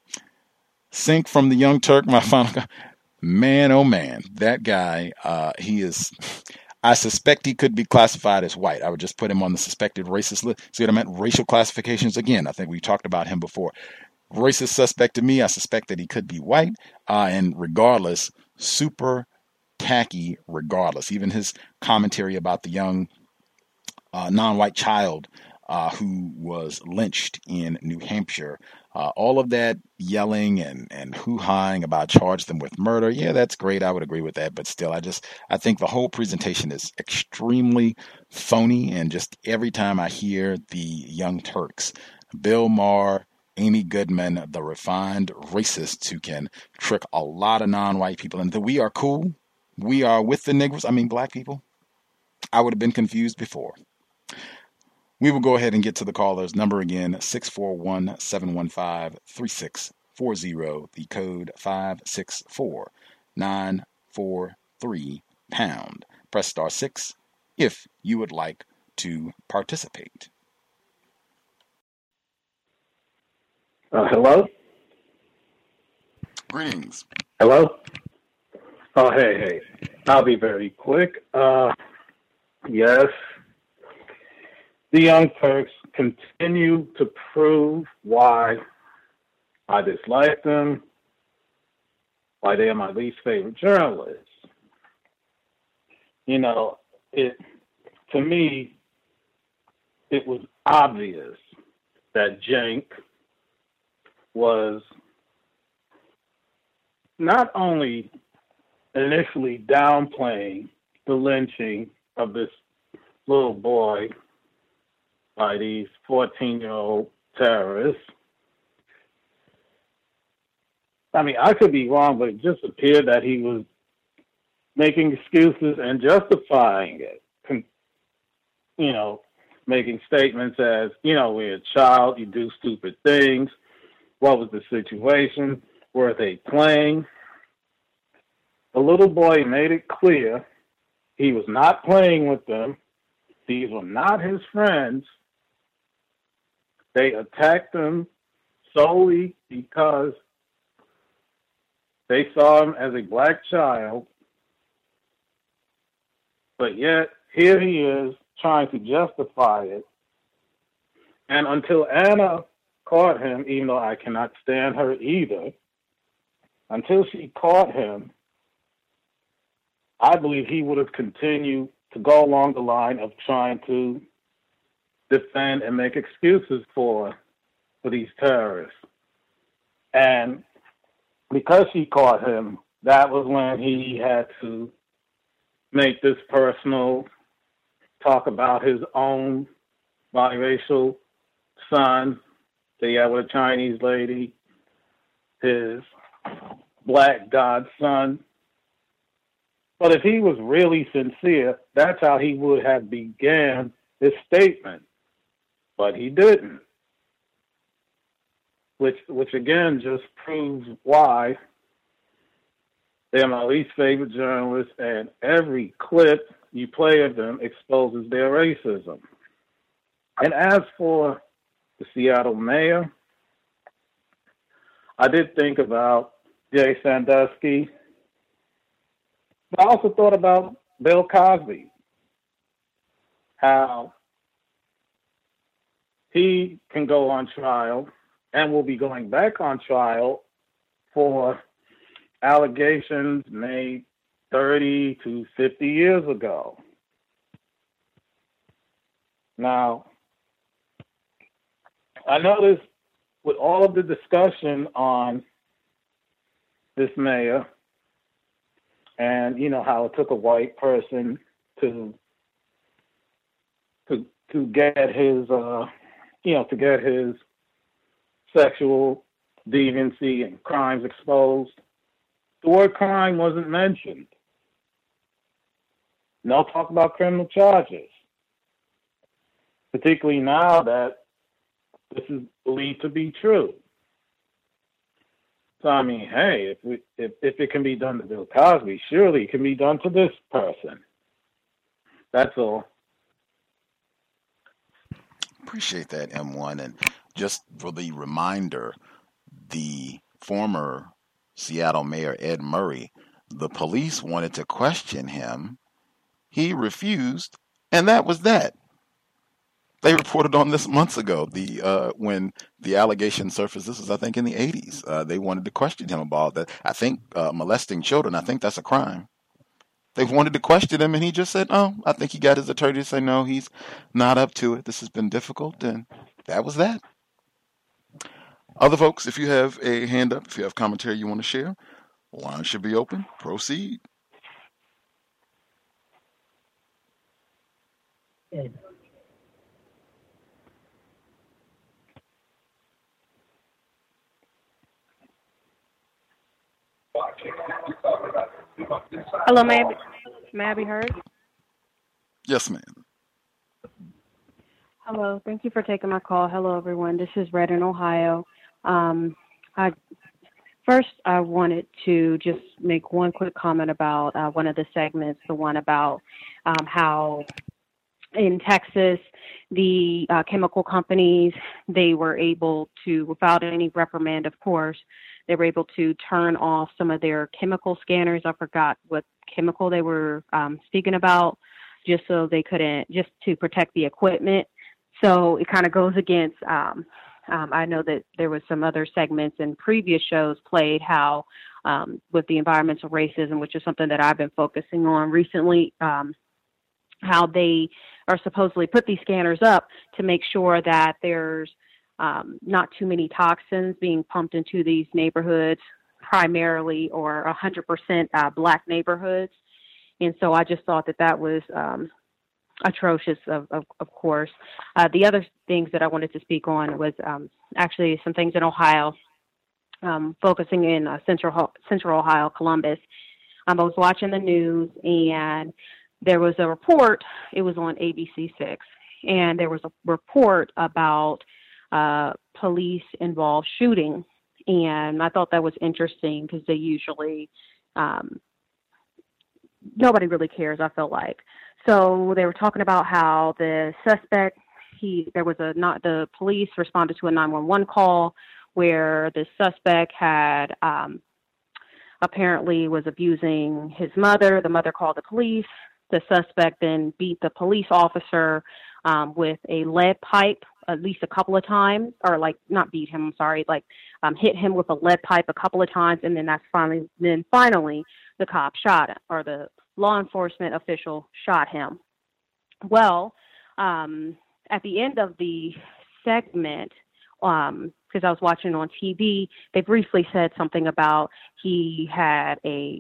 Sync from the Young Turk, my final. Man, oh man, that guy, he is. I suspect he could be classified as white. I would just put him on the suspected racist list. See what I meant? Racial classifications. Again, I think we talked about him before. Racist suspect to me. I suspect that he could be white. And regardless, super tacky regardless. Even his commentary about the young non-white child who was lynched in New Hampshire. All of that yelling and hoo-haing about charge them with murder. Yeah, that's great. I would agree with that. But still, I think the whole presentation is extremely phony. And just every time I hear the Young Turks, Bill Maher, Amy Goodman, the refined racists who can trick a lot of non-white people into we are cool. We are with the Negroes. I mean, black people. I would have been confused before. We will go ahead and get to the callers. Number again, 641-715-3640. The code 564-943#. Press *6 if you would like to participate. Hello? Greetings. Hello? Oh, hey. I'll be very quick. Yes. The Young Turks continue to prove why I dislike them, why they are my least favorite journalists. To me, it was obvious that Cenk was not only initially downplaying the lynching of this little boy by these 14-year-old terrorists. I mean, I could be wrong, but it just appeared that he was making excuses and justifying it. Making statements as, we're a child, you do stupid things. What was the situation? Were they playing? The little boy made it clear he was not playing with them. these were not his friends. They attacked him solely because they saw him as a black child. But yet, here he is trying to justify it. And until Anna caught him, even though I cannot stand her either, until she caught him, I believe he would have continued to go along the line of trying to defend and make excuses for these terrorists. And because she caught him, that was when he had to make this personal, talk about his own biracial son that he had with a Chinese lady, his black godson. But if he was really sincere, that's how he would have began his statement. But he didn't. Which again just proves why they're my least favorite journalists, and every clip you play of them exposes their racism. And as for the Seattle mayor, I did think about Jay Sandusky, but I also thought about Bill Cosby, how he can go on trial and will be going back on trial for allegations made 30 to 50 years ago. Now, I noticed with all of the discussion on this mayor, and you know how it took a white person to get his to get his sexual deviancy and crimes exposed, the word crime wasn't mentioned. No talk about criminal charges, particularly now that this is believed to be true. So I mean, hey, if it can be done to Bill Cosby, surely it can be done to this person. That's all. Appreciate that, M1. And just for the reminder, the former Seattle Mayor Ed Murray, the police wanted to question him. He refused, and that was that. They reported on this months ago, when the allegation surfaced. This was, I think, in the 80s. They wanted to question him about that. I think molesting children, I think that's a crime. They wanted to question him, and he just said, oh, I think he got his attorney to say, no, he's not up to it. This has been difficult, and that was that. Other folks, if you have a hand up, if you have commentary you want to share, line should be open. Proceed. Hello, may I be heard? Yes, ma'am. Hello, thank you for taking my call. Hello, everyone. This is Red in Ohio. I wanted to just make one quick comment about one of the segments, the one about how in Texas, the chemical companies, they were able to, without any reprimand, of course, they were able to turn off some of their chemical scanners. I forgot what chemical they were speaking about, just so they couldn't, just to protect the equipment. So it kind of goes against, I know that there was some other segments in previous shows played how with the environmental racism, which is something that I've been focusing on recently, how they are supposedly put these scanners up to make sure that there's not too many toxins being pumped into these neighborhoods, primarily or 100% black neighborhoods. And so I just thought that was atrocious, of course. The other things that I wanted to speak on was actually some things in Ohio, focusing in Central Ohio, Columbus. I was watching the news, and there was a report. It was on ABC6, and there was a report about police-involved shooting, and I thought that was interesting because they usually nobody really cares, I feel like. So they were talking about how the suspect, the police responded to a 911 call where the suspect had apparently was abusing his mother. The mother called the police. The suspect then beat the police officer with a lead pipe at least a couple of times, or like not beat him, I'm sorry, like hit him with a lead pipe a couple of times, and then finally the cop shot him, or the law enforcement official shot him. Well, at the end of the segment, because I was watching on TV, they briefly said something about he had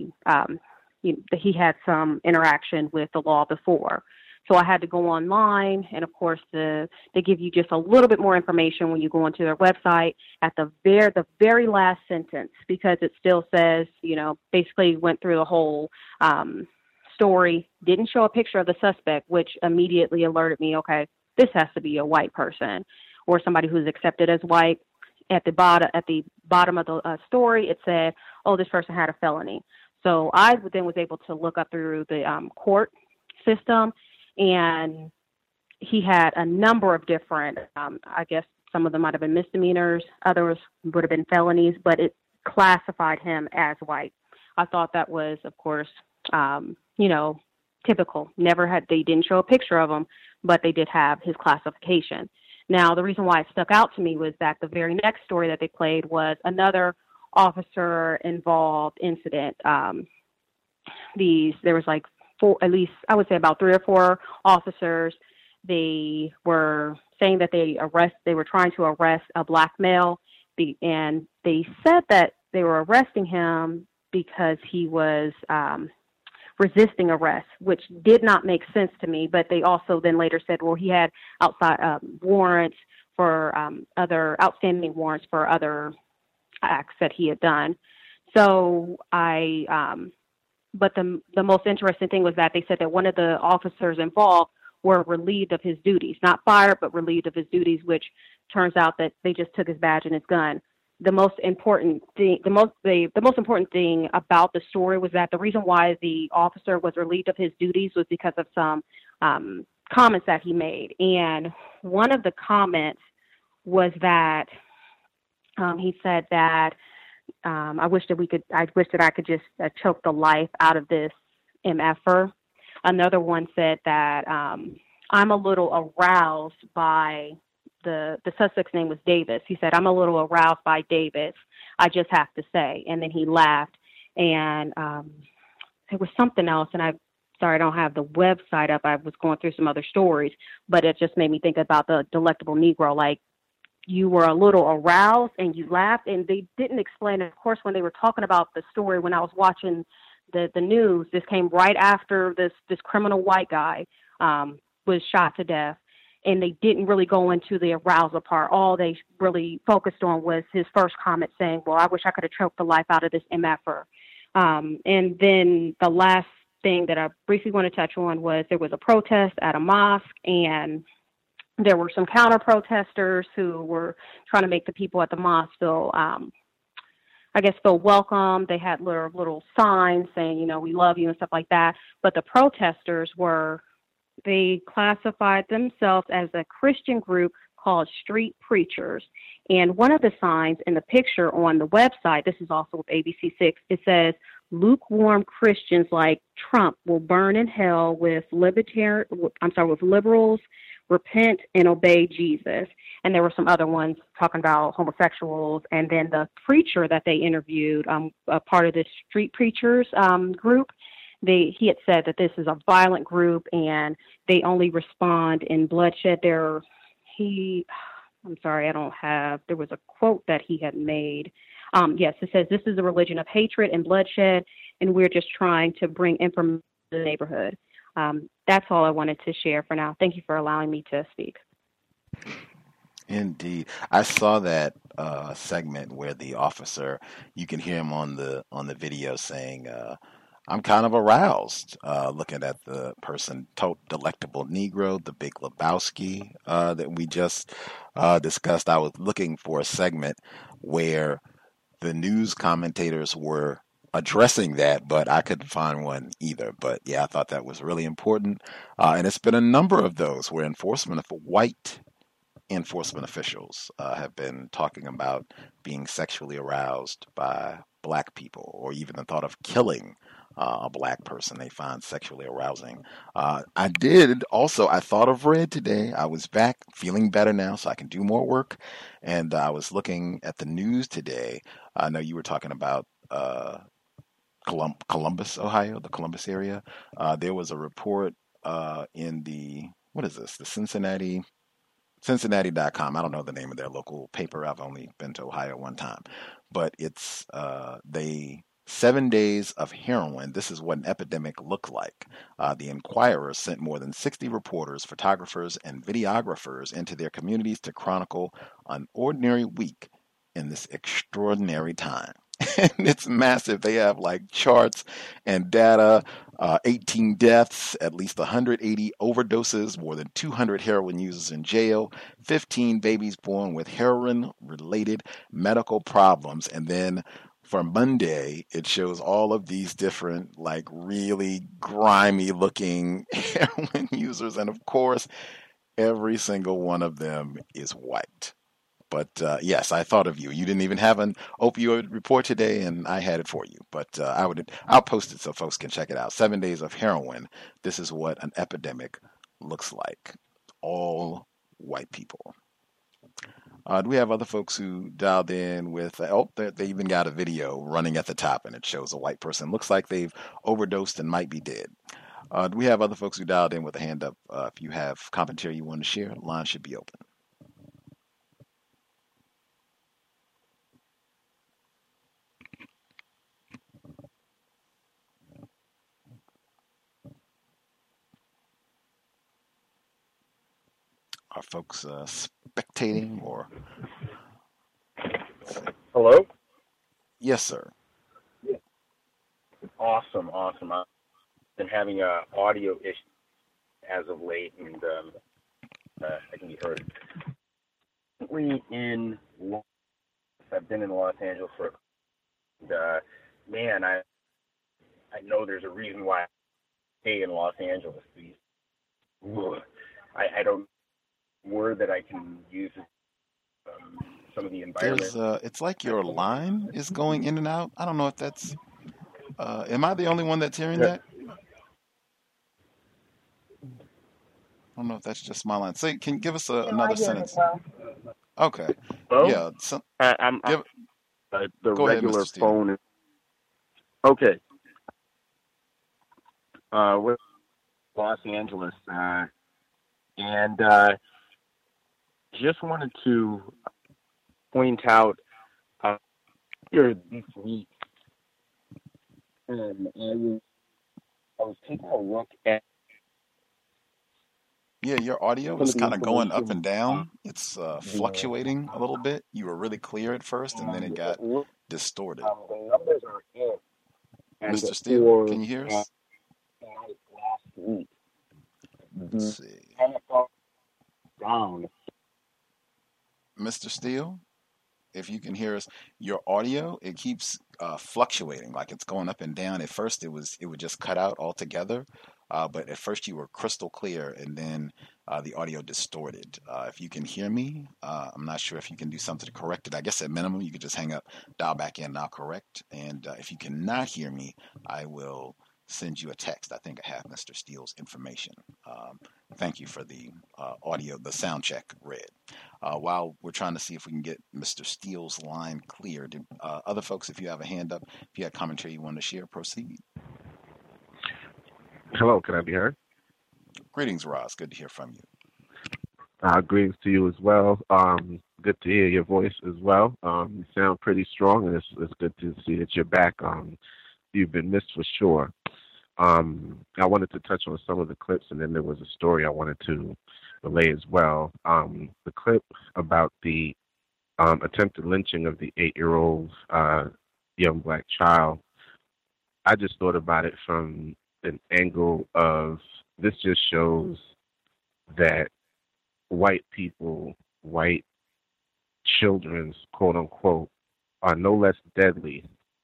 some interaction with the law before. So I had to go online, and of course, they give you just a little bit more information when you go onto their website at the very last sentence, because it still says, basically went through the whole story, didn't show a picture of the suspect, which immediately alerted me, okay, this has to be a white person or somebody who's accepted as white. At the bottom of the story, it said, oh, this person had a felony. So I then was able to look up through the court system, and he had a number of different, I guess some of them might have been misdemeanors, others would have been felonies, but it classified him as white. I thought that was, of course, typical. They didn't show a picture of him, but they did have his classification. Now, the reason why it stuck out to me was that the very next story that they played was another officer-involved incident. There was like at least, I would say about 3 or 4 officers. They were saying that they were trying to arrest a black male, and they said that they were arresting him because he was resisting arrest, which did not make sense to me. But they also then later said, well, he had outside warrants for other outstanding warrants for other acts that he had done. So but the most interesting thing was that they said that one of the officers involved were relieved of his duties, not fired, but relieved of his duties, which turns out that they just took his badge and his gun. The most important thing about the story was that the reason why the officer was relieved of his duties was because of some comments that he made. And one of the comments was that he said that I wish that I could just choke the life out of this MFer. Another one said that I'm a little aroused by the suspect's name was Davis. He said, I'm a little aroused by Davis, I just have to say. And then he laughed. And there was something else, and I don't have the website up. I was going through some other stories, but it just made me think about the Delectable Negro, like, you were a little aroused and you laughed, and they didn't explain it. Of course, when they were talking about the story, when I was watching the news, this came right after this criminal white guy was shot to death, and they didn't really go into the arousal part. All they really focused on was his first comment saying, well, I wish I could have choked the life out of this MFer. And then the last thing that I briefly want to touch on was there was a protest at a mosque, and there were some counter protesters who were trying to make the people at the mosque feel welcome. They had little signs saying, we love you and stuff like that. But the protesters they classified themselves as a Christian group called Street Preachers. And one of the signs in the picture on the website, this is also with ABC6, it says, lukewarm Christians like Trump will burn in hell with liberals, repent and obey Jesus. And there were some other ones talking about homosexuals. And then the preacher that they interviewed, a part of the Street Preachers group, he had said that this is a violent group and they only respond in bloodshed. There was a quote that he had made. Yes, it says, this is a religion of hatred and bloodshed, and we're just trying to bring information to the neighborhood. That's all I wanted to share for now. Thank you for allowing me to speak. Indeed. I saw that segment where the officer, you can hear him on the video saying, I'm kind of aroused looking at the person, Delectable Negro, the Big Lebowski that we just discussed. I was looking for a segment where the news commentators were addressing that, but I couldn't find one either. But yeah, I thought that was really important. And it's been a number of those where white enforcement officials have been talking about being sexually aroused by black people, or even the thought of killing a black person they find sexually arousing. I thought of Red today. I was back feeling better now, so I can do more work. And I was looking at the news today. I know you were talking about Columbus, Ohio, the Columbus area. There was a report in the Cincinnati.com. I don't know the name of their local paper. I've only been to Ohio one time, but it's 7 days of heroin. This is what an epidemic looked like. The Inquirer sent more than 60 reporters, photographers, and videographers into their communities to chronicle an ordinary week in this extraordinary time. And it's massive. They have like charts and data, 18 deaths, at least 180 overdoses, more than 200 heroin users in jail, 15 babies born with heroin-related medical problems. And then for Monday, it shows all of these different, like really grimy looking heroin users. And of course, every single one of them is white. But yes, I thought of you. You didn't even have an opioid report today, and I had it for you. But I'll post it so folks can check it out. 7 days of heroin. This is what an epidemic looks like. All white people. Do we have other folks who dialed in with? They even got a video running at the top, and it shows a white person. Looks like they've overdosed and might be dead. Do we have other folks who dialed in with a hand up? If you have commentary you want to share, the line should be open. Are folks spectating or? Hello? Yes, sir. Awesome. I've been having an audio issue as of late, and I can be heard. I've been in Los Angeles for, man, I know there's a reason why I stay in Los Angeles. I don't word that I can use some of the environment. It's like your line is going in and out. I don't know if that's. Am I the only one that's hearing that? I don't know if that's just my line. Say, can you give us another sentence? Well. Okay. Oh? Yeah. I'm the go regular ahead, Mr. phone. Is, okay. With Los Angeles, and just wanted to point out here this week, I was taking a look at. Yeah, your audio is kind of going up and down. It's fluctuating a little bit. You were really clear at first, and then it got distorted. The numbers are in. Mr. Steele, can you hear us? Last week. Let's see. Down. Mr. Steele, if you can hear us, your audio, it keeps fluctuating, like it's going up and down. At first, it would just cut out altogether. But at first you were crystal clear, and then the audio distorted. If you can hear me, I'm not sure if you can do something to correct it. I guess at minimum you could just hang up, dial back in, and I'll correct. And if you cannot hear me, I will send you a text. I think I have Mr. Steele's information. Thank you for the audio, the sound check, Red. While we're trying to see if we can get Mr. Steele's line cleared, other folks, if you have a hand up, if you had commentary you want to share, proceed. Hello, can I be heard? Greetings, Roz. Good to hear from you. Greetings to you as well. Good to hear your voice as well. You sound pretty strong, and it's good to see that you're back. You've been missed for sure. I wanted to touch on some of the clips, and then there was a story I wanted to relay as well. The clip about the attempted lynching of the 8-year-old young black child, I just thought about it from an angle of this just shows that white people, white children's quote unquote, are no less deadly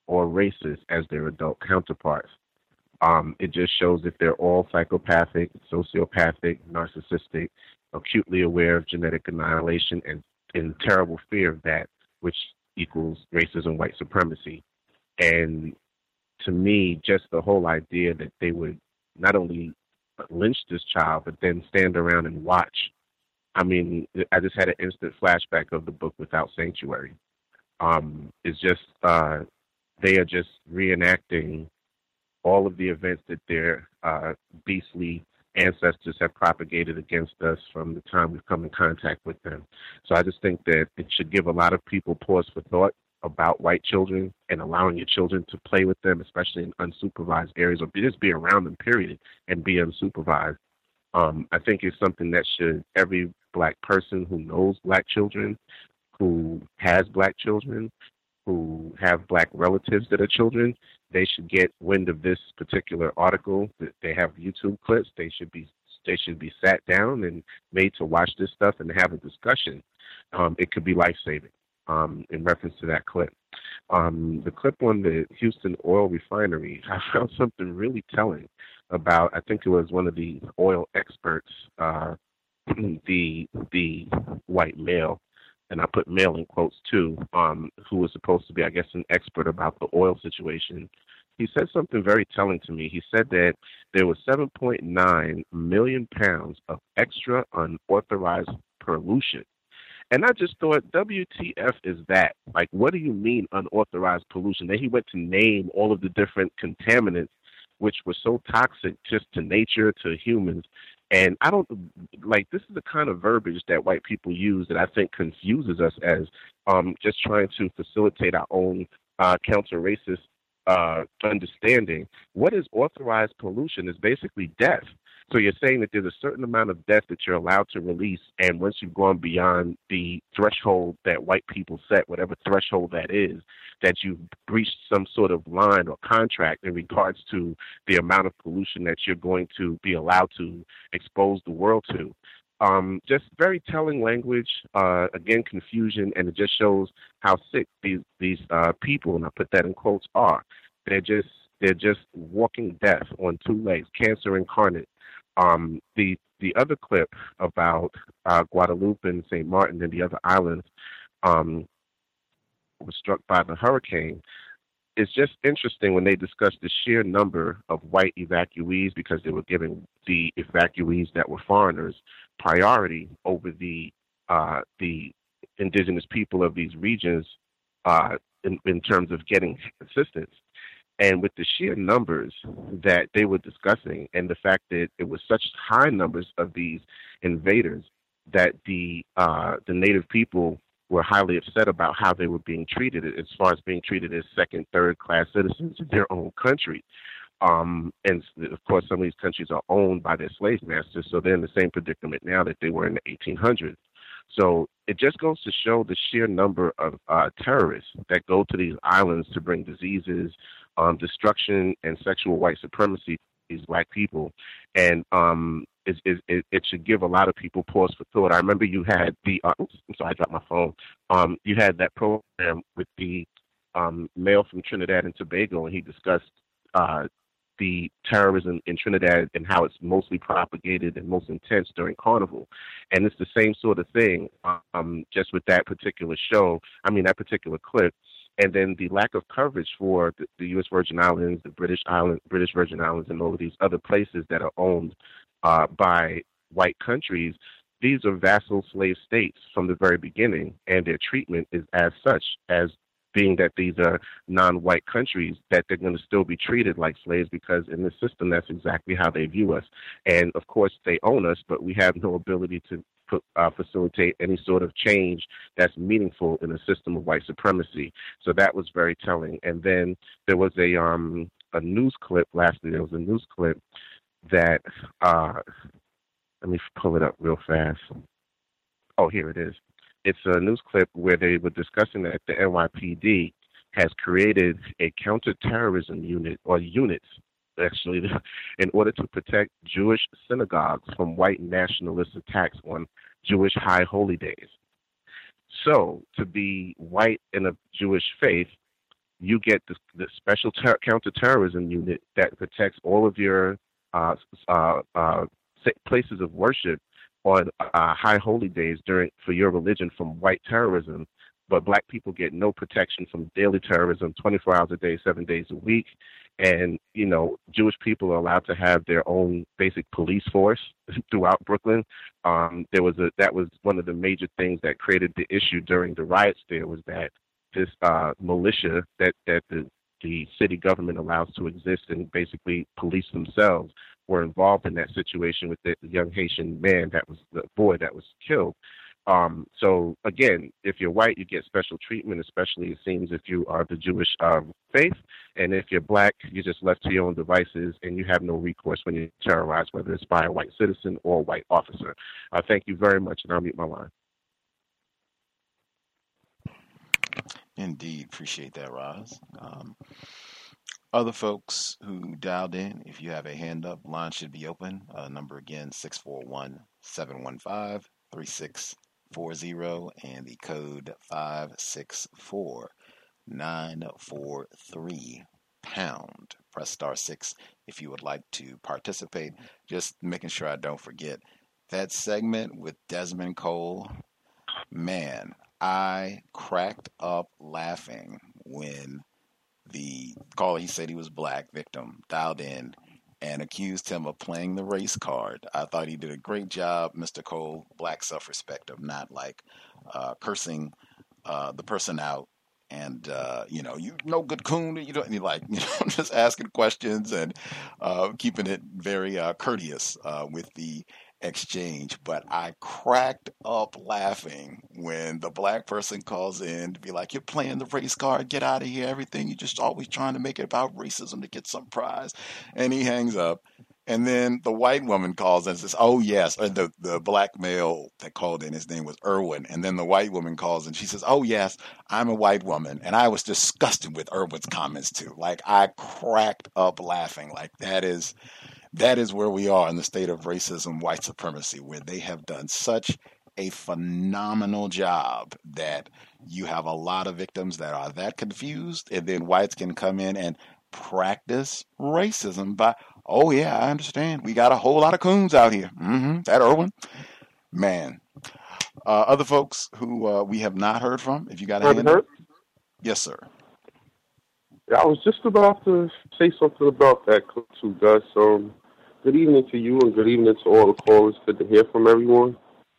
or racist as their adult counterparts. It just shows that they're all psychopathic, sociopathic, narcissistic, acutely aware of genetic annihilation, and in terrible fear of that, which equals racism, white supremacy. And to me, just the whole idea that they would not only lynch this child, but then stand around and watch. I mean, I just had an instant flashback of the book Without Sanctuary. It's just, they are just reenacting all of the events that their beastly ancestors have propagated against us from the time we've come in contact with them. So I just think that it should give a lot of people pause for thought about white children and allowing your children to play with them, especially in unsupervised areas, or just be around them, period, and be unsupervised. I think it's something that every black person who knows black children, who has black children, who have black relatives that are children, they should get wind of this particular article. They have YouTube clips. They should be sat down and made to watch this stuff and have a discussion. It could be life-saving. In reference to that clip. The clip on the Houston oil refinery, I found something really telling about, I think it was one of the oil experts, the white male, and I put male in quotes too, who was supposed to be, I guess, an expert about the oil situation. He said something very telling to me. He said that there was 7.9 million pounds of extra unauthorized pollution. And I just thought, WTF is that? Like, what do you mean unauthorized pollution? Then he went to name all of the different contaminants which were so toxic just to nature, to humans. And I don't, like, this is the kind of verbiage that white people use that I think confuses us as just trying to facilitate our own counter-racist understanding. What is authorized pollution is basically death. So you're saying that there's a certain amount of death that you're allowed to release, and once you've gone beyond the threshold that white people set, whatever threshold that is, that you've breached some sort of line or contract in regards to the amount of pollution that you're going to be allowed to expose the world to. Just very telling language, again, confusion, and it just shows how sick these people, and I put that in quotes, are. They're just walking death on two legs, cancer incarnate. The other clip about Guadeloupe and St. Martin and the other islands was struck by the hurricane. It's just interesting when they discussed the sheer number of white evacuees, because they were giving the evacuees that were foreigners priority over the indigenous people of these regions in terms of getting assistance. And with the sheer numbers that they were discussing, and the fact that it was such high numbers of these invaders, that the native people were highly upset about how they were being treated, as far as being treated as second, third class citizens in their own country. And of course, some of these countries are owned by their slave masters, so they're in the same predicament now that they were in the 1800s. So it just goes to show the sheer number of terrorists that go to these islands to bring diseases, destruction, and sexual white supremacy to these black people. And it should give a lot of people pause for thought. I remember you had the, I'm sorry, I dropped my phone. You had that program with the male from Trinidad and Tobago, and he discussed the terrorism in Trinidad and how it's mostly propagated and most intense during Carnival. And it's the same sort of thing, just with that particular that particular clip. And then the lack of coverage for the U.S. Virgin Islands, the British Virgin Islands, and all of these other places that are owned by white countries. These are vassal slave states from the very beginning, and their treatment is as such, as being that these are non-white countries, that they're going to still be treated like slaves, because in this system, that's exactly how they view us. And of course, they own us, but we have no ability to facilitate any sort of change that's meaningful in a system of white supremacy. So that was very telling. And then there was a news clip lastly. There was a news clip that let me pull it up real fast. Oh, here it is. It's a news clip where they were discussing that the NYPD has created a counterterrorism unit, or units, actually, in order to protect Jewish synagogues from white nationalist attacks on Jewish high holy days. So, to be white in a Jewish faith, you get the special counterterrorism unit that protects all of your places of worship on high holy days for your religion from white terrorism. But black people get no protection from daily terrorism 24 hours a day, 7 days a week. And, Jewish people are allowed to have their own basic police force throughout Brooklyn. That was one of the major things that created the issue during the riots there, was that this militia that the city government allows to exist and basically police themselves were involved in that situation with the young Haitian man the boy that was killed. So again, if you're white, you get special treatment, especially it seems if you are the Jewish faith. And if you're black, you're just left to your own devices and you have no recourse when you're terrorized, whether it's by a white citizen or a white officer. Thank you very much, and I'll mute my line. Indeed. Appreciate that, Roz. Other folks who dialed in, if you have a hand up, line should be open. Number again, 641-715-3640, and the code 564943 #. Press *6 if you would like to participate. Just making sure I don't forget that segment with Desmond Cole. Man, I cracked up laughing when the caller, he said he was black, victim, dialed in and accused him of playing the race card. I thought he did a great job, Mr. Cole, black self-respect of not cursing the person out and, you no good coon, just asking questions and keeping it very courteous with the exchange. But I cracked up laughing when the black person calls in to be like, you're playing the race card, get out of here, everything, you're just always trying to make it about racism to get some prize. And he hangs up. And then the white woman calls in and says, oh yes, or the black male that called in, his name was Irwin. And then the white woman calls in, she says, oh yes, I'm a white woman. And I was disgusted with Irwin's comments too. I cracked up laughing. That is where we are in the state of racism, white supremacy, where they have done such a phenomenal job that you have a lot of victims that are that confused, and then whites can come in and practice racism by, oh yeah, I understand. We got a whole lot of coons out here. That Irwin. Man. Other folks who we have not heard from, if you got a hand up. Yes, sir. Yeah, I was just about to say something about that too, Gus. Good evening to you and good evening to all the callers. Good to hear from everyone.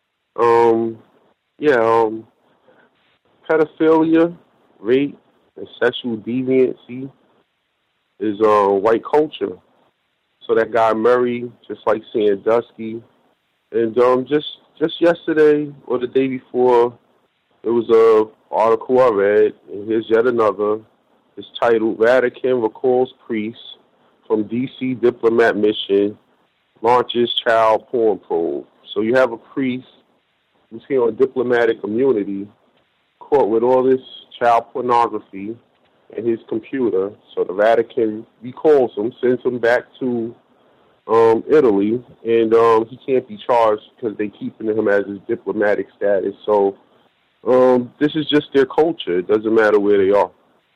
Pedophilia, rape, and sexual deviancy is white culture. So that guy Murray, just like Sandusky, and just yesterday or the day before, there was a article I read, and here's yet another. It's titled "Vatican Recalls Priest from D.C. Diplomat Mission Launches Child Porn Probe." So you have a priest who's here on diplomatic immunity, caught with all this child pornography in his computer. So the Vatican recalls him, sends him back to Italy, and he can't be charged because they keeping him as his diplomatic status. So this is just their culture. It doesn't matter where they are.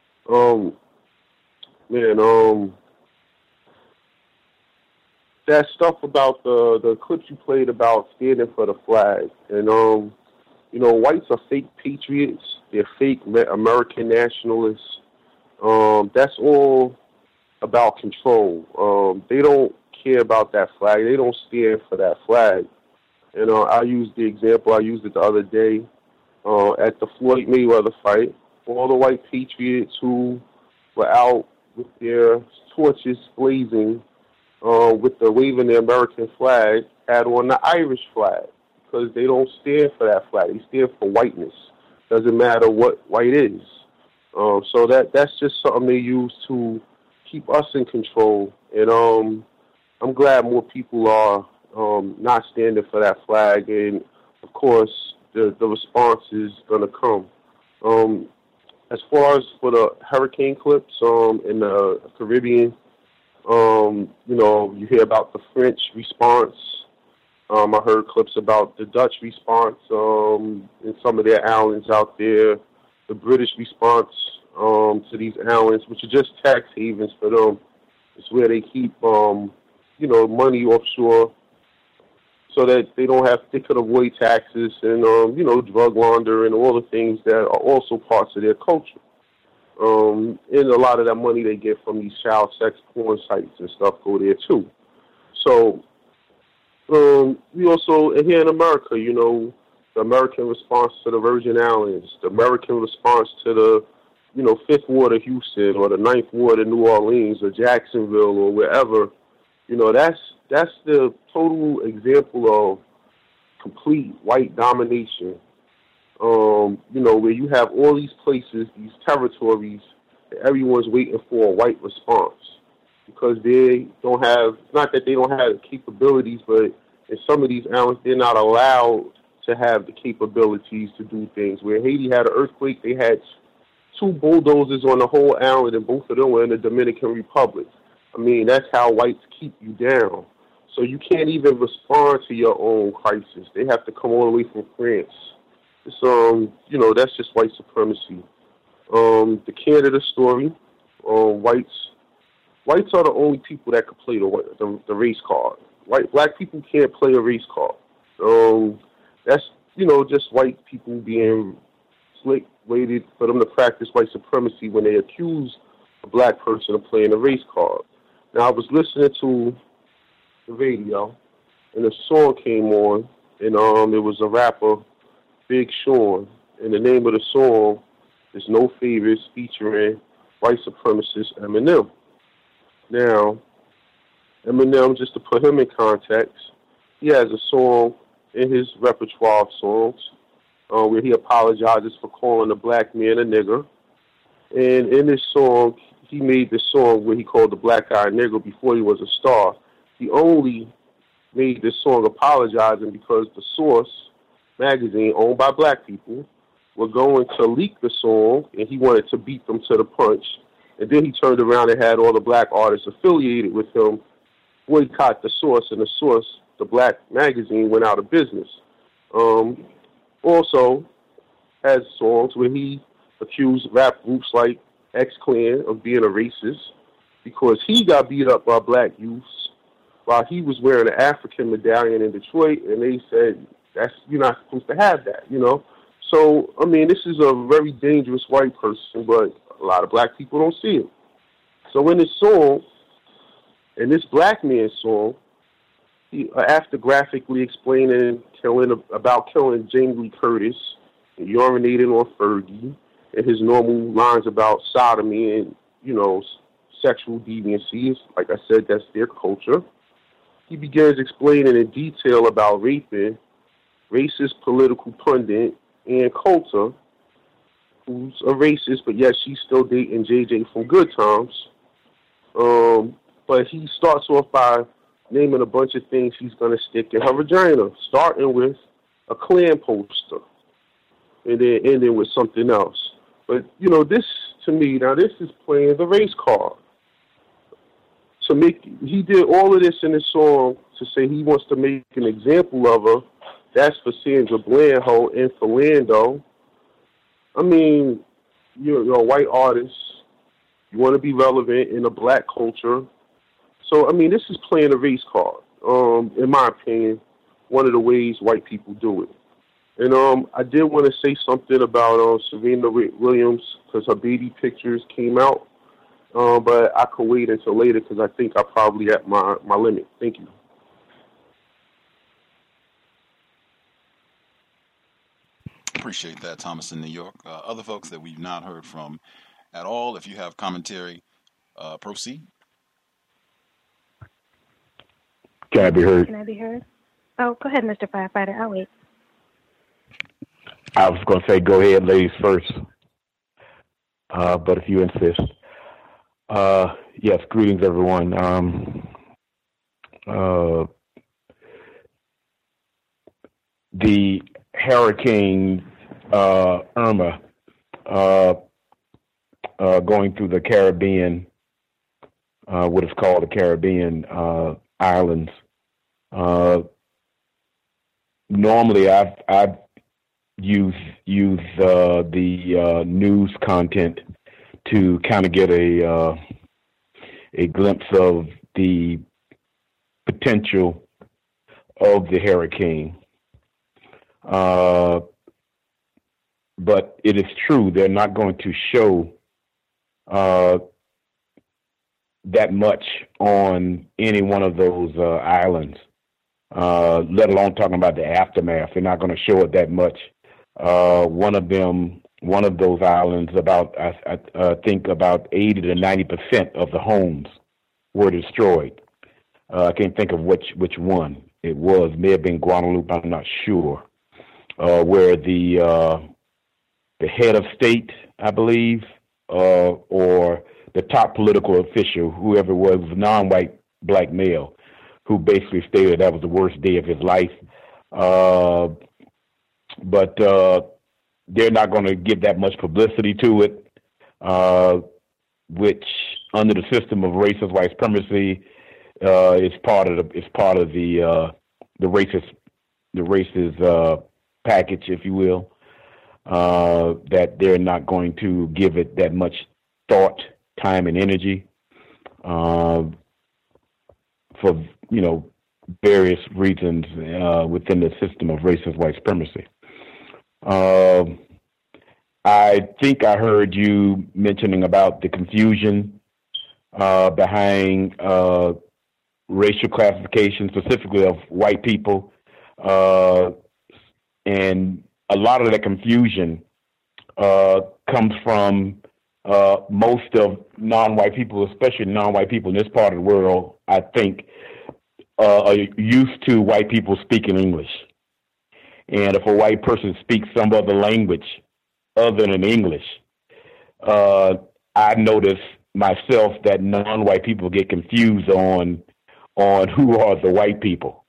That stuff about the clips you played about standing for the flag, and whites are fake patriots. They're fake American nationalists. That's all about control. They don't care about that flag. They don't stand for that flag. And I used the example. I used it the other day at the Floyd Mayweather fight. All the white patriots who were out with their torches blazing, with the waving the American flag, had on the Irish flag because they don't stand for that flag. They stand for whiteness. Doesn't matter what white is. So that's just something they use to keep us in control. And I'm glad more people are not standing for that flag. And of course, the response is going to come. As far as for the hurricane clips in the Caribbean, you hear about the French response. I heard clips about the Dutch response in some of their islands out there, the British response to these islands, which are just tax havens for them. It's where they keep, money offshore so that they could avoid taxes and, drug laundering and all the things that are also parts of their culture. And a lot of that money they get from these child sex porn sites and stuff go there too. So we also, here in America, the American response to the Virgin Islands, the American response to the, Fifth Ward of Houston or the Ninth Ward of New Orleans or Jacksonville or wherever, that's the total example of complete white domination. Where you have all these places, these territories, that everyone's waiting for a white response because they don't have, not that they don't have the capabilities, but in some of these islands, they're not allowed to have the capabilities to do things. Where Haiti had an earthquake, they had 2 bulldozers on the whole island, and both of them were in the Dominican Republic. I mean, that's how whites keep you down. So you can't even respond to your own crisis. They have to come all the way from France. It's, that's just white supremacy. The Canada story, whites are the only people that could play the race card. Black people can't play a race card. That's, just white people being slick, waited for them to practice white supremacy when they accuse a black person of playing a race card. Now, I was listening to the radio, and a song came on, and it was a rapper, Big Sean, and the name of the song is No Favors, featuring white supremacist Eminem. Now, Eminem, just to put him in context, he has a song in his repertoire of songs where he apologizes for calling a black man a nigger. And in this song, he made this song where he called the black guy a nigger before he was a star. He only made this song apologizing because the Source magazine, owned by black people, were going to leak the song, and he wanted to beat them to the punch. And then he turned around and had all the black artists affiliated with him boycott the Source, and the Source, the black magazine, went out of business. Also has songs where he accused rap groups like X-Clan of being a racist because he got beat up by black youths while he was wearing an African medallion in Detroit, and they said, you're not supposed to have that, So, I mean, this is a very dangerous white person, but a lot of black people don't see it. So in this song, in this black man's song, he, after graphically explaining about killing Jamie Lee Curtis and urinating on Fergie, and his normal lines about sodomy and, sexual deviancy, like I said, that's their culture. He begins explaining in detail about raping racist political pundit Ann Coulter, who's a racist, but yet she's still dating JJ from Good Times. But he starts off by naming a bunch of things he's going to stick in her vagina, starting with a Klan poster and then ending with something else. But, this, to me, now this is playing the race card. He did all of this in his song to say he wants to make an example of her. That's for Sandra Bland and Philando. I mean, you're a white artist. You want to be relevant in a black culture. So, I mean, this is playing a race card, in my opinion, one of the ways white people do it. And I did want to say something about Serena Williams because her baby pictures came out. But I could wait until later because I think I'm probably at my limit. Thank you. Appreciate that, Thomas in New York. Other folks that we've not heard from at all, if you have commentary, proceed. Can I be heard? Can I be heard? Oh, go ahead, Mr. Firefighter. I'll wait. I was going to say go ahead, ladies first. But if you insist. Yes, greetings, everyone. The Hurricane Irma going through the Caribbean, what is called the Caribbean islands. Normally, I've used the news content to kind of get a glimpse of the potential of the hurricane. But it is true, they're not going to show that much on any one of those islands, let alone talking about the aftermath. They're not going to show it that much. One of those islands, about I think about 80 to 90% of the homes were destroyed. I can't think of which one it was. May have been Guadalupe. I'm not sure. Where the head of state, I believe, or the top political official, whoever it was a non-white black male, who basically stated that was the worst day of his life. But they're not going to give that much publicity to it, which under the system of racist white supremacy is part of the racist package, if you will. That they're not going to give it that much thought, time, and energy for various reasons within the system of racist white supremacy. I think I heard you mentioning about the confusion behind racial classification, specifically of white people, and a lot of that confusion comes from most of non-white people, especially non-white people in this part of the world, I think, are used to white people speaking English. And if a white person speaks some other language other than English, I notice myself that non-white people get confused on who are the white people.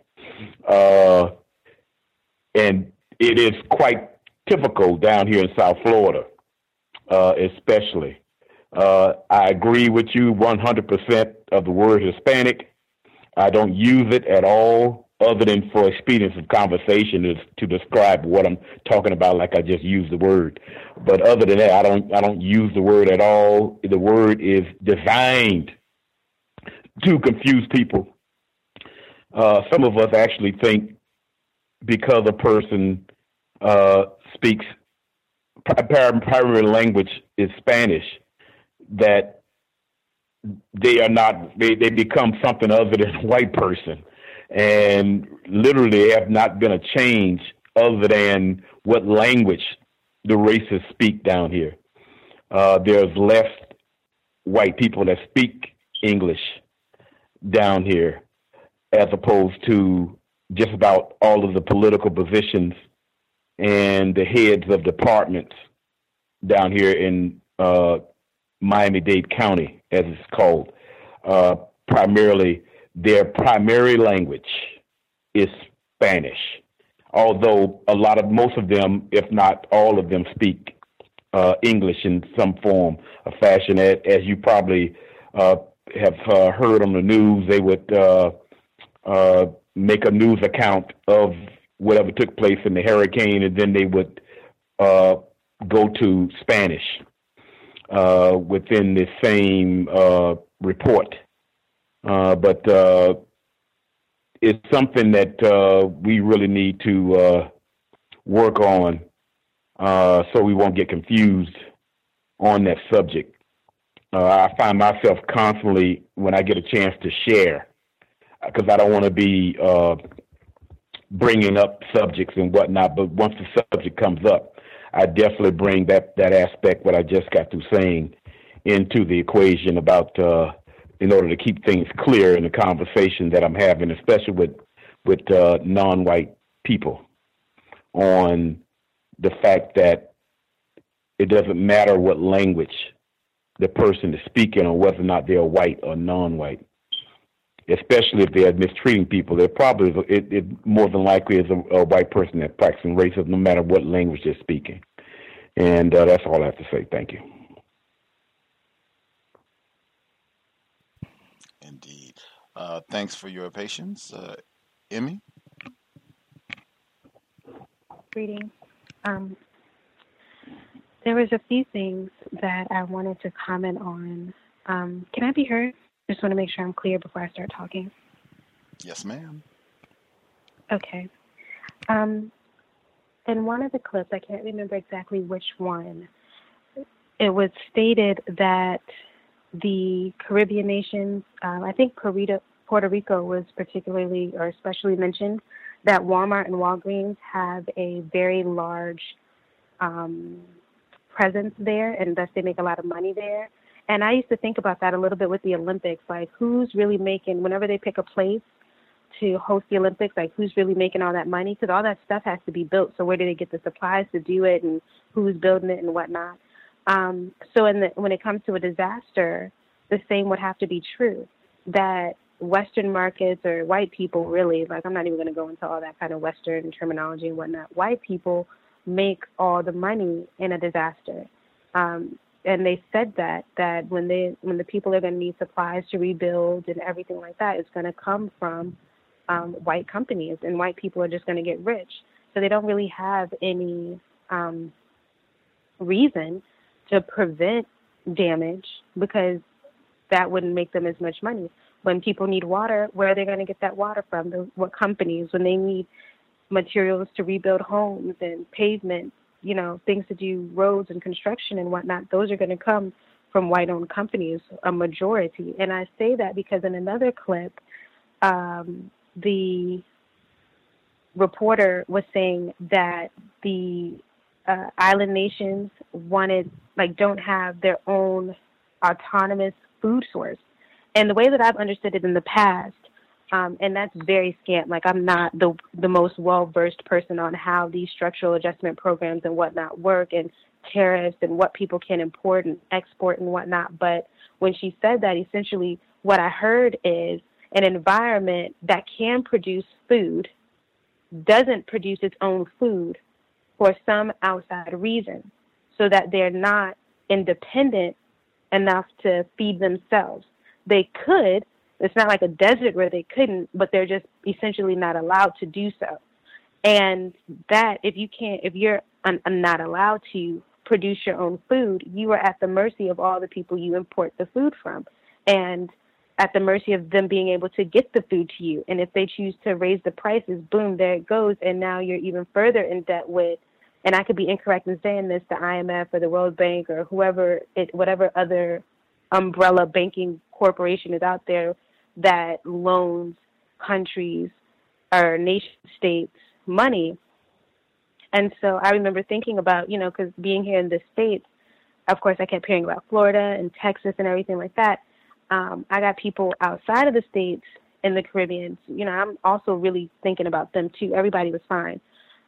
And it is quite typical down here in South Florida, especially. I agree with you 100% of the word Hispanic. I don't use it at all, other than for expedience of conversation to describe what I'm talking about, like I just used the word. But other than that, I don't use the word at all. The word is designed to confuse people. Some of us actually think because a person speaks primary language is Spanish, that they are not, they become something other than a white person, and literally have not been a change other than what language the racists speak down here. There's less white people that speak English down here, as opposed to just about all of the political positions and the heads of departments down here in Miami-Dade County, as it's called. Primarily, their primary language is Spanish, although most of them, if not all of them, speak English in some form or fashion. As you probably have heard on the news, they would make a news account of whatever took place in the hurricane, and then they would go to Spanish within the same report. But it's something that we really need to work on so we won't get confused on that subject. I find myself constantly, when I get a chance to share, because I don't want to be bringing up subjects and whatnot, but once the subject comes up, I definitely bring that aspect, what I just got through saying, into the equation about in order to keep things clear in the conversation that I'm having, especially with non-white people, on the fact that it doesn't matter what language the person is speaking or whether or not they're white or non-white. Especially if they're mistreating people, they're probably it more than likely is a white person that's practicing racism, no matter what language they're speaking. And that's all I have to say. Thank you. Indeed. Thanks for your patience, Emmy. Greetings. There was a few things that I wanted to comment on. Can I be heard? Just want to make sure I'm clear before I start talking. Yes, ma'am. Okay. In one of the clips, I can't remember exactly which one, it was stated that the Caribbean nations, I think Puerto Rico was particularly or especially mentioned, that Walmart and Walgreens have a very large presence there, and thus they make a lot of money there. And I used to think about that a little bit with the Olympics, like who's really making, whenever they pick a place to host the Olympics, like who's really making all that money? Because all that stuff has to be built. So where do they get the supplies to do it, and who's building it and whatnot? So when it comes to a disaster, the same would have to be true, that Western markets or white people really, like I'm not even going to go into all that kind of Western terminology and whatnot, white people make all the money in a disaster. And they said that when the people are going to need supplies to rebuild and everything like that, it's going to come from white companies, and white people are just going to get rich. So they don't really have any reason to prevent damage, because that wouldn't make them as much money. When people need water, where are they going to get that water from? What companies? When they need materials to rebuild homes and pavement, things to do roads and construction and whatnot, those are going to come from white-owned companies, a majority. And I say that because in another clip, the reporter was saying that the island nations don't have their own autonomous food source. And the way that I've understood it in the past, and that's very scant, like I'm not the most well-versed person on how these structural adjustment programs and whatnot work, and tariffs and what people can import and export and whatnot. But when she said that, essentially what I heard is an environment that can produce food doesn't produce its own food for some outside reason, so that they're not independent enough to feed themselves. They could. It's not like a desert where they couldn't, but they're just essentially not allowed to do so. And that if you're not allowed to produce your own food, you are at the mercy of all the people you import the food from, and at the mercy of them being able to get the food to you. And if they choose to raise the prices, boom, there it goes. And now you're even further in debt with, and I could be incorrect in saying this, the IMF or the World Bank or whatever other umbrella banking corporation is out there that loans countries or nation states money. And so I remember thinking about, because being here in the States, of course, I kept hearing about Florida and Texas and everything like that. I got people outside of the States in the Caribbean. I'm also really thinking about them too. Everybody was fine.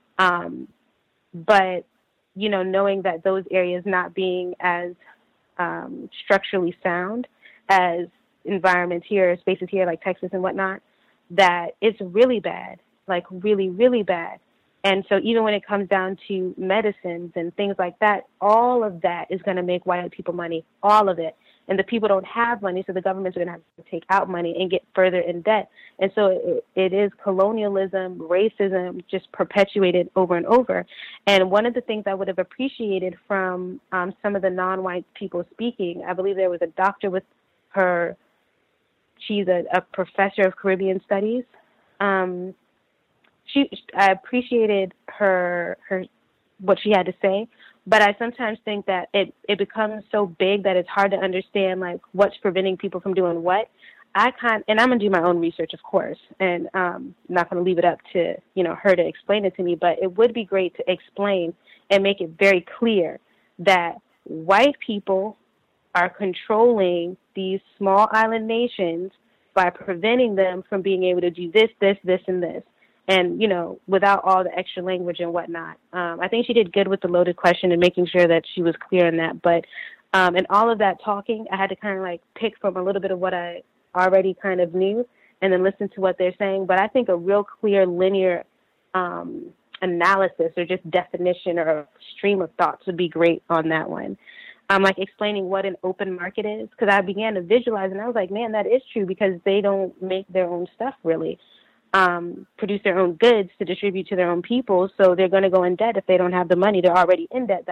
But, knowing that those areas not being as structurally sound as environments here, spaces here like Texas and whatnot, that it's really bad, like really, really bad. And so even when it comes down to medicines and things like that, all of that is going to make white people money, all of it. And the people don't have money, so the governments are going to have to take out money and get further in debt. And so it is colonialism, racism, just perpetuated over and over. And one of the things I would have appreciated from some of the non-white people speaking, I believe there was a doctor with her, she's a professor of Caribbean studies. I appreciated her what she had to say, but I sometimes think that it becomes so big that it's hard to understand like what's preventing people from doing what. And I'm gonna do my own research, of course, and I'm not gonna leave it up to her to explain it to me. But it would be great to explain and make it very clear that white people are controlling these small island nations by preventing them from being able to do this, this, this, and this. And, without all the extra language and whatnot. I think she did good with the loaded question and making sure that she was clear in that. But in all of that talking, I had to kind of like pick from a little bit of what I already kind of knew and then listen to what they're saying. But I think a real clear linear analysis or just definition or stream of thoughts would be great on that one. Like explaining what an open market is, because I began to visualize and I was like, man, that is true, because they don't make their own stuff really. Produce their own goods to distribute to their own people, so they're going to go in debt if they don't have the money. They're already in debt. That's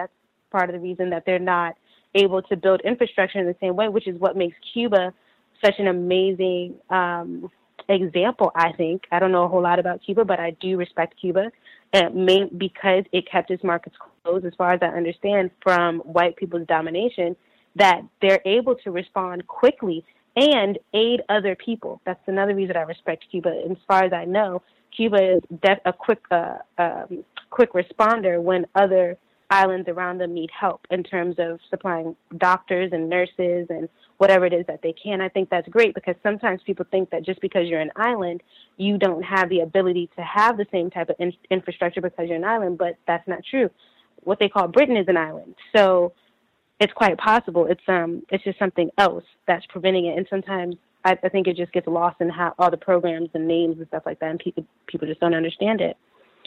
part of the reason that they're not able to build infrastructure in the same way, which is what makes Cuba such an amazing example, I think. I don't know a whole lot about Cuba, but I do respect Cuba, because it kept its markets closed, as far as I understand, from white people's domination, that they're able to respond quickly and aid other people. That's another reason I respect Cuba. As far as I know, Cuba is a quick responder when other islands around them need help in terms of supplying doctors and nurses and whatever it is that they can. I think that's great, because sometimes people think that just because you're an island, you don't have the ability to have the same type of infrastructure because you're an island, but that's not true. What they call Britain is an island. So it's quite possible. It's just something else that's preventing it. And sometimes I think it just gets lost in how all the programs and names and stuff like that, and people just don't understand it.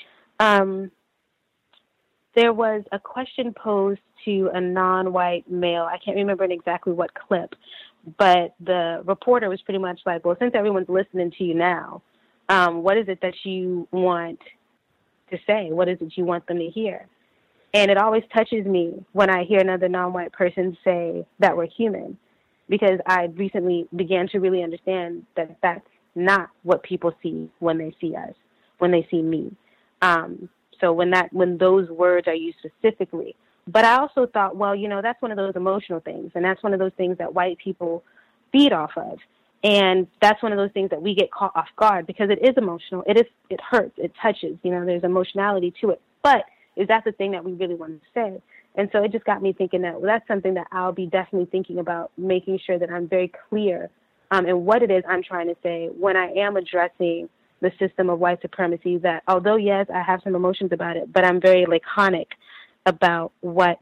There was a question posed to a non-white male. I can't remember in exactly what clip, but the reporter was pretty much like, well, since everyone's listening to you now, what is it that you want to say? What is it you want them to hear? And it always touches me when I hear another non-white person say that we're human, because I recently began to really understand that that's not what people see when they see us, when they see me. So when those words are used specifically. But I also thought, well, that's one of those emotional things, and that's one of those things that white people feed off of. And that's one of those things that we get caught off guard, because it is emotional. It hurts. It touches. There's emotionality to it. But is that the thing that we really want to say? And so it just got me thinking that, well, that's something that I'll be definitely thinking about, making sure that I'm very clear in what it is I'm trying to say when I am addressing the system of white supremacy, that although, yes, I have some emotions about it, but I'm very laconic about what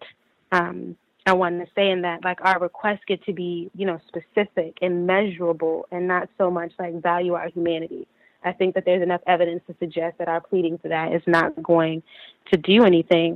I want to say, and that, like, our requests get to be, specific and measurable, and not so much like value our humanity. I think that there's enough evidence to suggest that our pleading for that is not going to do anything.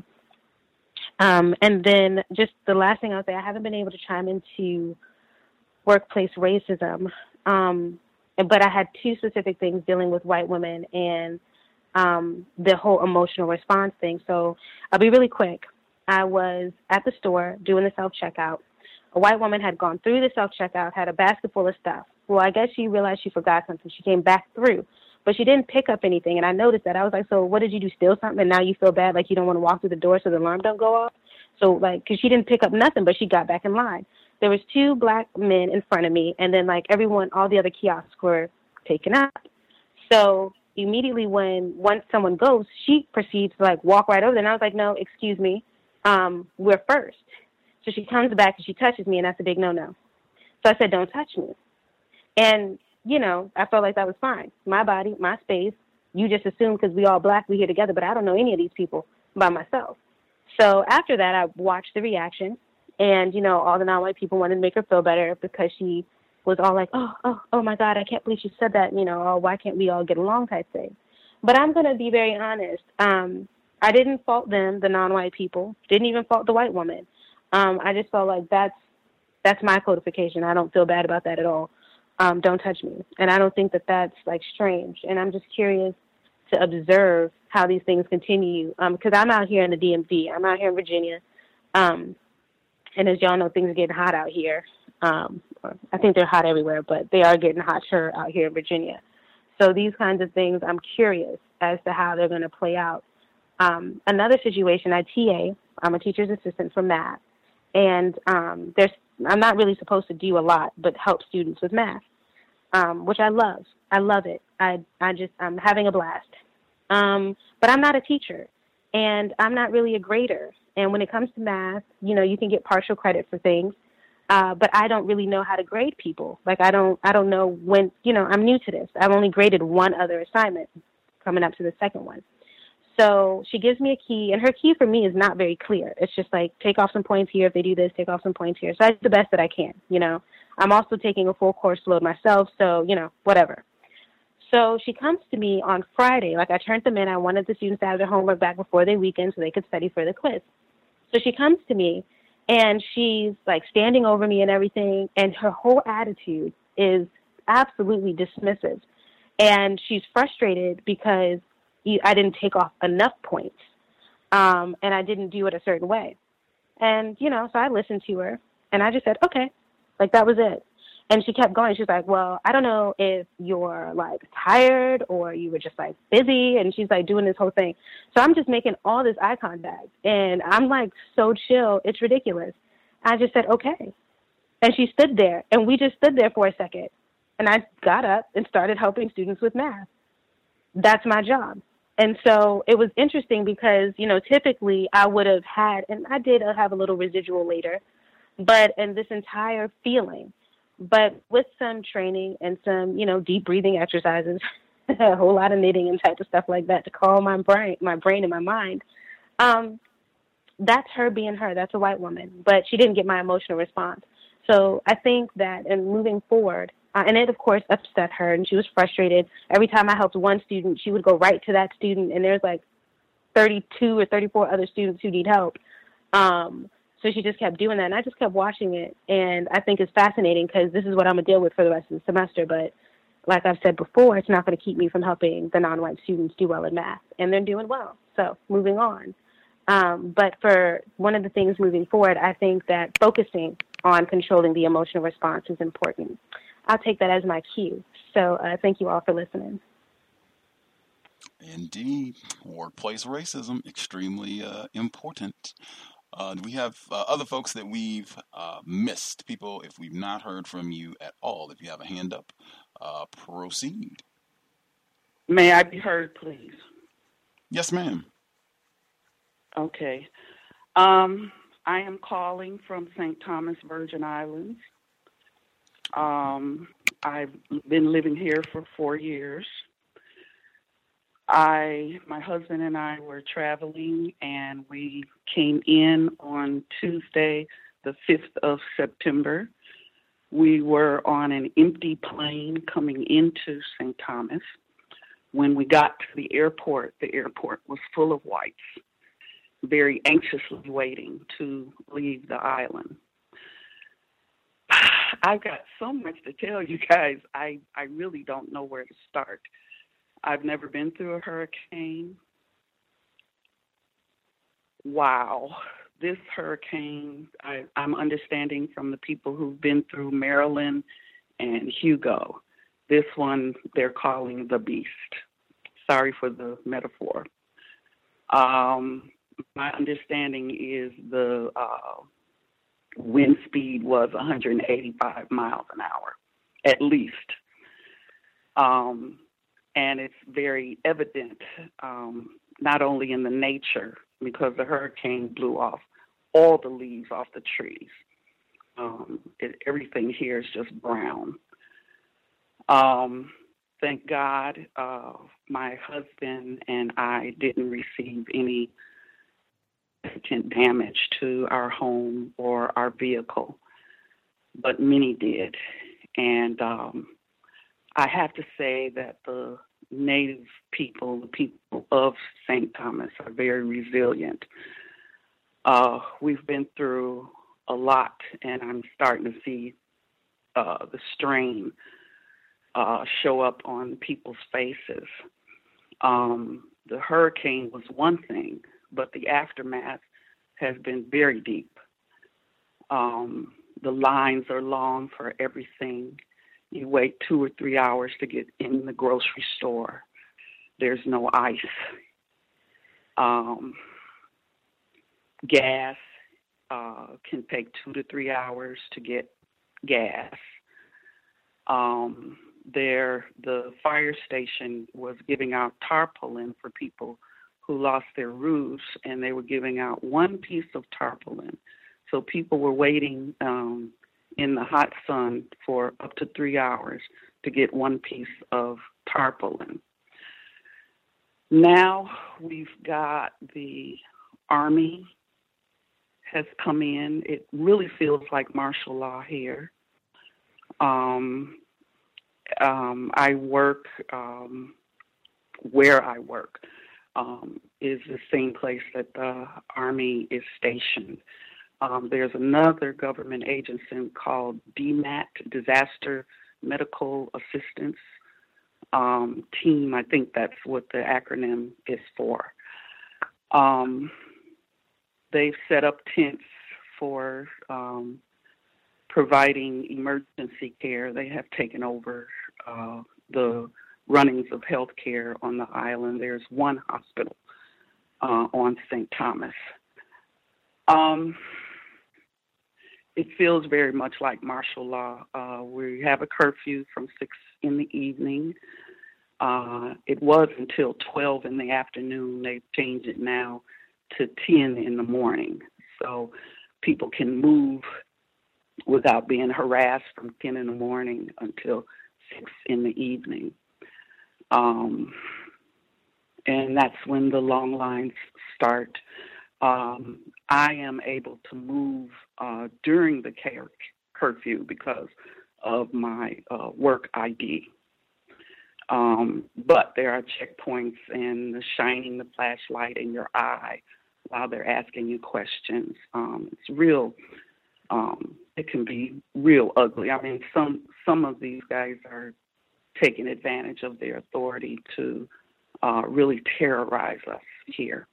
And then just the last thing I'll say, I haven't been able to chime into workplace racism, but I had two specific things dealing with white women and the whole emotional response thing. So I'll be really quick. I was at the store doing the self-checkout. A white woman had gone through the self-checkout, had a basket full of stuff. Well, I guess she realized she forgot something. She came back through, but she didn't pick up anything. And I noticed that. I was like, so what did you do, steal something? And now you feel bad, like you don't want to walk through the door so the alarm don't go off? So, like, because she didn't pick up nothing, but she got back in line. There was two black men in front of me, and then, like, everyone, all the other kiosks were taken out. So immediately once someone goes, she proceeds to, like, walk right over there. And I was like, no, excuse me, we're first. So she comes back and she touches me, and that's a big no-no. So I said, don't touch me. And, I felt like that was fine. My body, my space. You just assume because we all black, we here together, but I don't know any of these people by myself. So after that, I watched the reaction, and, all the non-white people wanted to make her feel better because she was all like, oh my God, I can't believe she said that, oh, why can't we all get along type thing. But I'm going to be very honest. I didn't fault them, the non-white people, didn't even fault the white woman. I just felt like that's my codification. I don't feel bad about that at all. Don't touch me. And I don't think that that's, like, strange. And I'm just curious to observe how these things continue. Because I'm out here in the DMV. I'm out here in Virginia. And as y'all know, things are getting hot out here. I think they're hot everywhere, but they are getting hotter out here in Virginia. So these kinds of things, I'm curious as to how they're going to play out. Another situation, I TA. I'm a teacher's assistant for math. And I'm not really supposed to do a lot but help students with math, which I love. I love it. I'm having a blast. But I'm not a teacher, and I'm not really a grader. And when it comes to math, you can get partial credit for things, but I don't really know how to grade people. Like, I don't know when, I'm new to this. I've only graded one other assignment, coming up to the second one. So she gives me a key, and her key for me is not very clear. It's just like, take off some points here if they do this, take off some points here. So I do the best that I can, I'm also taking a full course load myself, so, whatever. So she comes to me on Friday. Like, I turned them in. I wanted the students to have their homework back before their weekend so they could study for the quiz. So she comes to me, and she's, like, standing over me and everything, and her whole attitude is absolutely dismissive. And she's frustrated because I didn't take off enough points, and I didn't do it a certain way. And, so I listened to her, and I just said, okay. Like, that was it. And she kept going. She was like, well, I don't know if you're, like, tired or you were just, like, busy. And she's, like, doing this whole thing. So I'm just making all this eye contact. And I'm, like, so chill. It's ridiculous. I just said, okay. And she stood there. And we just stood there for a second. And I got up and started helping students with math. That's my job. And so it was interesting because, typically I would have had, and I did have a little residual later, and this entire feeling. But with some training and some, deep breathing exercises, a whole lot of knitting and type of stuff like that to calm my brain and my mind, that's her being her. That's a white woman. But she didn't get my emotional response. So I think that in moving forward, and it, of course, upset her, and she was frustrated. Every time I helped one student, she would go right to that student, and there's like 32 or 34 other students who need help. So she just kept doing that, and I just kept watching it, and I think it's fascinating because this is what I'm going to deal with for the rest of the semester. But like I've said before, it's not going to keep me from helping the non-white students do well in math, and they're doing well. So moving on. But for one of the things moving forward, I think that focusing on controlling the emotional response is important. I'll take that as my cue. So thank you all for listening. Indeed. Workplace racism, extremely important. Do we have other folks that we've missed? People, if we've not heard from you at all, if you have a hand up, proceed. May I be heard, please? Yes, ma'am. Okay. I am calling from St. Thomas, Virgin Islands. I've been living here for 4 years. My husband and I were traveling, and we came in on Tuesday, the 5th of September. We were on an empty plane coming into St. Thomas. When we got to the airport was full of whites, very anxiously waiting to leave the island. I've got so much to tell you guys. I really don't know where to start. I've never been through a hurricane. Wow. This hurricane, I'm understanding from the people who've been through Marilyn and Hugo. This one they're calling the beast. Sorry for the metaphor. My understanding is the wind speed was 185 miles an hour, at least. And it's very evident, not only in the nature, because the hurricane blew off all the leaves off the trees. Everything here is just brown. Thank God my husband and I didn't receive any significant damage to our home or our vehicle, but many did. And I have to say that the native people, the people of St. Thomas, are very resilient. We've been through a lot, and I'm starting to see the strain show up on people's faces. The hurricane was one thing, but the aftermath has been very deep. The lines are long for everything. You wait 2 or 3 hours to get in the grocery store. There's no ice. Gas can take 2 to 3 hours to get gas. The fire station was giving out tarpaulin for people who lost their roofs, and they were giving out one piece of tarpaulin. So people were waiting in the hot sun for up to 3 hours to get one piece of tarpaulin. Now we've got the Army has come in. It really feels like martial law here. I work, where I work is the same place that the Army is stationed. There's another government agency called DMAT, Disaster Medical Assistance Team. I think that's what the acronym is for. They've set up tents for providing emergency care. They have taken over the runnings of health care on the island. There's one hospital on St. Thomas. It feels very much like martial law. We have a curfew from 6 in the evening. It was until 12 in the afternoon. They've changed it now to 10 in the morning. So people can move without being harassed from 10 in the morning until 6 in the evening. And that's when the long lines start. I am able to move during the curfew because of my work ID. But there are checkpoints and shining the flashlight in your eye while they're asking you questions. It's real. It can be real ugly. I mean, some of these guys are taking advantage of their authority to really terrorize us here.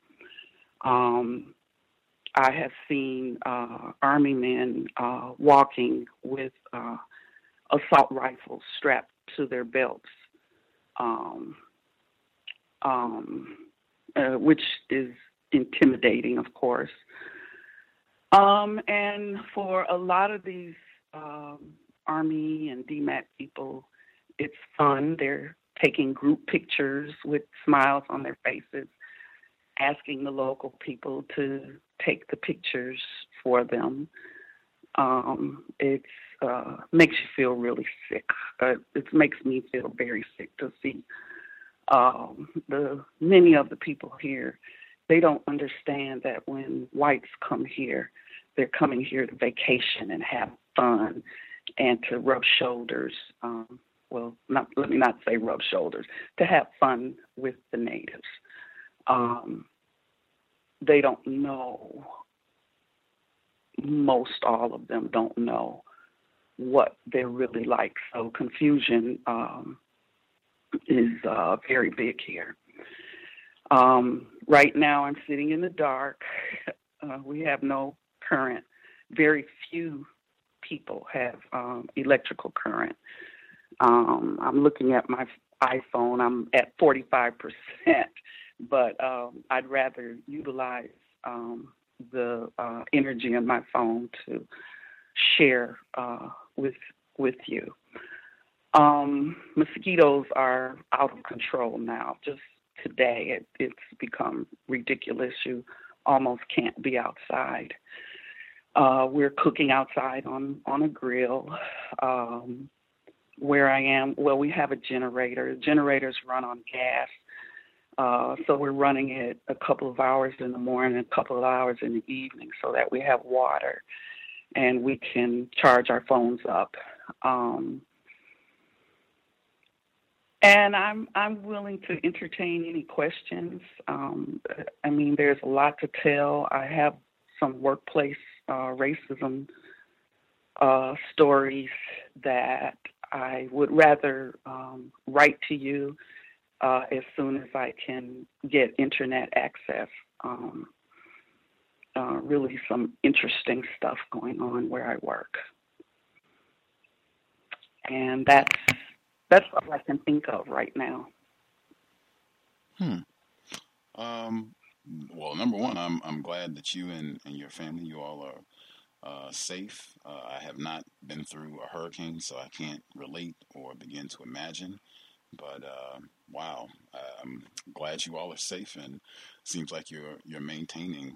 I have seen Army men walking with assault rifles strapped to their belts, which is intimidating, of course. And for a lot of these Army and DMAT people, it's fun. They're taking group pictures with smiles on their faces, asking the local people to take the pictures for them. It makes you feel really sick. It makes me feel very sick to see many of the people here. They don't understand that when whites come here, they're coming here to vacation and have fun and to rub shoulders. Let me not say rub shoulders, to have fun with the natives. They don't know, most all of them don't know what they're really like. So confusion is very big here. Right now I'm sitting in the dark. We have no current. Very few people have electrical current. I'm looking at my iPhone. I'm at 45%, but I'd rather utilize the energy in my phone to share with you. Mosquitoes are out of control now. Just today, it's become ridiculous. You almost can't be outside. We're cooking outside on a grill. Where I am, we have a generator. Generators run on gas. So we're running it a couple of hours in the morning, a couple of hours in the evening so that we have water and we can charge our phones up. And I'm willing to entertain any questions. I mean, there's a lot to tell. I have some workplace racism stories that I would rather write to you as soon as I can get internet access. Really some interesting stuff going on where I work. And that's all I can think of right now. Well, number one, I'm glad that you and your family, you all are safe. I have not been through a hurricane, so I can't relate or begin to imagine. But wow, I'm glad you all are safe, and seems like you're maintaining.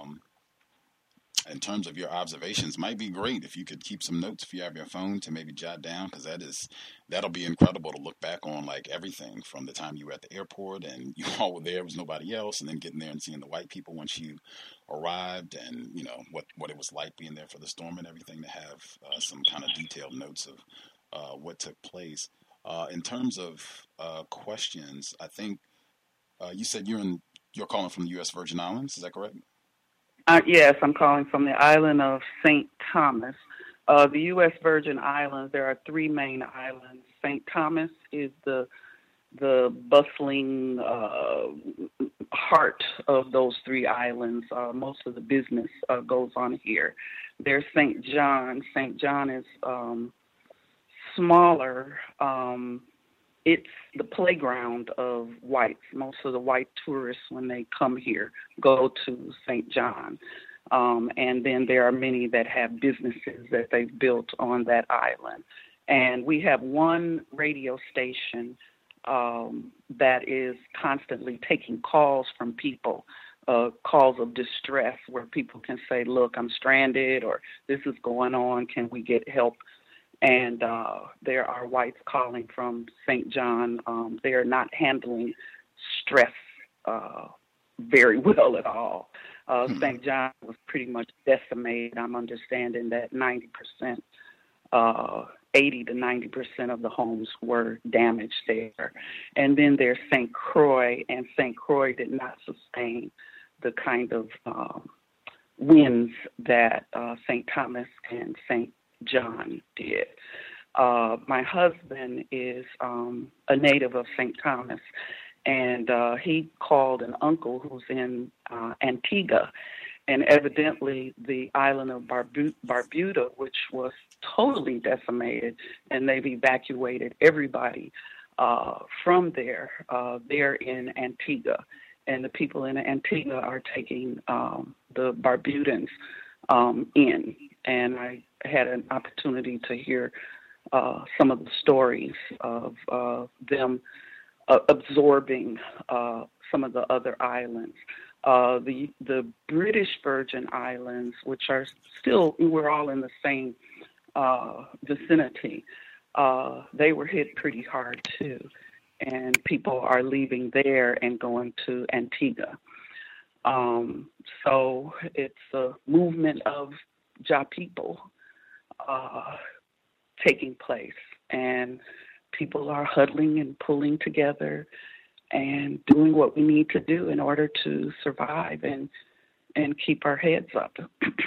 In terms of your observations, might be great if you could keep some notes if you have your phone to maybe jot down, because that'll be incredible to look back on, like everything from the time you were at the airport and you all were there, was nobody else, and then getting there and seeing the white people once you arrived, and you know what it was like being there for the storm and everything, to have some kind of detailed notes of what took place. In terms of questions, I think you said you're calling from the U.S. Virgin Islands. Is that correct? Yes, I'm calling from the island of St. Thomas. The U.S. Virgin Islands, there are 3 main islands. St. Thomas is the bustling heart of those three islands. Most of the business goes on here. There's St. John. St. John is smaller. It's the playground of whites. Most of the white tourists, when they come here, go to St. John. And then there are many that have businesses that they've built on that island. And we have one radio station that is constantly taking calls from people, calls of distress, where people can say, look, I'm stranded, or this is going on, can we get help? And there are whites calling from St. John. They are not handling stress very well at all. St. John was pretty much decimated. I'm understanding that 90%, 80 to 90% of the homes were damaged there. And then there's St. Croix, and St. Croix did not sustain the kind of winds that St. Thomas and St. John did. My husband is a native of St. Thomas, and he called an uncle who's in Antigua, and evidently the island of Barbuda, which was totally decimated, and they've evacuated everybody from there. They're in Antigua, and the people in Antigua are taking the Barbudans in. And I had an opportunity to hear some of the stories of them absorbing some of the other islands. The British Virgin Islands, which are still, we're all in the same vicinity, they were hit pretty hard too. And people are leaving there and going to Antigua. So it's a movement of Ja people taking place, and people are huddling and pulling together and doing what we need to do in order to survive and keep our heads up.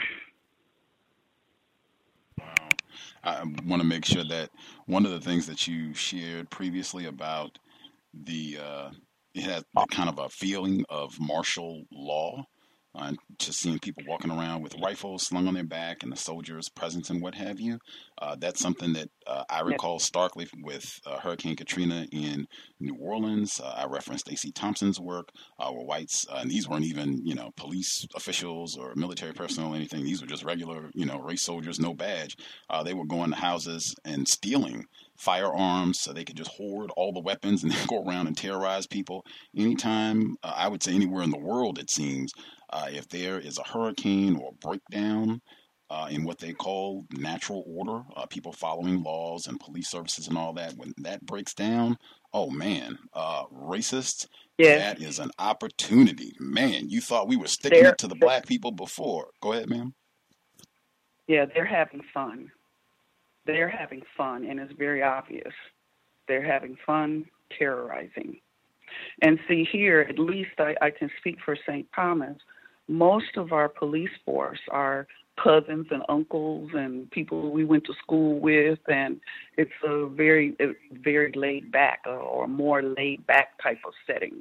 I want to make sure that one of the things that you shared previously about it had kind of a feeling of martial law, and just seeing people walking around with rifles slung on their back and the soldiers' presence and what have you. That's something that I recall starkly with Hurricane Katrina in New Orleans. I referenced A.C. Thompson's work, where whites, and these weren't even, police officials or military personnel or anything. These were just regular, race soldiers, no badge. They were going to houses and stealing firearms so they could just hoard all the weapons and then go around and terrorize people. Anytime, I would say anywhere in the world, it seems, if there is a hurricane or a breakdown in what they call natural order, people following laws and police services and all that, when that breaks down, oh man, racists, that is an opportunity. Man, you thought we were sticking it to the black people before. Go ahead, ma'am. Yeah, they're having fun. They're having fun, and it's very obvious. They're having fun terrorizing. And see, here, at least I can speak for St. Thomas, most of our police force are cousins and uncles and people we went to school with, and it's a very laid back or more laid back type of setting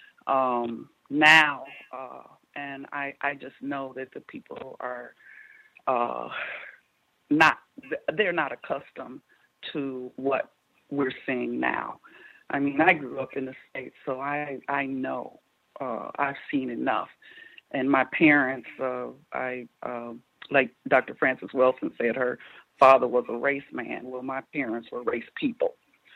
now. And I just know that the people are they're not accustomed to what we're seeing now. I mean, I grew up in the States, so I know, I've seen enough. And my parents, like Dr. Frances Wilson said, her father was a race man. Well, my parents were race people.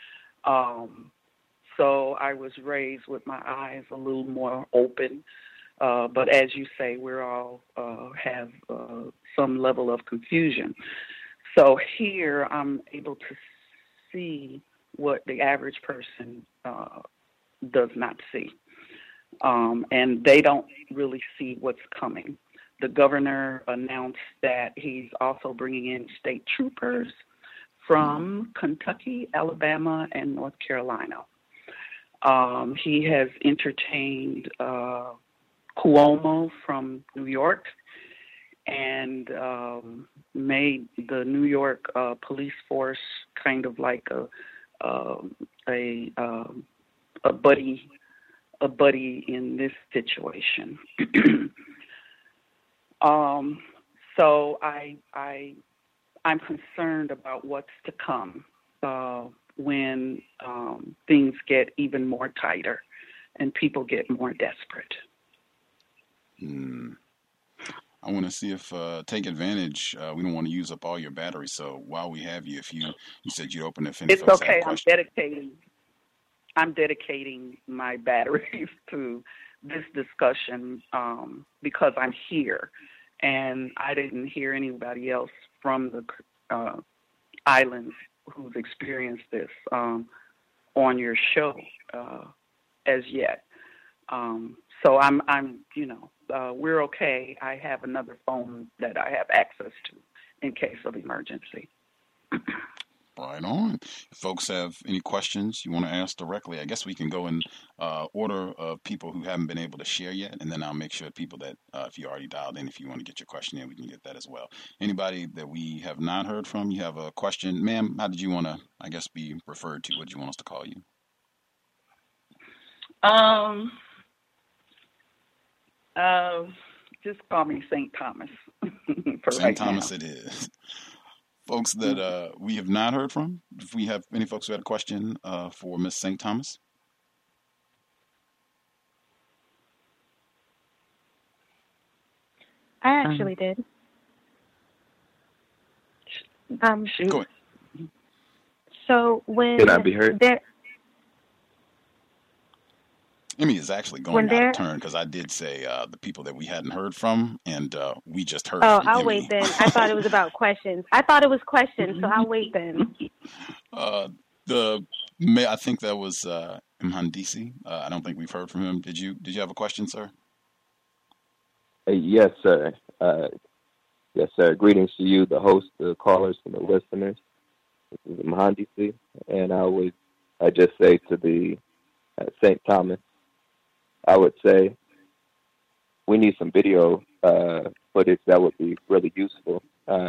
So I was raised with my eyes a little more open. But as you say, we're all have some level of confusion. So here I'm able to see what the average person does not see. And they don't really see what's coming. The governor announced that he's also bringing in state troopers from Kentucky, Alabama, and North Carolina. He has entertained Cuomo from New York and made the New York police force kind of like a buddy a buddy in this situation. So I'm concerned about what's to come when things get even more tighter and people get more desperate. I want to see if take advantage. We don't want to use up all your battery, so while we have you, if you said you'd open if any It's folks okay. have questions. I'm dedicating my batteries to this discussion because I'm here, and I didn't hear anybody else from the islands who's experienced this on your show as yet. So I'm we're okay. I have another phone that I have access to in case of emergency. Right on. If folks have any questions you want to ask directly, I guess we can go in order of people who haven't been able to share yet, and then I'll make sure people that, if you already dialed in, if you want to get your question in, we can get that as well. Anybody that we have not heard from, you have a question? Ma'am, how did you want to, I guess, be referred to? What did you want us to call you? Just call me St. Thomas. St. Thomas it is. Folks that we have not heard from, if we have any folks who had a question for Miss St. Thomas. I actually did. Go ahead. So when Can I be heard? Emmy is actually going out of turn because I did say the people that we hadn't heard from, and we just heard from I'll Emmy. wait then. I thought it was about questions. I thought it was questions, so I'll wait then. I think that was Mhandisi. I don't think we've heard from him. Did you have a question, sir? Yes, sir. Yes, sir. Greetings to you, the host, the callers, and the listeners. This is Mhandisi, and I just say to the St. Thomas, I would say we need some video footage that would be really useful.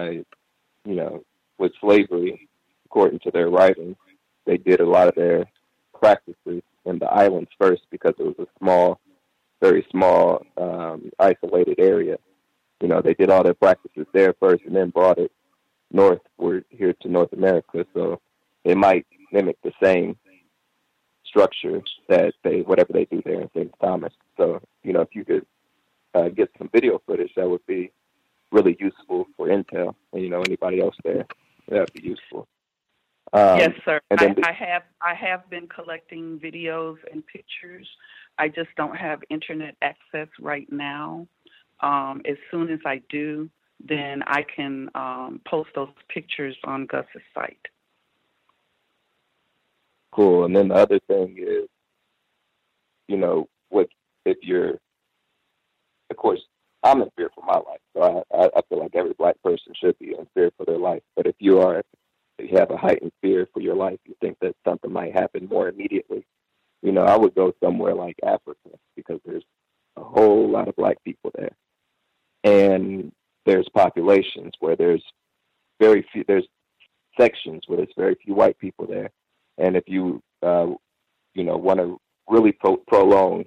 With slavery, according to their writings, they did a lot of their practices in the islands first because it was a very small, isolated area. They did all their practices there first and then brought it northward here to North America. So it might mimic the same structure that whatever they do there in St. Thomas. So, if you could get some video footage, that would be really useful for intel. And, anybody else there, that would be useful. Yes, sir. And then I have been collecting videos and pictures. I just don't have internet access right now. As soon as I do, then I can post those pictures on Gus's site. Cool. And then the other thing is, if you're, of course, I'm in fear for my life. So I feel like every black person should be in fear for their life. But if you have a heightened fear for your life, you think that something might happen more immediately, I would go somewhere like Africa because there's a whole lot of black people there. And there's populations where there's sections where there's very few white people there. And if you, want to really prolong,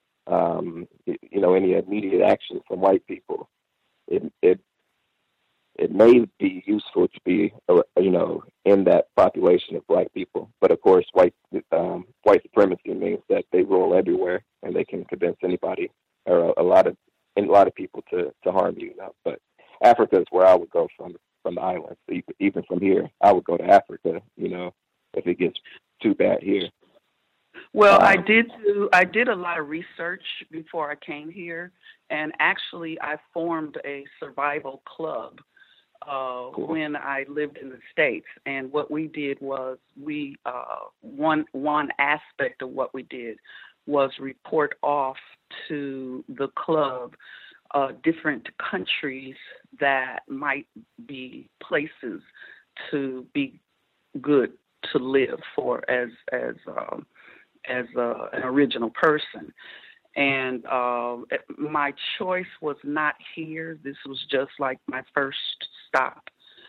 any immediate action from white people, it may be useful to be, in that population of black people. But of course, white supremacy means that they rule everywhere and they can convince anybody or a lot of people to harm you. But Africa is where I would go from the islands. Even from here, I would go to Africa. If it gets too bad here. Well, I did a lot of research before I came here, and actually I formed a survival club when I lived in the States. And what we did was one aspect of what we did was report off to the club different countries that might be places to be good to live for as an original person. And my choice was not here. This was just like my first stop.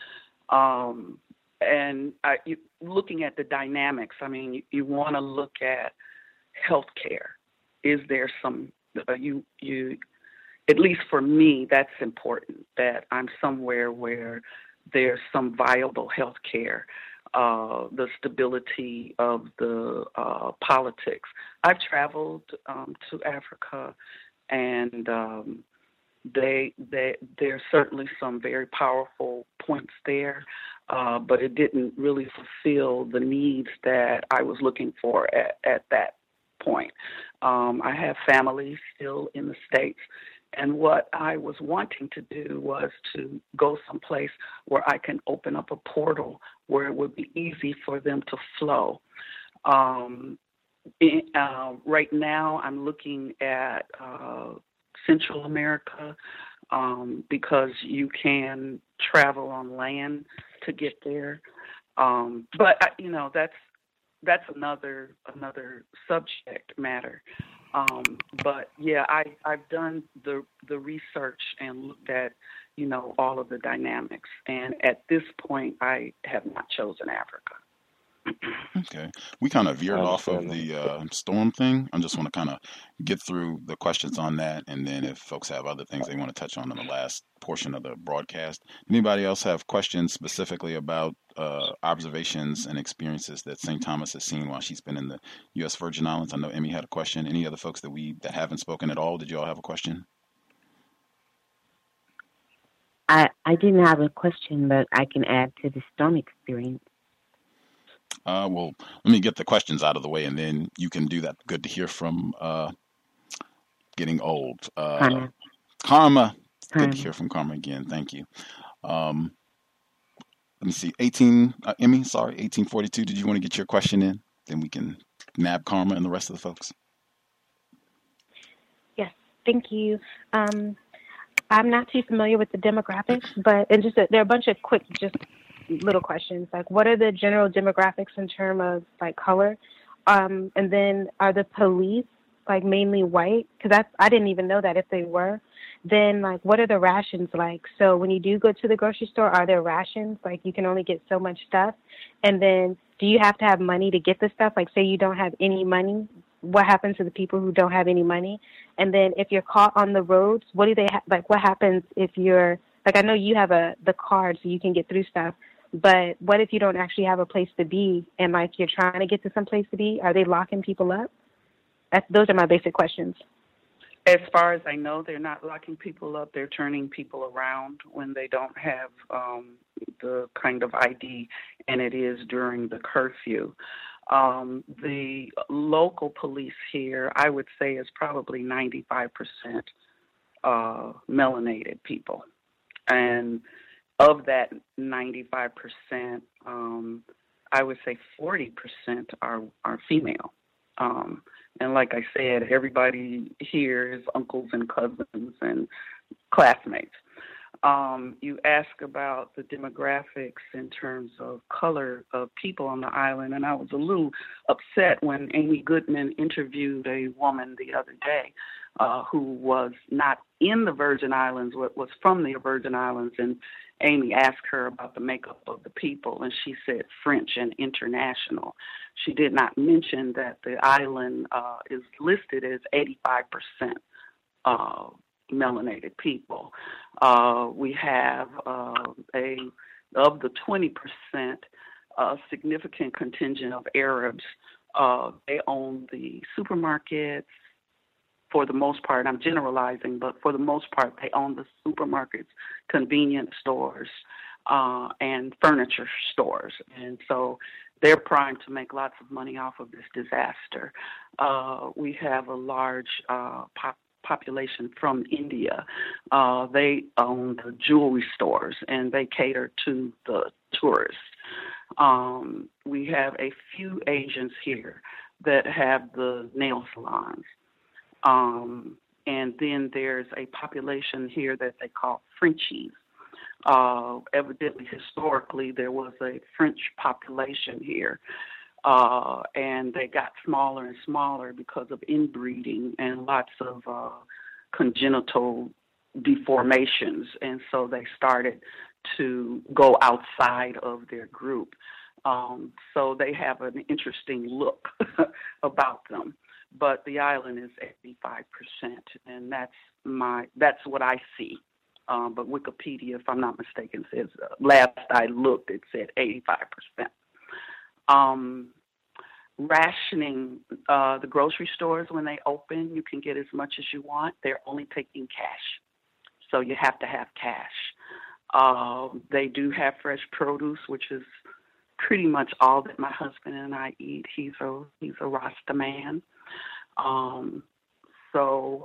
And looking at the dynamics, I mean, you want to look at healthcare. is there some you at least for me, that's important, that I'm somewhere where there's some viable health care, the stability of the politics. I've traveled to Africa, and there's certainly some very powerful points there, but it didn't really fulfill the needs that I was looking for at that point. I have family still in the States, and what I was wanting to do was to go someplace where I can open up a portal where it would be easy for them to flow. Right now, I'm looking at Central America because you can travel on land to get there. But that's another subject matter. But yeah, I've done the research and looked at all of the dynamics, and at this point, I have not chosen Africa. Okay. We kind of veered off of the storm thing. I just want to kind of get through the questions on that, and then if folks have other things they want to touch on in the last portion of the broadcast. Anybody else have questions specifically about observations and experiences that St. Thomas has seen while she's been in the U.S. Virgin Islands? I know Emmy had a question. Any other folks that haven't spoken at all, did you all have a question? I didn't have a question, but I can add to the storm experience. Well, let me get the questions out of the way, and then you can do that. Good to hear from Getting Old. Karma. Good to hear from Karma again. Thank you. Let me see. 1842. Did you want to get your question in? Then we can nab Karma and the rest of the folks. Yes, thank you. I'm not too familiar with the demographics, but there are a bunch of quick, just little questions. Like, what are the general demographics in terms of like color? And then are the police like mainly white? Because I didn't even know that if they were. Then like, what are the rations like? So when you do go to the grocery store, are there rations? Like you can only get so much stuff. And then do you have to have money to get the stuff? Like say you don't have any money, what happens to the people who don't have any money? And then if you're caught on the roads, what do they what happens if you're like, I know you have the card so you can get through stuff, but what if you don't actually have a place to be and like you're trying to get to some place to be? Are they locking people up? Those are my basic questions. As far as I know, they're not locking people up. They're turning people around when they don't have the kind of ID, and it is during the curfew. The local police here, I would say, is probably 95% melanated people. And of that 95%, I would say 40% are female. And like I said, everybody here is uncles and cousins and classmates. You ask about the demographics in terms of color of people on the island, and I was a little upset when Amy Goodman interviewed a woman the other day who was not in the Virgin Islands, was from the Virgin Islands, and Amy asked her about the makeup of the people, and she said French and international. She did not mention that the island is listed as 85% melanated people. We have of the 20%, a significant contingent of Arabs. They own the supermarkets. For the most part, I'm generalizing, but for the most part, they own the supermarkets, convenience stores, and furniture stores. And so they're primed to make lots of money off of this disaster. We have a large population from India. They own the jewelry stores, and they cater to the tourists. We have a few Asians here that have the nail salons. And then there's a population here that they call Frenchies. Evidently, historically, there was a French population here, and they got smaller and smaller because of inbreeding and lots of congenital deformations, and so they started to go outside of their group. So they have an interesting look about them. but the island is 85%, and that's what I see. But Wikipedia, if I'm not mistaken, says last I looked, it said 85%. Rationing, the grocery stores, when they open, you can get as much as you want. They're only taking cash, so you have to have cash. They do have fresh produce, which is pretty much all that my husband and I eat. He's a Rasta man, so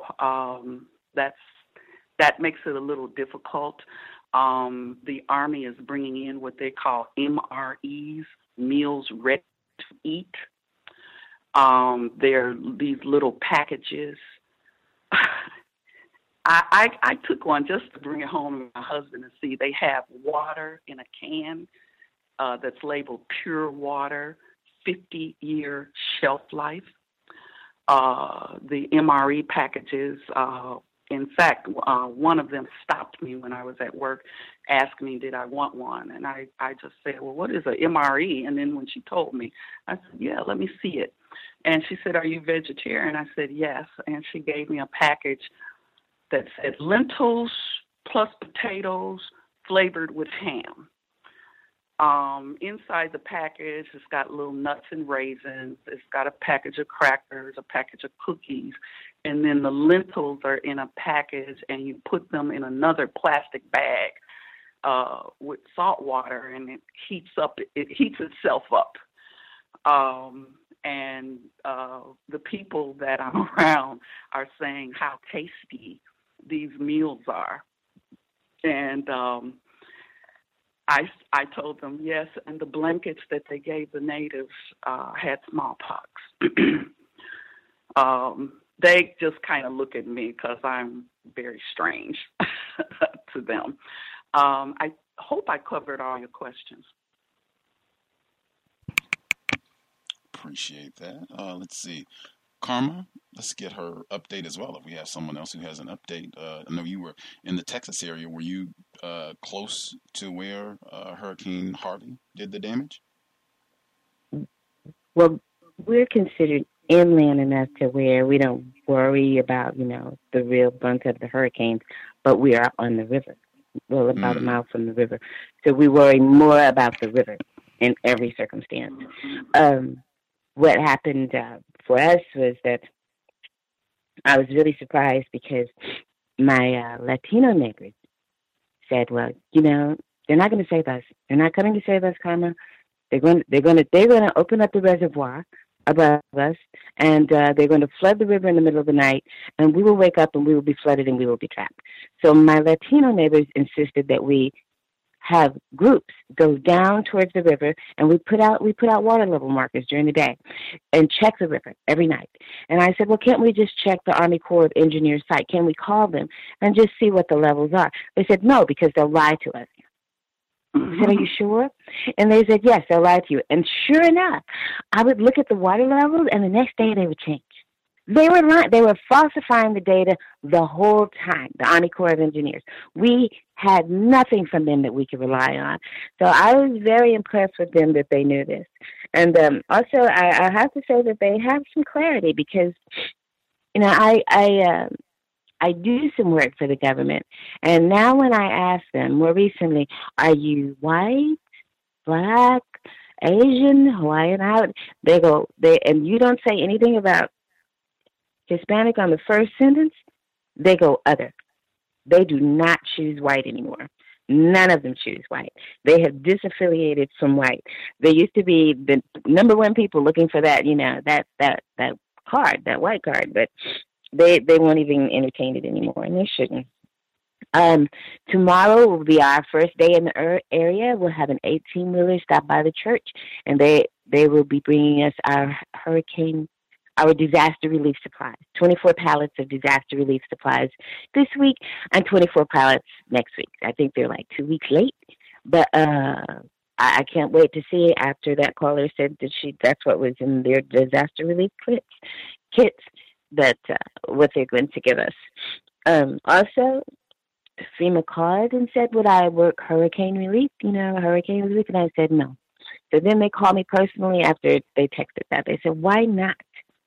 that makes it a little difficult. The Army is bringing in what they call MREs, meals ready to eat. They're these little packages. I took one just to bring it home to my husband and see. They have water in a can that's labeled pure water, 50-year shelf life. The MRE packages, in fact, one of them stopped me when I was at work, asked me, did I want one? And I just said, well, what is a MRE? And then when she told me, I said, yeah, let me see it. And she said, are you vegetarian? I said, yes. And she gave me a package that said lentils plus potatoes flavored with ham. Inside the package, it's got little nuts and raisins. It's got a package of crackers, a package of cookies, and then the lentils are in a package, and you put them in another plastic bag with salt water, and it heats itself up. And the people that I'm around are saying how tasty these meals are. And I told them yes, and the blankets that they gave the natives had smallpox. They just kind of look at me because I'm very strange to them. I hope I covered all your questions. Appreciate that. Let's see. Karma, let's get her update as well if we have someone else who has an update. I know you were in the Texas area. Were you close to where Hurricane Harvey did the damage? Well, we're considered inland enough to where we don't worry about, the real brunt of the hurricanes, but we are on the river. Well, about a mile from the river. So we worry more about the river in every circumstance. What happened for us was that I was really surprised because my Latino neighbors said, well, they're not going to save us. They're not coming to save us, Karma. They're going to open up the reservoir above us, and they're going to flood the river in the middle of the night, and we will wake up and we will be flooded and we will be trapped. So my Latino neighbors insisted that we have groups go down towards the river, and we put out water level markers during the day and check the river every night. And I said, well, can't we just check the Army Corps of Engineers site? Can we call them and just see what the levels are? They said, no, because they'll lie to us. I said, are you sure? And they said, yes, they'll lie to you. And sure enough, I would look at the water levels, and the next day they would change. They were lying. They were falsifying the data the whole time, the Army Corps of Engineers. We had nothing from them that we could rely on. So I was very impressed with them that they knew this. And also, I have to say that they have some clarity because, I do some work for the government. And now when I ask them more recently, are you white, black, Asian, Hawaiian, and you don't say anything about Hispanic on the first sentence, they go other. They do not choose white anymore. None of them choose white. They have disaffiliated from white. They used to be the number one people looking for that, that card, that white card, but they won't even entertain it anymore, and they shouldn't. Tomorrow will be our first day in the area. We'll have an 18-wheeler stop by the church, and they will be bringing us our disaster relief supplies, 24 pallets of disaster relief supplies this week and 24 pallets next week. I think they're like 2 weeks late, but I can't wait to see after that caller said that that's what was in their disaster relief kits that what they're going to give us. Also, FEMA called and said, would I work hurricane relief, and I said no. So then they called me personally after they texted that. They said, why not?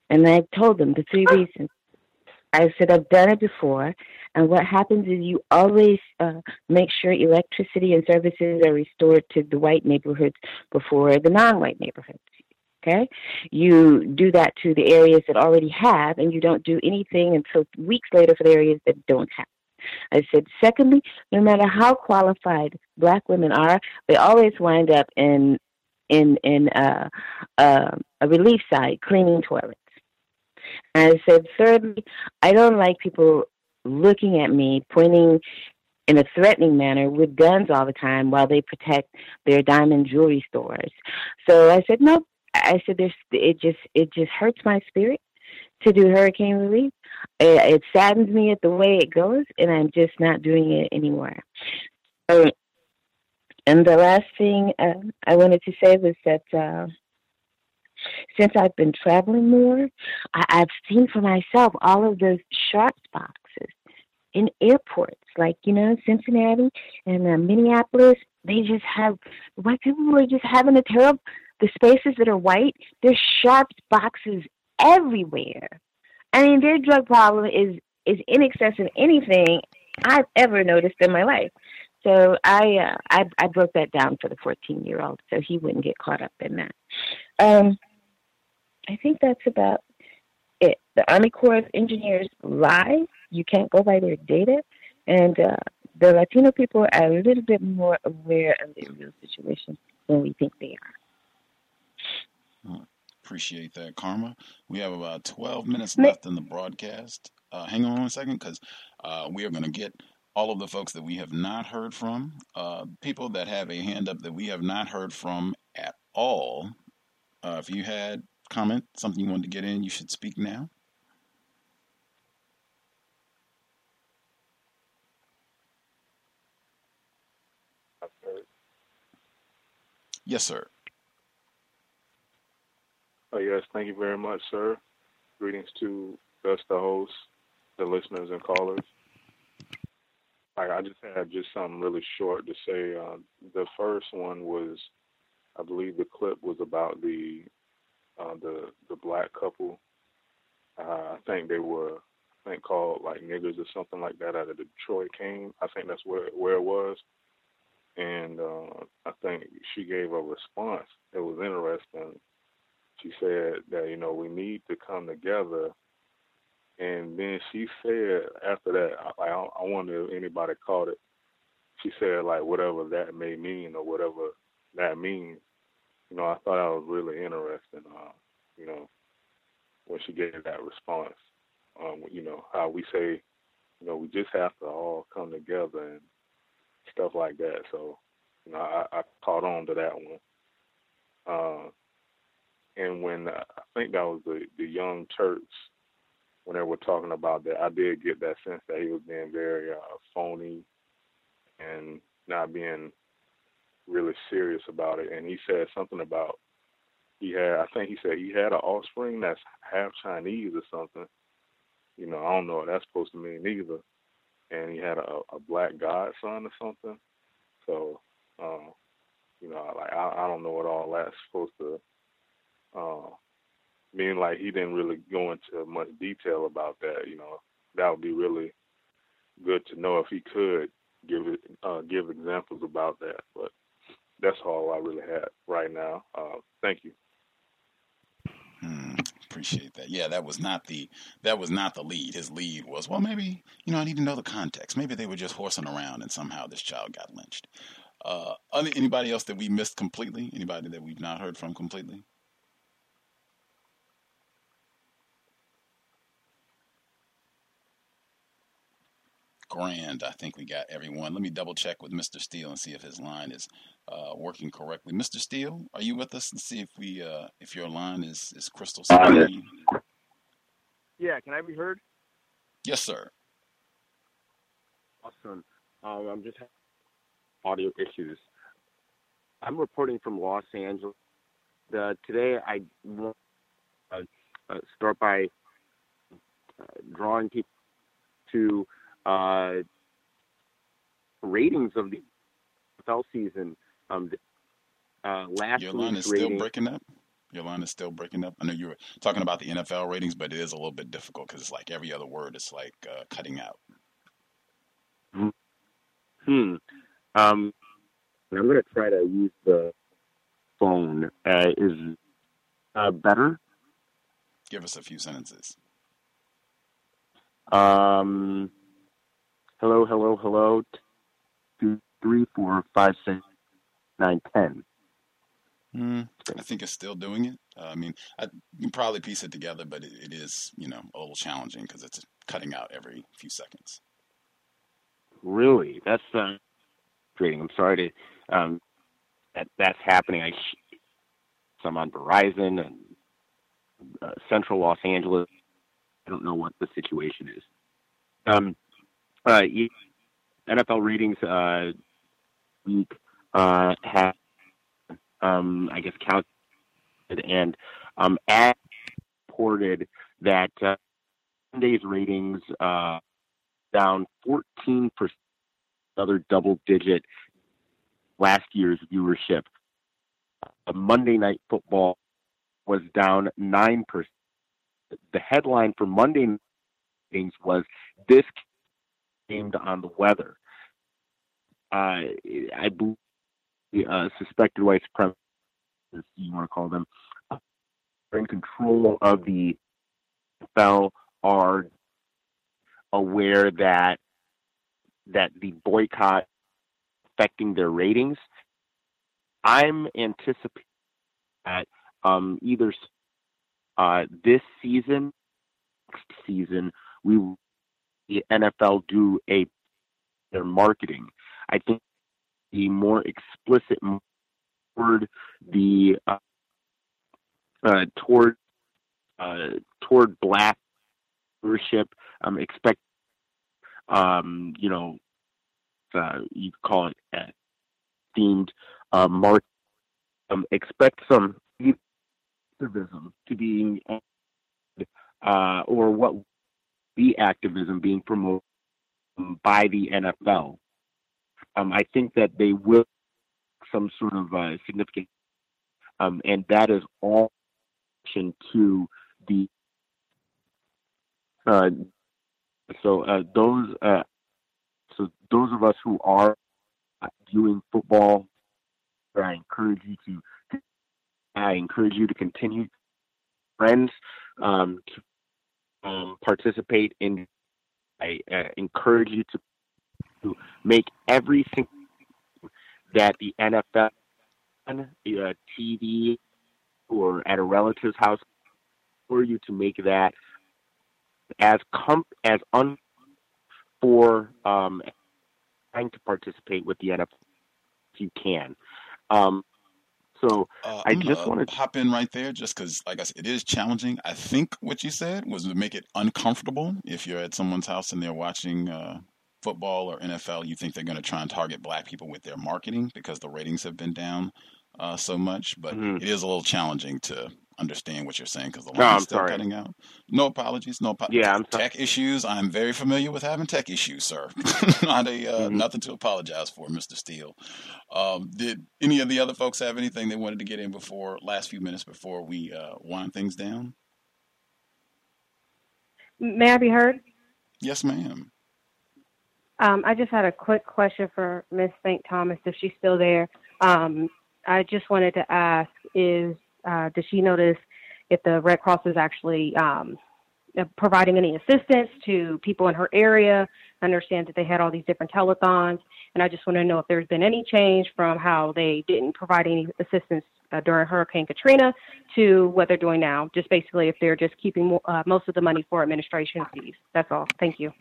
And I told them the 3 reasons. I said, I've done it before, and what happens is you always make sure electricity and services are restored to the white neighborhoods before the non-white neighborhoods. Okay? You do that to the areas that already have, and you don't do anything until weeks later for the areas that don't have. I said, secondly, no matter how qualified black women are, they always wind up in a relief site cleaning toilets. And I said, thirdly, I don't like people looking at me, pointing in a threatening manner with guns all the time while they protect their diamond jewelry stores. So I said, no. I said, it just hurts my spirit to do hurricane relief. It saddens me at the way it goes, and I'm just not doing it anymore. And the last thing I wanted to say was that since I've been traveling more, I've seen for myself all of those sharps boxes in airports, like, Cincinnati and Minneapolis. They just have, white people were just having a terrible, the spaces that are white, there's sharps boxes everywhere. I mean, their drug problem is in excess of anything I've ever noticed in my life. So I broke that down for the 14-year-old so he wouldn't get caught up in that. I think that's about it. The Army Corps of Engineers lie. You can't go by their data. And the Latino people are a little bit more aware of their real situation than we think they are. Appreciate that, Karma. We have about 12 minutes left in the broadcast. Hang on 1 second, because we are going to get all of the folks that we have not heard from, people that have a hand up that we have not heard from at all. If you had comment, something you wanted to get in, you should speak now. Yes, sir. Oh, yes, thank you very much, sir. Greetings to us, the hosts, the listeners, and callers. I just had something really short to say. The first one was, I believe the clip was about the black couple. I think they were, called like niggers or something like that out of the Detroit King. I think that's where it was. And I think she gave a response. It was interesting. She said that, we need to come together. And then she said after that, I wonder if anybody caught it. She said, like, whatever that may mean or whatever that means. I thought that was really interesting, when she gave that response. How we say, we just have to all come together and stuff like that. So, I caught on to that one. And when I think that was the Young Turks, when they were talking about that, I did get that sense that he was being very phony and not being really serious about it. And he said something about I think he said he had an offspring that's half Chinese or something. I don't know what that's supposed to mean either. And he had a black godson or something. So, I don't know what all that's supposed to mean. Like, he didn't really go into much detail about that. That would be really good to know if he could give examples about that. But that's all I really had right now. Thank you. Appreciate that. Yeah, that was not the lead. His lead was, well, maybe, I need to know the context. Maybe they were just horsing around and somehow this child got lynched. Anybody else that we missed completely? Anybody that we've not heard from completely? Grand. I think we got everyone. Let me double check with Mr. Steele and see if his line is working correctly. Mr. Steele, are you with us? Let's see if your line is crystal clear. Yeah, can I be heard? Yes, sir. Awesome. I'm just having audio issues. I'm reporting from Los Angeles. Today I want to start by drawing people to ratings of the NFL season. Last Your line is rating, still breaking up. Your line is still breaking up. I know you were talking about the NFL ratings, but it is a little bit difficult because it's like every other word is like cutting out. I'm going to try to use the phone. Is better? Give us a few sentences. Hello, hello, hello. 2, 3, 4, 5, 6, 9, 10. I think it's still doing it. I mean, you can probably piece it together, but it is, a little challenging because it's cutting out every few seconds. Really? That's frustrating. I'm sorry to that's happening. I'm on Verizon and Central Los Angeles. I don't know what the situation is. NFL ratings week have I guess counted and ad reported that Sunday's ratings down 14%, another double-digit last year's viewership. Monday Night Football was down 9%. The headline for Monday Night ratings was "This aimed on the weather." I believe suspected white supremacists, you want to call them, are in control of the NFL, are aware that the boycott affecting their ratings. I'm anticipating that either this season, next season, the NFL do their marketing. I think the more explicit word toward black viewership. Expect you could call it themed mark. Expect some activism to being or what the activism being promoted by the NFL. I think that they will some sort of significant, and that is all to the. So those of us who are viewing football, I encourage you to continue, friends, to participate in. I encourage you to make everything that the NFL, TV, or at a relative's house, for you to make that for trying to participate with the NFL if you can. I just want to hop in right there, just because, like I said, it is challenging. I think what you said was to make it uncomfortable. If you're at someone's house and they're watching football or NFL, you think they're going to try and target black people with their marketing because the ratings have been down so much. But it is a little challenging to understand what you're saying because the line's still cutting out. No apologies. Yeah, tech issues. I'm very familiar with having tech issues, sir. Nothing to apologize for, Mr. Steele. Did any of the other folks have anything they wanted to get in last few minutes before we wind things down? May I be heard? Yes, ma'am. I just had a quick question for Ms. St. Thomas, if she's still there. I just wanted to ask, does she notice if the Red Cross is actually providing any assistance to people in her area? I understand that they had all these different telethons, and I just want to know if there's been any change from how they didn't provide any assistance during Hurricane Katrina to what they're doing now, just basically if they're just keeping most of the money for administration fees. That's all. Thank you.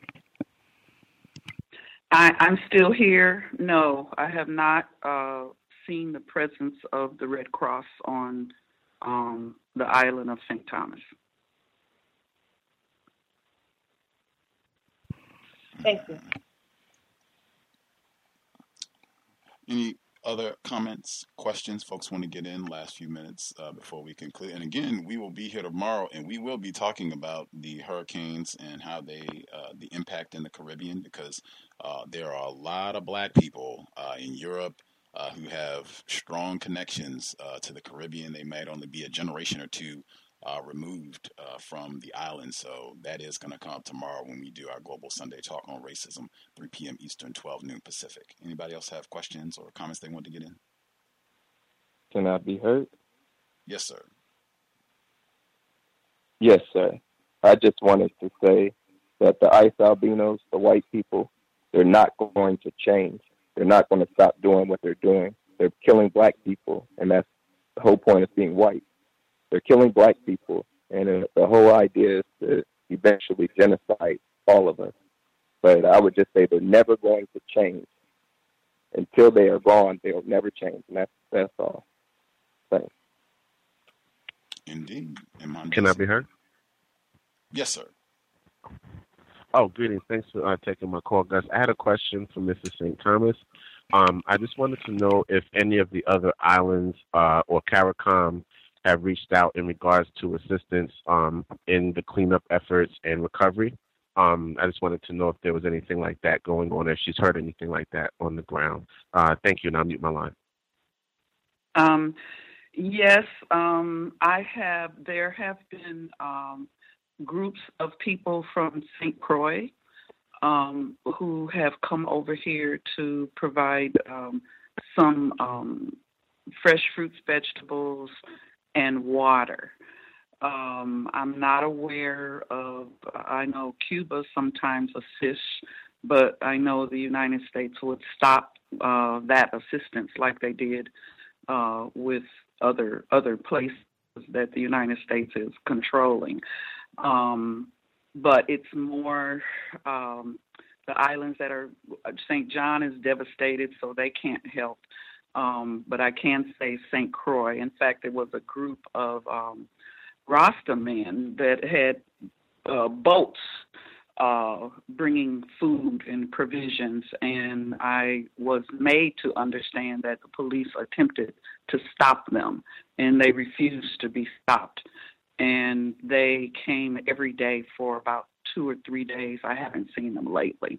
I'm still here. No, I have not seen the presence of the Red Cross on the island of St. Thomas. Thank you. Any other comments, questions folks want to get in last few minutes before we conclude? And again, we will be here tomorrow and we will be talking about the hurricanes and how the impact in the Caribbean, because there are a lot of black people in Europe, who have strong connections to the Caribbean. They might only be a generation or two removed from the island. So that is going to come up tomorrow when we do our Global Sunday Talk on Racism, 3 p.m. Eastern, 12 noon Pacific. Anybody else have questions or comments they want to get in? Can I be heard? Yes, sir. Yes, sir. I just wanted to say that the ICE albinos, the white people, they're not going to change. They're not going to stop doing what they're doing. They're killing black people, and that's the whole point of being white. They're killing black people, and the whole idea is to eventually genocide all of us. But I would just say they're never going to change. Until they are gone, they'll never change, and that's all. Thanks. Indeed. Can I be heard? Yes, sir. Oh, greetings. Thanks for taking my call, guys. I had a question for Mrs. St. Thomas. I just wanted to know if any of the other islands or CARICOM have reached out in regards to assistance in the cleanup efforts and recovery. I just wanted to know if there was anything like that going on, if she's heard anything like that on the ground. Thank you, and I'll mute my line. Yes, there have been groups of people from St. Croix who have come over here to provide some fresh fruits, vegetables, and water. I'm not aware of, I know Cuba sometimes assists, but I know the United States would stop that assistance like they did with other places that the United States is controlling. But it's more the islands that are, St. John is devastated, so they can't help. But I can say St. Croix. In fact, there was a group of Rasta men that had boats bringing food and provisions, and I was made to understand that the police attempted to stop them, and they refused to be stopped. And they came every day for about 2 or 3 days. I haven't seen them lately.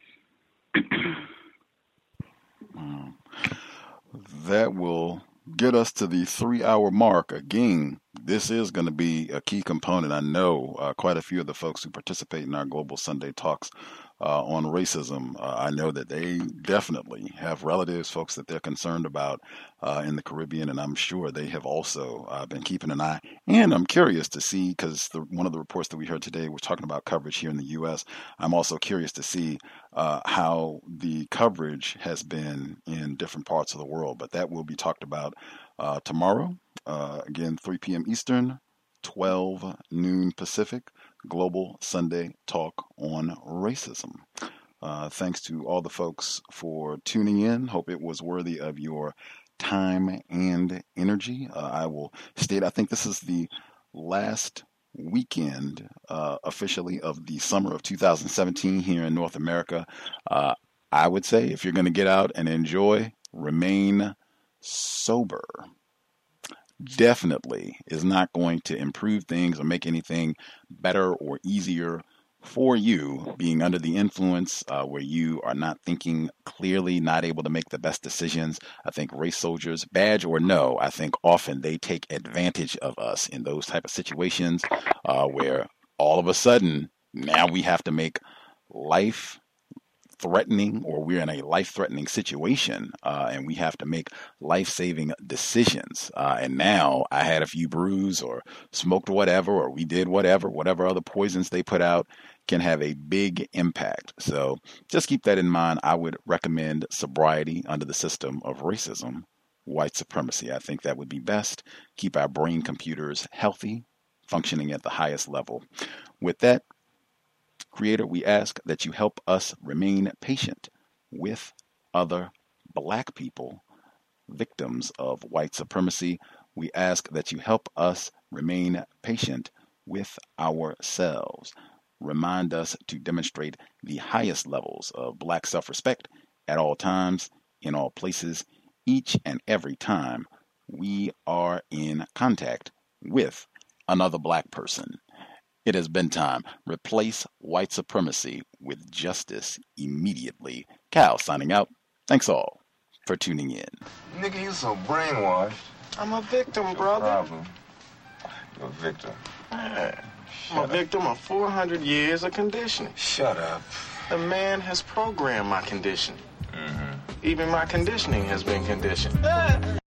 That will get us to the 3-hour mark. Again, this is going to be a key component. I know quite a few of the folks who participate in our Global Sunday Talks on racism. I know that they definitely have relatives, folks that they're concerned about in the Caribbean, and I'm sure they have also been keeping an eye. And I'm curious to see, because one of the reports that we heard today was talking about coverage here in the U.S. I'm also curious to see how the coverage has been in different parts of the world. But that will be talked about tomorrow. Again, 3 p.m. Eastern, 12 noon Pacific. Global Sunday Talk on Racism. Thanks to all the folks for tuning in. Hope it was worthy of your time and energy. I will state, I think this is the last weekend officially of the summer of 2017 here in North America. I would say if you're going to get out and enjoy, remain sober. Definitely is not going to improve things or make anything better or easier for you being under the influence where you are not thinking clearly, not able to make the best decisions. I think race soldiers, badge or no, I think often they take advantage of us in those type of situations where all of a sudden now we have to make life-threatening, or we're in a life-threatening situation and we have to make life-saving decisions. And now I had a few brews or smoked whatever, or we did whatever other poisons they put out can have a big impact. So just keep that in mind. I would recommend sobriety under the system of racism, white supremacy. I think that would be best. Keep our brain computers healthy, functioning at the highest level. With that, Creator, we ask that you help us remain patient with other Black people, victims of white supremacy. We ask that you help us remain patient with ourselves. Remind us to demonstrate the highest levels of Black self-respect at all times, in all places, each and every time we are in contact with another Black person. It has been time. Replace white supremacy with justice immediately. Cal signing out. Thanks all. for tuning in. Nigga, you so brainwashed. I'm a victim, brother. Problem. You're a victim. I'm a victim of 400 years of conditioning. Shut up. The man has programmed my conditioning. Even my conditioning has been conditioned.